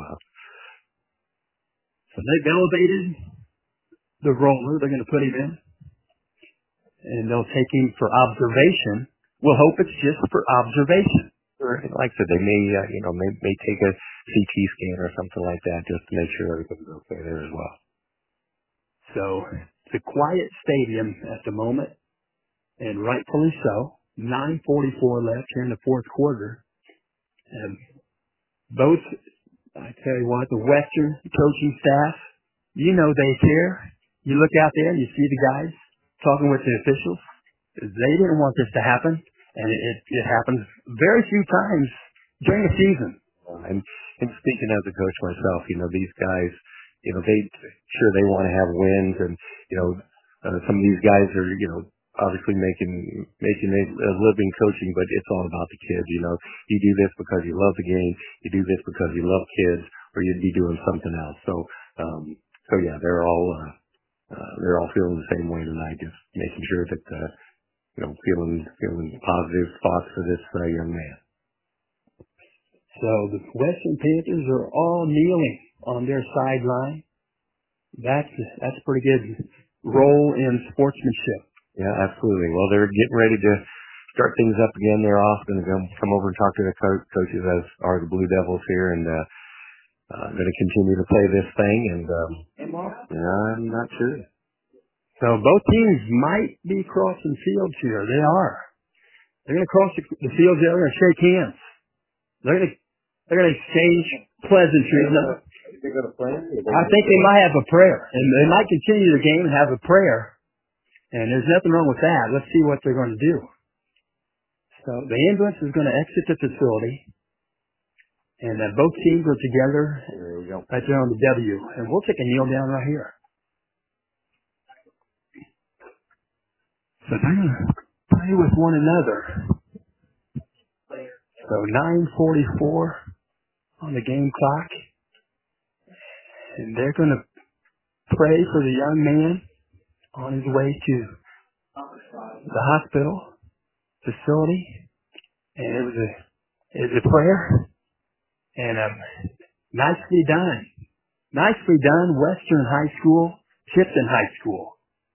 they've elevated the roller. They're going to put him in and they'll take him for observation. We'll hope it's just for observation. Like I said, they may take a CT scan or something like that just to make sure everything's okay there as well. So it's a quiet stadium at the moment, and rightfully so. 9:44 left here in the fourth quarter. Both, I tell you what, the Western coaching staff, they care. You look out there and you see the guys talking with the officials. They didn't want this to happen. And it happens very few times during the season. And speaking as a coach myself, these guys, they want to have wins, and some of these guys are, obviously making a living coaching, but it's all about the kids. You do this because you love the game, you do this because you love kids, or you'd be doing something else. So yeah, they're all feeling the same way tonight, just making sure that feeling positive thoughts for this young man. So the Western Panthers are all kneeling on their sideline. That's a pretty good role in sportsmanship. Yeah, absolutely. Well, they're getting ready to start things up again. They're off going to come over and talk to the coaches, as are the Blue Devils here, and going to continue to play this thing. And I'm not sure. So both teams might be crossing fields here. They are. They're going to cross the field. They're going to shake hands. They're going to exchange pleasantries. I think they might have a prayer, and they might continue the game and have a prayer. And there's nothing wrong with that. Let's see what they're going to do. So the ambulance is going to exit the facility, and both teams are together right there on the W. And we'll take a kneel down right here. So they're going to pray with one another. So 9:44 on the game clock, and they're going to pray for the young man on his way to the hospital facility. And it was a prayer, and nicely done. Nicely done, Western High School, Tipton High School.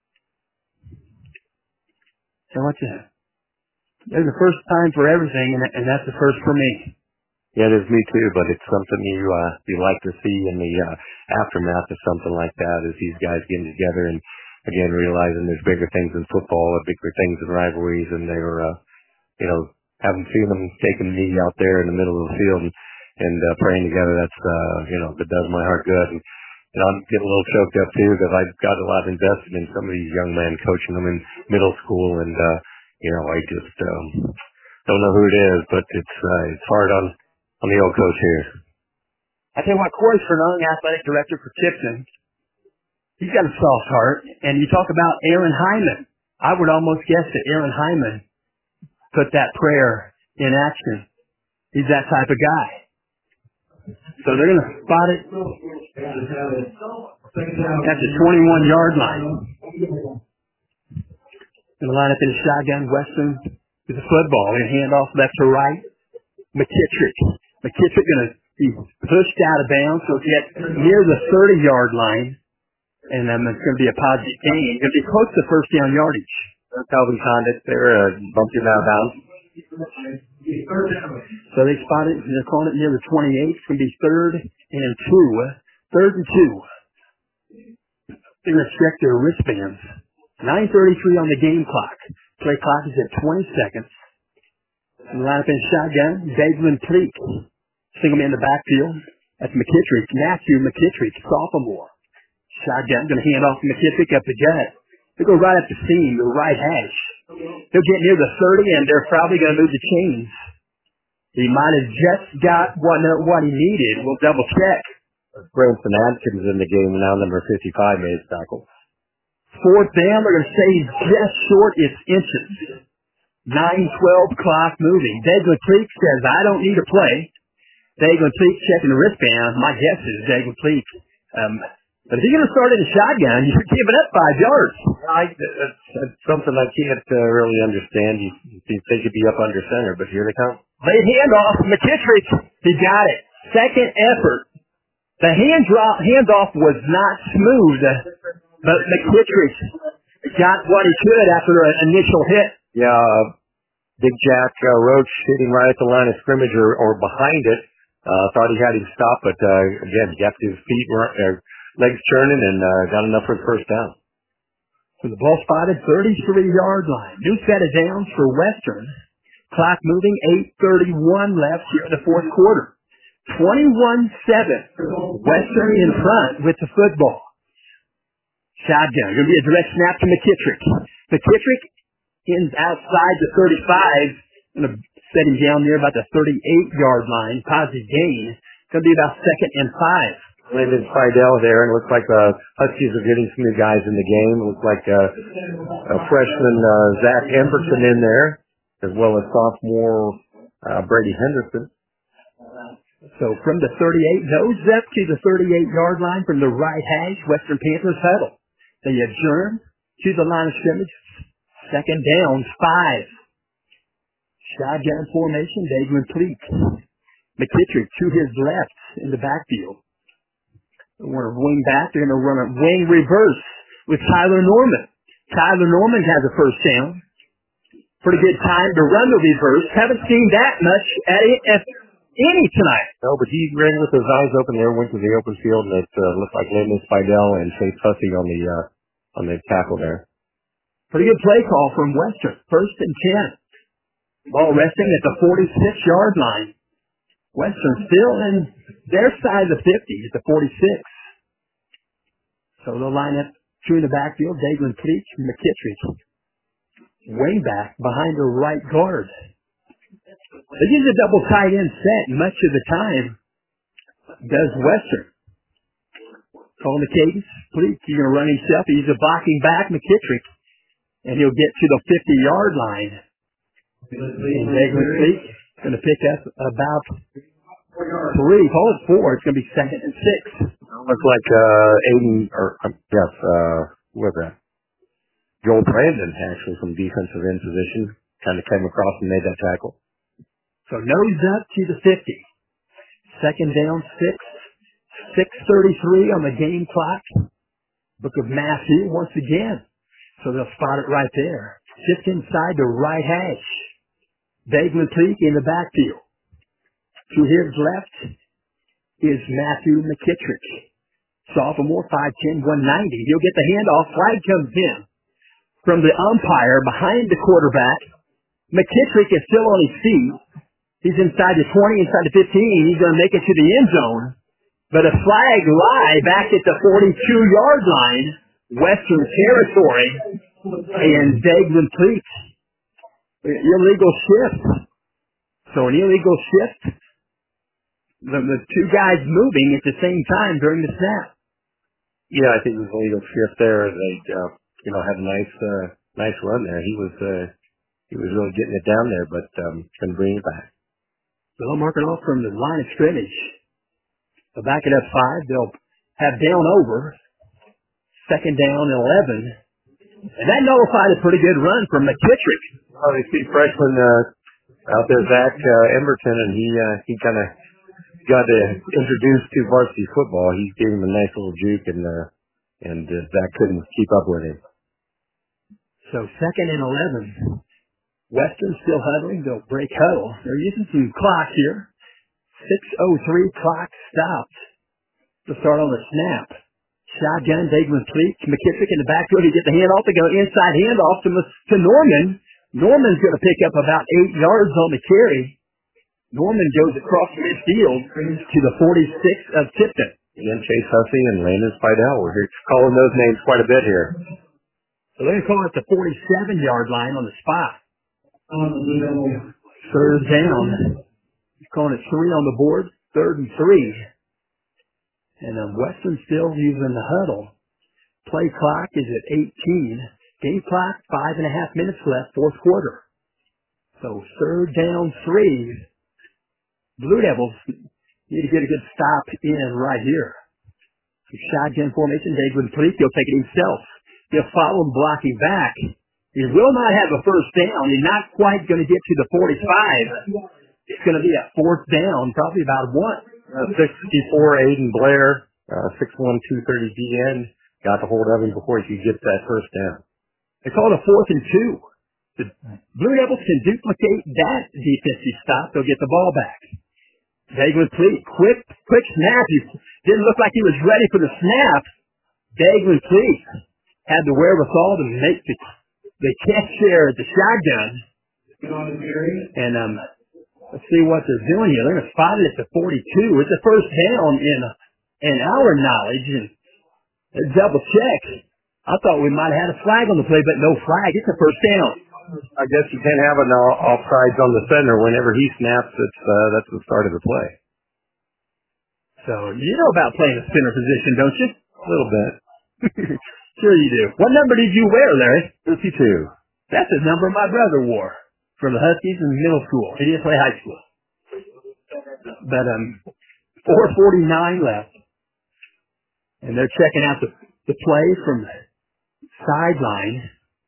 So there's a first time for everything, and that's the first for me. Yeah, it is me too, but it's something you like to see in the aftermath of something like that, is these guys getting together and, again, realizing there's bigger things in football, bigger things in rivalries, and they were, having seen them taking a knee out there in the middle of the field and praying together. That's, that does my heart good. And I'm getting a little choked up too, because I've got a lot invested in some of these young men, coaching them in middle school, and I just don't know who it is, but it's hard on the old coach here. I tell you what, Corey Fernung, athletic director for Tipton, he's got a soft heart. And you talk about Aaron Hyman. I would almost guess that Aaron Hyman put that prayer in action. He's that type of guy. So they're going to spot it at the 21-yard line. Going to line up in a shotgun. Western with the football. Going to hand off left to right. McKittrick going to be pushed out of bounds. So get near the 30-yard line. And then it's going to be a positive gain. It's going to be close to first down yardage. Calvin Condit there bumped him out of bounds. So they spot it. They're calling it near the 28. It's going to be third and two. Third and two. They're going to check their wristbands. 9:33 on the game clock. Play clock is at 20 seconds. And line up in shotgun. Daglin Pleak. Single man in the backfield. That's McKittrick. Matthew McKittrick, sophomore. Shotgun. Going to hand off to McKittrick up the gut. They go right up the seam, the right hash. They'll get near the 30, and they're probably going to move the chains. He might have just got what he needed. We'll double check. Branson Adkins in the game now, number 55, made his tackle. Fourth down, they're going to say he's just short. It's inches. 9:12 clock moving. Daglin Pleak says, I don't need a play. Daglin Pleak checking the wristband. My guess is Daglin Pleak. But if you're going to start in a shotgun, you're giving up 5 yards. That's something I can't really understand. You think he'd be up under center, but here they come. Late handoff. McKittrick, he got it. Second effort. The handoff was not smooth, but McKittrick got what he could after an initial hit. Yeah, Big Jack Roach hitting right at the line of scrimmage or behind it. Thought he had him stopped, but again, he got his feet legs churning and got enough for the first down. So the ball spotted, 33-yard line. New set of downs for Western. Clock moving, 8:31 left here in the fourth quarter. 21-7. Western in front with the football. Shotgun. Going to be a direct snap to McKittrick. McKittrick ends outside the 35. Going to set him down near about the 38-yard line. Positive gain. Going to be about 2nd and 5. Landon Fidel there, and it looks like the Huskies are getting some new guys in the game. It looks like a freshman, Zach Emberson in there, as well as sophomore Brady Henderson. So from the 38, nose up to the 38-yard line from the right hash, Western Panthers huddle. They adjourn to the line of scrimmage. Second down, 5. Shotgun formation, Daglin Pleak. McKittrick to his left in the backfield. They want to wing back. They're going to run a wing reverse with Tyler Norman. Tyler Norman has a first down. Pretty good time to run the reverse. Haven't seen that much at any tonight. No, but he ran with his eyes open there, went to the open field, and it looked like Landon Spidell and Chase Hussey on the tackle there. Pretty good play call from Western. 1st and 10. Ball resting at the 46-yard line. Western still in their side of the 50 at the 46. So they'll line up two in the backfield, Daglin Pleach and McKittrick. Way back behind the right guard. They use a double tight end set much of the time. Does Western. Calling the cadence. Pleach, he's going to run himself. He's a blocking back, McKittrick. And he'll get to the 50-yard line. And Daglin Pleach is going to pick up about 3. Call it 4. It's going to be 2nd and 6. Looks like Aiden, or who was that? Joel Brandon, actually, from defensive end position, kind of came across and made that tackle. So nose up to the 50. 2nd down, 6. 6:33 on the game clock. Book of Matthew once again. So they'll spot it right there. Just inside the right hash. Daglin Pleach in the backfield. To his left is Matthew McKittrick. Sophomore, 5'10", 190. He'll get the handoff. Flag comes in from the umpire behind the quarterback. McKittrick is still on his feet. He's inside the 20, inside the 15. He's going to make it to the end zone. But a flag lie back at the 42-yard line, Western territory, and Daglin Pleach. Illegal shift. So an illegal shift. The two guys moving at the same time during the snap. Yeah, I think it was a legal shift there. They, had a nice run there. He was really getting it down there, but couldn't bring it back. They'll mark it off from the line of scrimmage. They'll back it up 5. They'll have down over. 2nd down, 11. And that nullified a pretty good run from McKittrick. Oh, they see freshman out there, Zach Emberton, and he kind of got introduced to varsity football. He gave him a nice little juke, and Zach couldn't keep up with him. So 2nd and 11. Western still huddling. They'll break huddle. They're using some clock here. 6:03 clock stopped to start on the snap. Shotgun, Daglin Pleach, McKittrick in the backfield. He get the handoff. They go inside handoff to Norman. Norman's going to pick up about 8 yards on the carry. Norman goes across midfield to the 46 of Tipton. Again, Chase Hussey and Landon Spidell. We're here calling those names quite a bit here. So they're going to call it the 47-yard line on the spot. 3rd down. Calling it 3 on the board. 3rd and 3. And Western still using the huddle. Play clock is at 18. Game clock, 5.5 minutes left, 4th quarter. So 3rd down, 3. Blue Devils need to get a good stop in right here. So shotgun formation, Daglin Pleach, he'll take it himself. He'll follow him blocking back. He will not have a first down. He's not quite going to get to the 45. It's going to be a 4th down, probably about 1. 64, Aiden Blair, 6'1", 230 DN. Got the hold of him before he could get that first down. They call it a 4th and 2. The Blue Devils can duplicate that defensive stop. They'll get the ball back. Daglin Pleach, quick snap. He didn't look like he was ready for the snap. Daglin Pleach had the wherewithal to make the catch there at the shotgun. And let's see what they're doing here. They're going to spot it at the 42. It's a first down in our knowledge. And double check. I thought we might have had a flag on the play, but no flag. It's a first down. I guess you can't have an offsides on the center. Whenever he snaps, that's the start of the play. So you know about playing a center position, don't you? A little bit. Sure you do. What number did you wear, Larry? 52. That's the number my brother wore for the Huskies in middle school. He didn't play high school. But 4:49 left. And they're checking out the play from the sideline.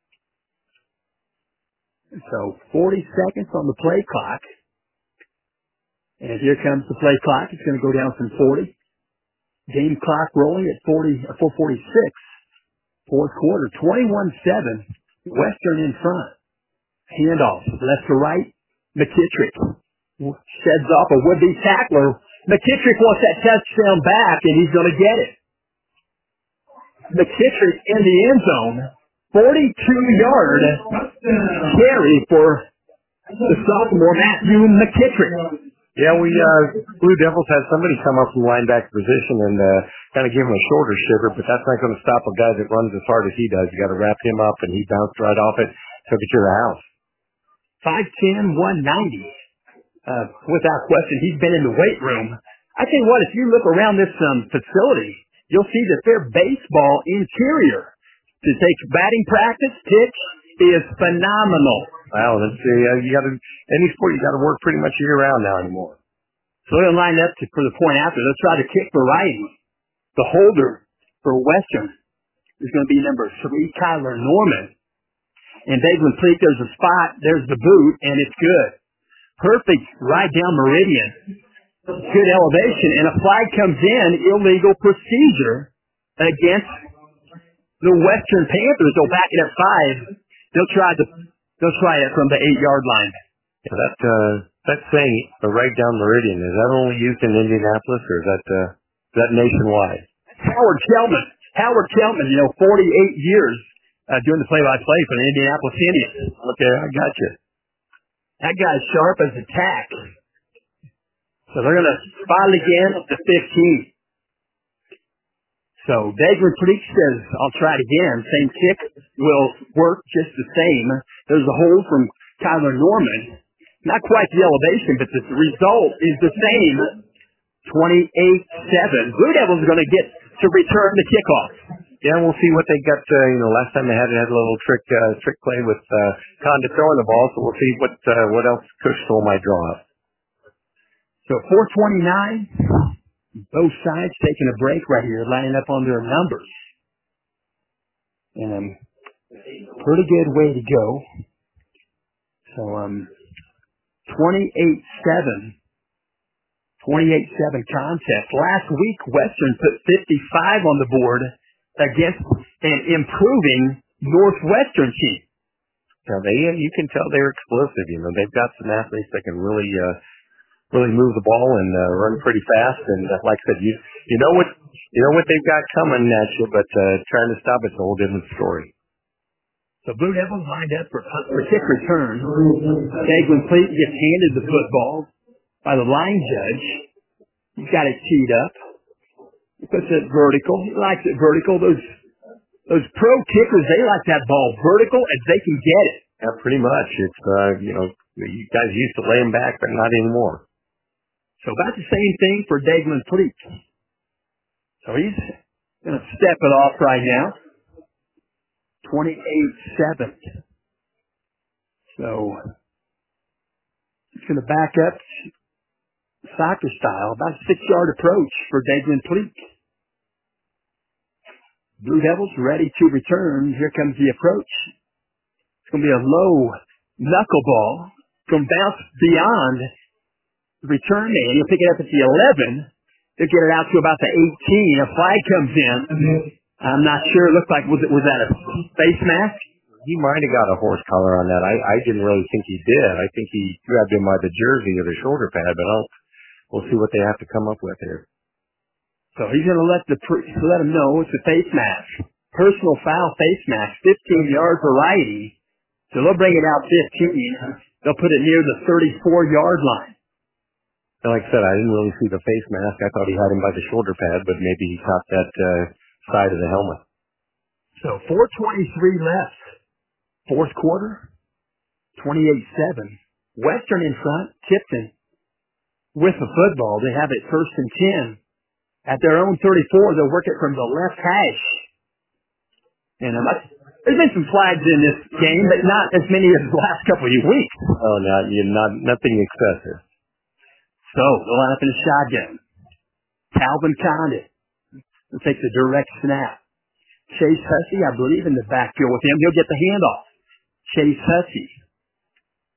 So 40 seconds on the play clock. And here comes the play clock. It's going to go down from 40 Game clock rolling at 4:46. Fourth quarter, 21-7. Western in front. Handoff, left to right. McKittrick sheds off a would-be tackler. McKittrick wants that touchdown back, and he's going to get it. McKittrick in the end zone. 42-yard carry for the sophomore Matthew McKittrick. Yeah, Blue Devils had somebody come up from linebacker position and kind of give him a shoulder shiver, but that's not going to stop a guy that runs as hard as he does. You got to wrap him up, and he bounced right off it, took it to the house. 5'10", 190. Without question, he's been in the weight room. I tell you what, if you look around this facility, you'll see that their baseball interior to take batting practice, pitch, is phenomenal. Wow, you got to any sport you got to work pretty much year round now anymore. So they'll line up for the point after. They'll try to kick variety. The holder for Western is going to be number 3, Kyler Norman. And Daglin Fleet, there's a spot, there's the boot, and it's good. Perfect right down meridian. Good elevation, and a flag comes in, illegal procedure against the Western Panthers. They'll back it at 5. They'll try it from the 8-yard line. Yeah, that saying, the right down meridian, is that only used in Indianapolis, or is that nationwide? Howard Kelman, 48 years doing the play-by-play for the Indianapolis Indians. Okay, I got you. That guy's sharp as a tack. So they're going to spot it again at the 15. So Daglin Fleet says, I'll try it again. Same kick will work just the same. There's a hold from Kyler Norman. Not quite the elevation, but the result is the same. 28-7. Blue Devils are going to get to return the kickoff. Yeah, we'll see what they got. Last time they had a little trick play with Condit throwing the ball, so we'll see what else Coach Stoll might draw up. So 4:29. Both sides taking a break right here, lining up on their numbers. And pretty good way to go. So 28-7. 28-7 contest. Last week, Western put 55 on the board against an improving Northwestern team. Yeah, you can tell they're explosive. They've got some athletes that can really move the ball and run pretty fast. And like I said, you know what they've got coming at you, but trying to stop it's a whole different story. So Blue Devils lined up for kick return. Daglin Fleet gets handed the football by the line judge. He's got it teed up. He puts it vertical. He likes it vertical. Those pro kickers, they like that ball vertical as they can get it. Yeah, pretty much. It's you guys used to lay them back, but not anymore. So about the same thing for Daglin Fleet. So he's going to step it off right now. 28-7. So he's going to back up soccer style, about a 6-yard approach for Daglin Fleet. Blue Devils ready to return. Here comes the approach. It's going to be a low knuckleball. It's going to bounce beyond the return man. He'll pick it up at the 11. They'll get it out to about the 18. A flag comes in. I'm not sure. It looked like, was that a face mask? He might have got a horse collar on that. I didn't really think he did. I think he grabbed him by the jersey or the shoulder pad, but we'll see what they have to come up with here. So he's going to let him know it's a face mask. Personal foul face mask, 15-yard variety. So they'll bring it out 15. They'll put it near the 34-yard line. And like I said, I didn't really see the face mask. I thought he had him by the shoulder pad, but maybe he caught that side of the helmet. So 4:23 left. Fourth quarter, 28-7. Western in front, Tipton with the football. They have it 1st and 10. At their own 34, they'll work it from the left hash. And there's been some flags in this game, but not as many as the last couple of weeks. Oh, nothing excessive. So they'll line up in a shotgun. Calvin Condit will take the direct snap. Chase Hussey, I believe, in the backfield with him. He'll get the handoff. Chase Hussey.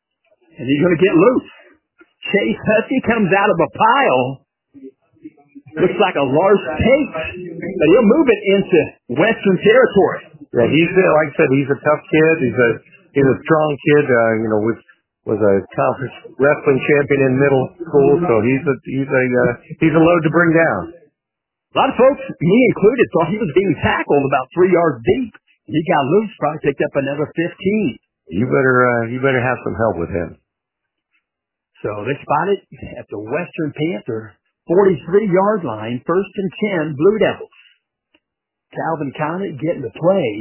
And he's going to get loose. Chase Hussey comes out of a pile. Looks like a large pace, but he'll move it into Western territory. Yeah, he's like I said, he's a tough kid. He's a strong kid. Was a conference wrestling champion in middle school, so he's a load to bring down. A lot of folks, me included, thought he was being tackled about 3 yards deep. He got loose, probably picked up another 15. You better have some help with him. So they spotted at the Western Panther 43-yard line, 1st and 10, Blue Devils. Calvin Conant getting the play.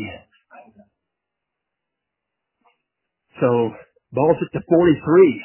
So ball's at the 43.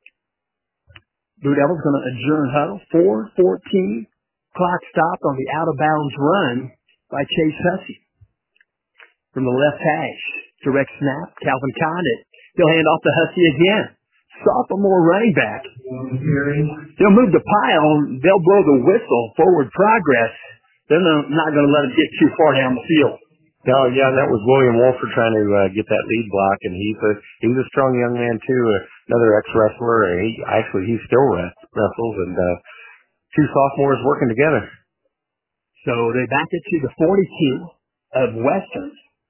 Blue Devils going to adjourn huddle. 4:14. Clock stopped on the out-of-bounds run by Chase Hussey. From the left hash, direct snap, Calvin Condit. He'll hand off to Hussey again. Sophomore running back. They'll move the pile. They'll blow the whistle. Forward progress. They're not going to let him get too far down the field. No, yeah, that was William Wolford trying to get that lead block, and he's a strong young man too. Another ex-wrestler. He still wrestles, and two sophomores working together. So they back it to the 42 of Western.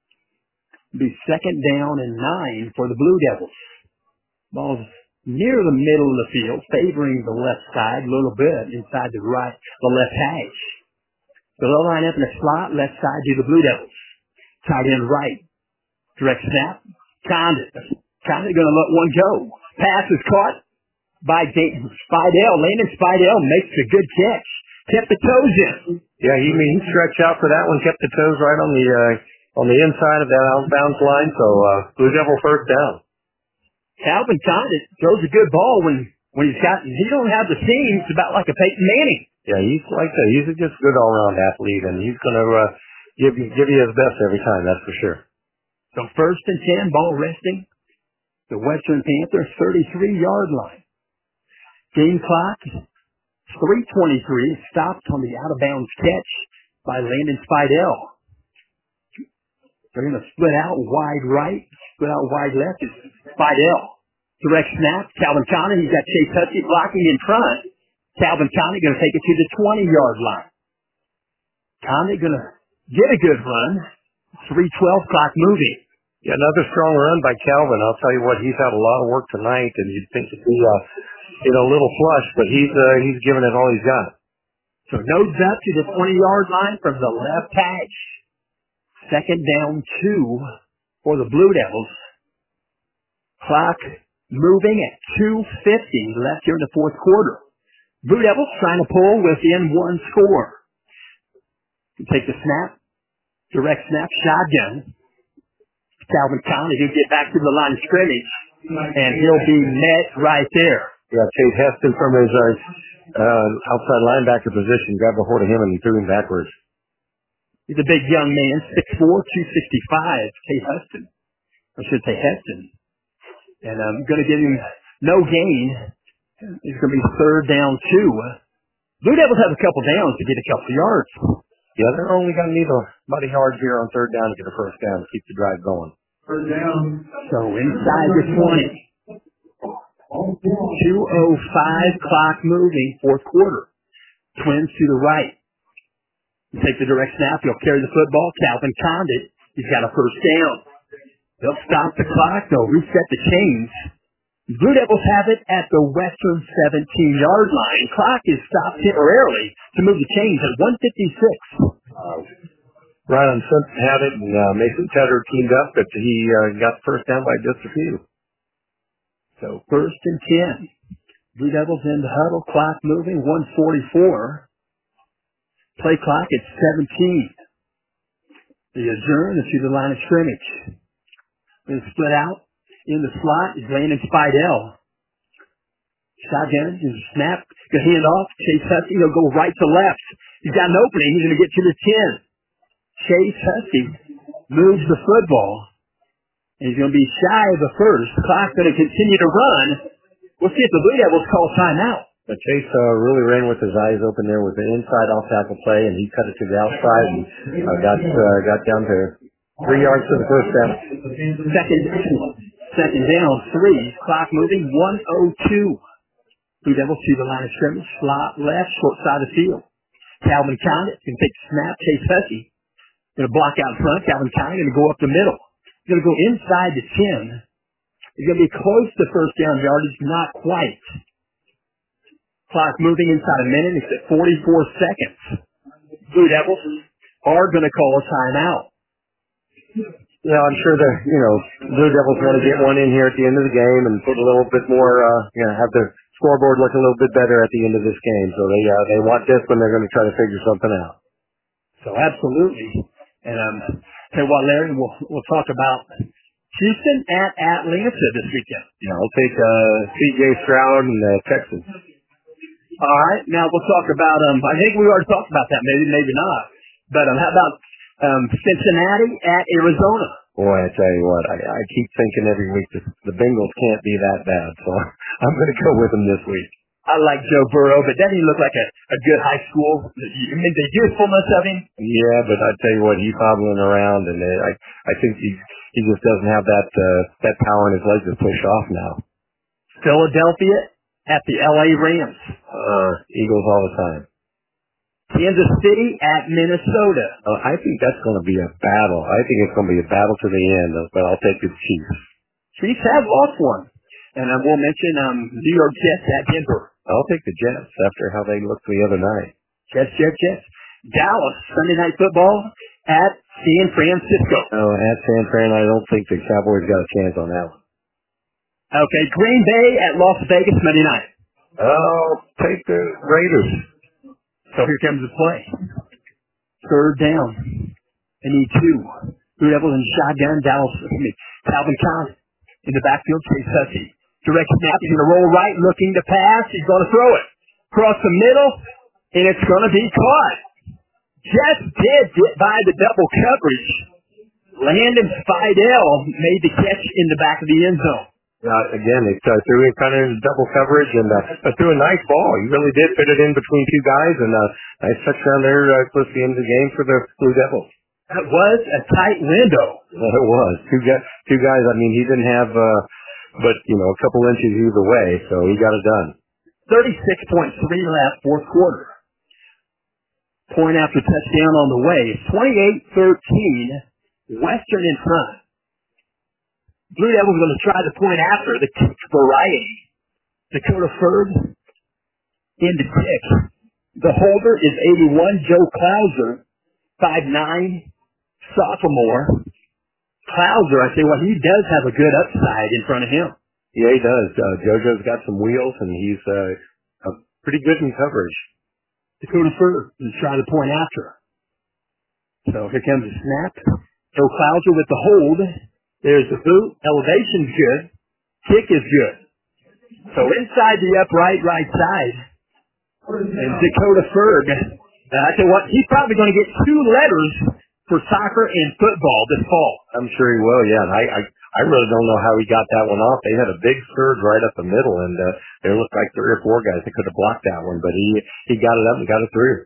Be 2nd down and 9 for the Blue Devils. Ball's near the middle of the field, favoring the left side a little bit inside the left hash. So they'll line up in the slot, left side to the Blue Devils. Tight end right. Direct snap. Condit going to let one go. Pass is caught by Spidell. Landon Spidell makes a good catch. Kept the toes in. Yeah, he stretched out for that one, kept the toes right on the inside of that out-of-bounds line, so Blue Devil 1st down. Calvin Condit throws a good ball when he don't have the seam. It's about like a Peyton Manning. Yeah, he's like that. He's just a good all-around athlete, and he's going to give you his best every time, that's for sure. So 1st and 10, ball resting. The Western Panther 33-yard line. Game clock, 3:23. Stopped on the out-of-bounds catch by Landon Spidell. They're going to split out wide right, split out wide left. It's Spidell. Direct snap. Calvin Conant. He's got Chase Hussey blocking in front. Calvin Conant going to take it to the 20-yard line. Conant going to get a good run. 3:12 clock moving. Yeah, another strong run by Calvin. I'll tell you what, he's had a lot of work tonight, and you'd think he'd be a little flush, but he's given it all he's got. So nose up to the 20-yard line from the left hash. 2nd down 2 for the Blue Devils. Clock moving at 2:50 left here in the 4th quarter. Blue Devils trying to pull within 1 score. Take the snap. Direct snap. Shotgun. Calvin Conant, he'll get back to the line of scrimmage, and he'll be met right there. Yeah, Chase Heston from his outside linebacker position grabbed a hold of him and threw him backwards. He's a big young man, 6'4", 265, Chase Heston. I should say Heston. And I'm going to give him no gain. It's going to be 3rd down 2. Blue Devils have a couple downs to get a couple yards. Yeah, they're only going to need about a yard here on 3rd down to get a 1st down to keep the drive going. 3rd down. So inside the 20. 2:05 clock moving, 4th quarter. Twins to the right. You take the direct snap. He'll carry the football. Calvin Condit. He's got a 1st down. They'll stop the clock. They'll reset the chains. Blue Devils have it at the Western 17-yard line. Clock is stopped temporarily to move the chains at 1:56. Ryan Simpson had it, and Mason Tedder teamed up, but he got the 1st down by just a few. So 1st and 10. Blue Devils in the huddle. Clock moving. 1:44. Play clock at 17. The adjourn to the line of scrimmage. They split out in the slot is Landon Spidell. Shotgun is snap. Good hand off. Chase Hussey. He'll go right to left. He's got an opening. He's going to get to the 10. Chase Hussey moves the football. And he's going to be shy of the 1st. Clock's going to continue to run. We'll see if the Blue Devils call timeout. But Chase really ran with his eyes open there with the inside off-tackle play, and he cut it to the outside and got down to 3 yards to the 1st down. Second down, 3. Clock moving, 1:02. Blue Devils to the line of scrimmage. Slot left, short side of the field. Calvin Condit can take the snap. Chase Hussey going to block out front. Calvin Condit going to go up the middle. He's going to go inside the 10. He's going to be close to first down yardage, not quite. Clock moving inside a minute. It's at 44 seconds. Blue Devils are going to call a timeout. Yeah, I'm sure the Blue Devils want to get one in here at the end of the game and put a little bit more, have the scoreboard look a little bit better at the end of this game. So they want this when they're going to try to figure something out. So absolutely. And tell you what, Larry, we'll talk about Houston at Atlanta this weekend. Yeah, I'll take C.J. Stroud and Texans. All right. Now we'll talk about I think we already talked about that. Maybe not. But how about Cincinnati at Arizona? Boy, I tell you what, I keep thinking every week the Bengals can't be that bad, so I'm going to go with them this week. I like Joe Burrow, but doesn't he look like a good high school? I mean, the youthfulness of him. Yeah, but I tell you what, he's hobbling around, and I think he just doesn't have that power in his legs to push off now. Philadelphia at the L.A. Rams. Eagles all the time. Kansas City at Minnesota. I think that's going to be a battle. I think it's going to be a battle to the end, but I'll take the Chiefs. Chiefs have lost one. And we'll mention New York Jets at Denver. I'll take the Jets after how they looked the other night. Jets. Dallas, Sunday Night Football at San Francisco. Oh, at San Fran, I don't think the Cowboys got a chance on that one. Okay, Green Bay at Las Vegas Monday night. Oh, take the Raiders. So here comes the play. Third down. They need two. Blue Devils in shotgun. Calvin Condit in the backfield. Chase Hussey. Direct snap. He's going to roll right, looking to pass. He's going to throw it. Across the middle, and it's going to be caught. Just did get by the double coverage. Landon Fidel made the catch in the back of the end zone. Again, it threw it kind of in double coverage and threw a nice ball. He really did fit it in between two guys, and nice touchdown there close to the end of the game for the Blue Devils. That was a tight window. It was. Two guys, I mean, he didn't have, but, a couple inches either way, so he got it done. 36.3 left, fourth quarter. Point after touchdown on the way. 28-13, Western in front. Blue Devils going to try the point after the kick variety. Dakota Ferg in the kick. The holder is 81, Joe Clouser, 5'9", sophomore. Clouser, I say, he does have a good upside in front of him. Yeah, he does. JoJo's got some wheels, and he's pretty good in coverage. Dakota Ferg going to try the point after. So here comes the snap. Joe Clouser with the hold. There's the boot. Elevation's good. Kick is good. So inside the upright right side, and Dakota Ferg, I tell you what, he's probably going to get 2 letters for soccer and football this fall. I'm sure he will, yeah. And I really don't know how he got that one off. They had a big surge right up the middle, and there looked like 3 or 4 guys that could have blocked that one, but he got it up and got it through.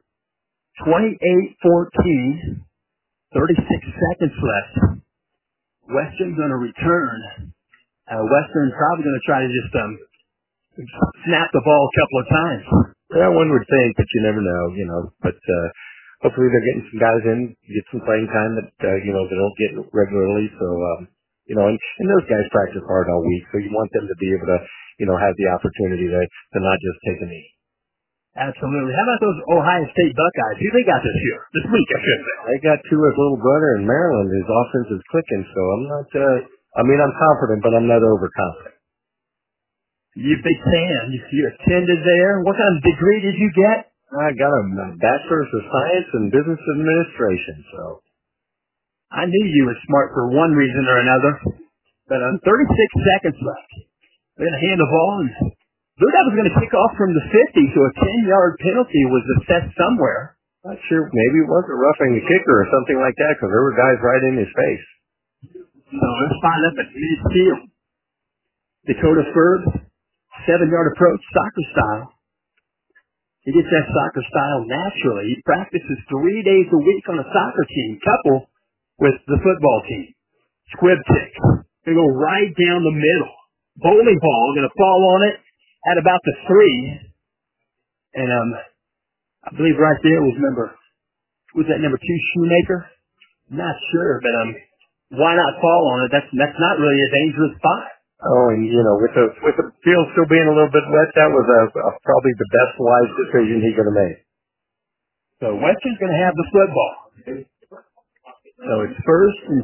28-14, 36 seconds left. Western's going to return. Western's probably going to try to just snap the ball a couple of times. Yeah, one would think, but you never know, But hopefully they're getting some guys in, get some playing time that, they don't get regularly. So, and those guys practice hard all week, so you want them to be able to, have the opportunity to not just take a knee. Absolutely. How about those Ohio State Buckeyes? Who they got this year? This week, I should say. They got Tua's little brother in Maryland. His offense is clicking, so I'm not, I'm confident, but I'm not overconfident. You big fan. You attended there. What kind of degree did you get? I got a bachelor's of science in business administration, so. I knew you were smart for one reason or another. But 36 seconds left. They're going to hand the ball, and Blue Devils going to kick off from the 50, so a 10-yard penalty was assessed somewhere. Not sure. Maybe it wasn't roughing the kicker or something like that, because there were guys right in his face. So let's find up at midfield. Dakota Ferg, 7-yard approach, soccer style. He gets that soccer style naturally. He practices 3 days a week on a soccer team, couple with the football team. Squib kick. Going to go right down the middle. Bowling ball going to fall on it at about the 3. And I believe right there was number 2 Shoemaker? Not sure, but why not fall on it? That's not really a dangerous spot. Oh, and with the field still being a little bit wet, that was probably the best wise decision he could have made. So Western's going to have the football. So it's 1st and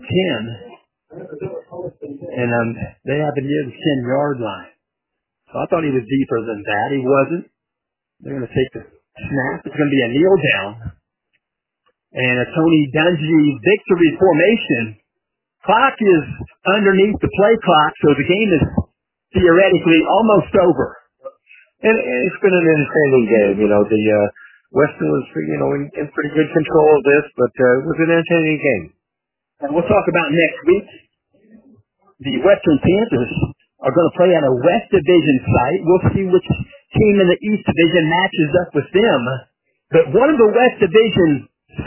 10, and they have it near the 10-yard line. So I thought he was deeper than that. He wasn't. They're going to take the snap. It's going to be a kneel down. And a Tony Dungy victory formation. Clock is underneath the play clock, so the game is theoretically almost over. And it's been an entertaining game. The Western was, in pretty good control of this, but it was an entertaining game. And we'll talk about next week. The Western Panthers are going to play at a West Division site. We'll see which team in the East Division matches up with them. But one of the West Division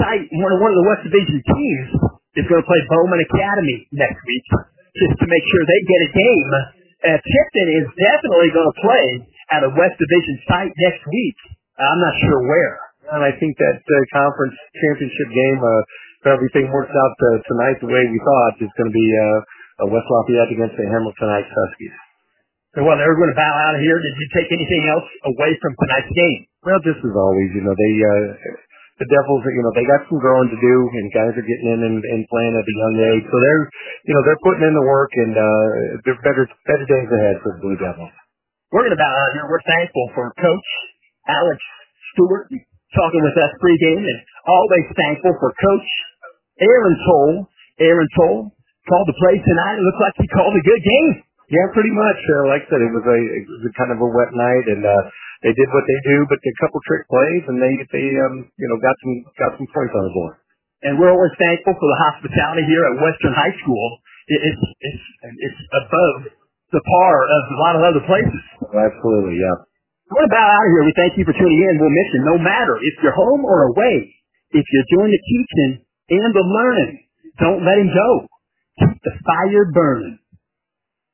teams is going to play Bowman Academy next week just to make sure they get a game. Tipton is definitely going to play at a West Division site next week. I'm not sure where. And I think that conference championship game, if everything works out tonight the way we thought, is going to be West Lafayette against the Hamiltonite Huskies. So, well, they're going to bow out of here. Did you take anything else away from tonight's game? Well, just as always, the Devils, they got some growing to do, and guys are getting in and playing at a young age. So they're putting in the work, and they're better days ahead for the Blue Devils. We're going to bow out here. We're thankful for Coach Alex Stewart talking with us pregame, and always thankful for Coach Aaron Toll. Aaron Toll called the play tonight. It looked like he called a good game. Yeah, pretty much. Like I said, it was a kind of a wet night, and they did what they do, but a couple trick plays, and they got some points on the board. And we're always thankful for the hospitality here at Western High School. It's above the par of a lot of other places. Absolutely, yeah. We're going to bow out of here. We thank you for tuning in. We'll miss you no matter if you're home or away. If you're doing the teaching and the learning, don't let him go. Keep the fire burning.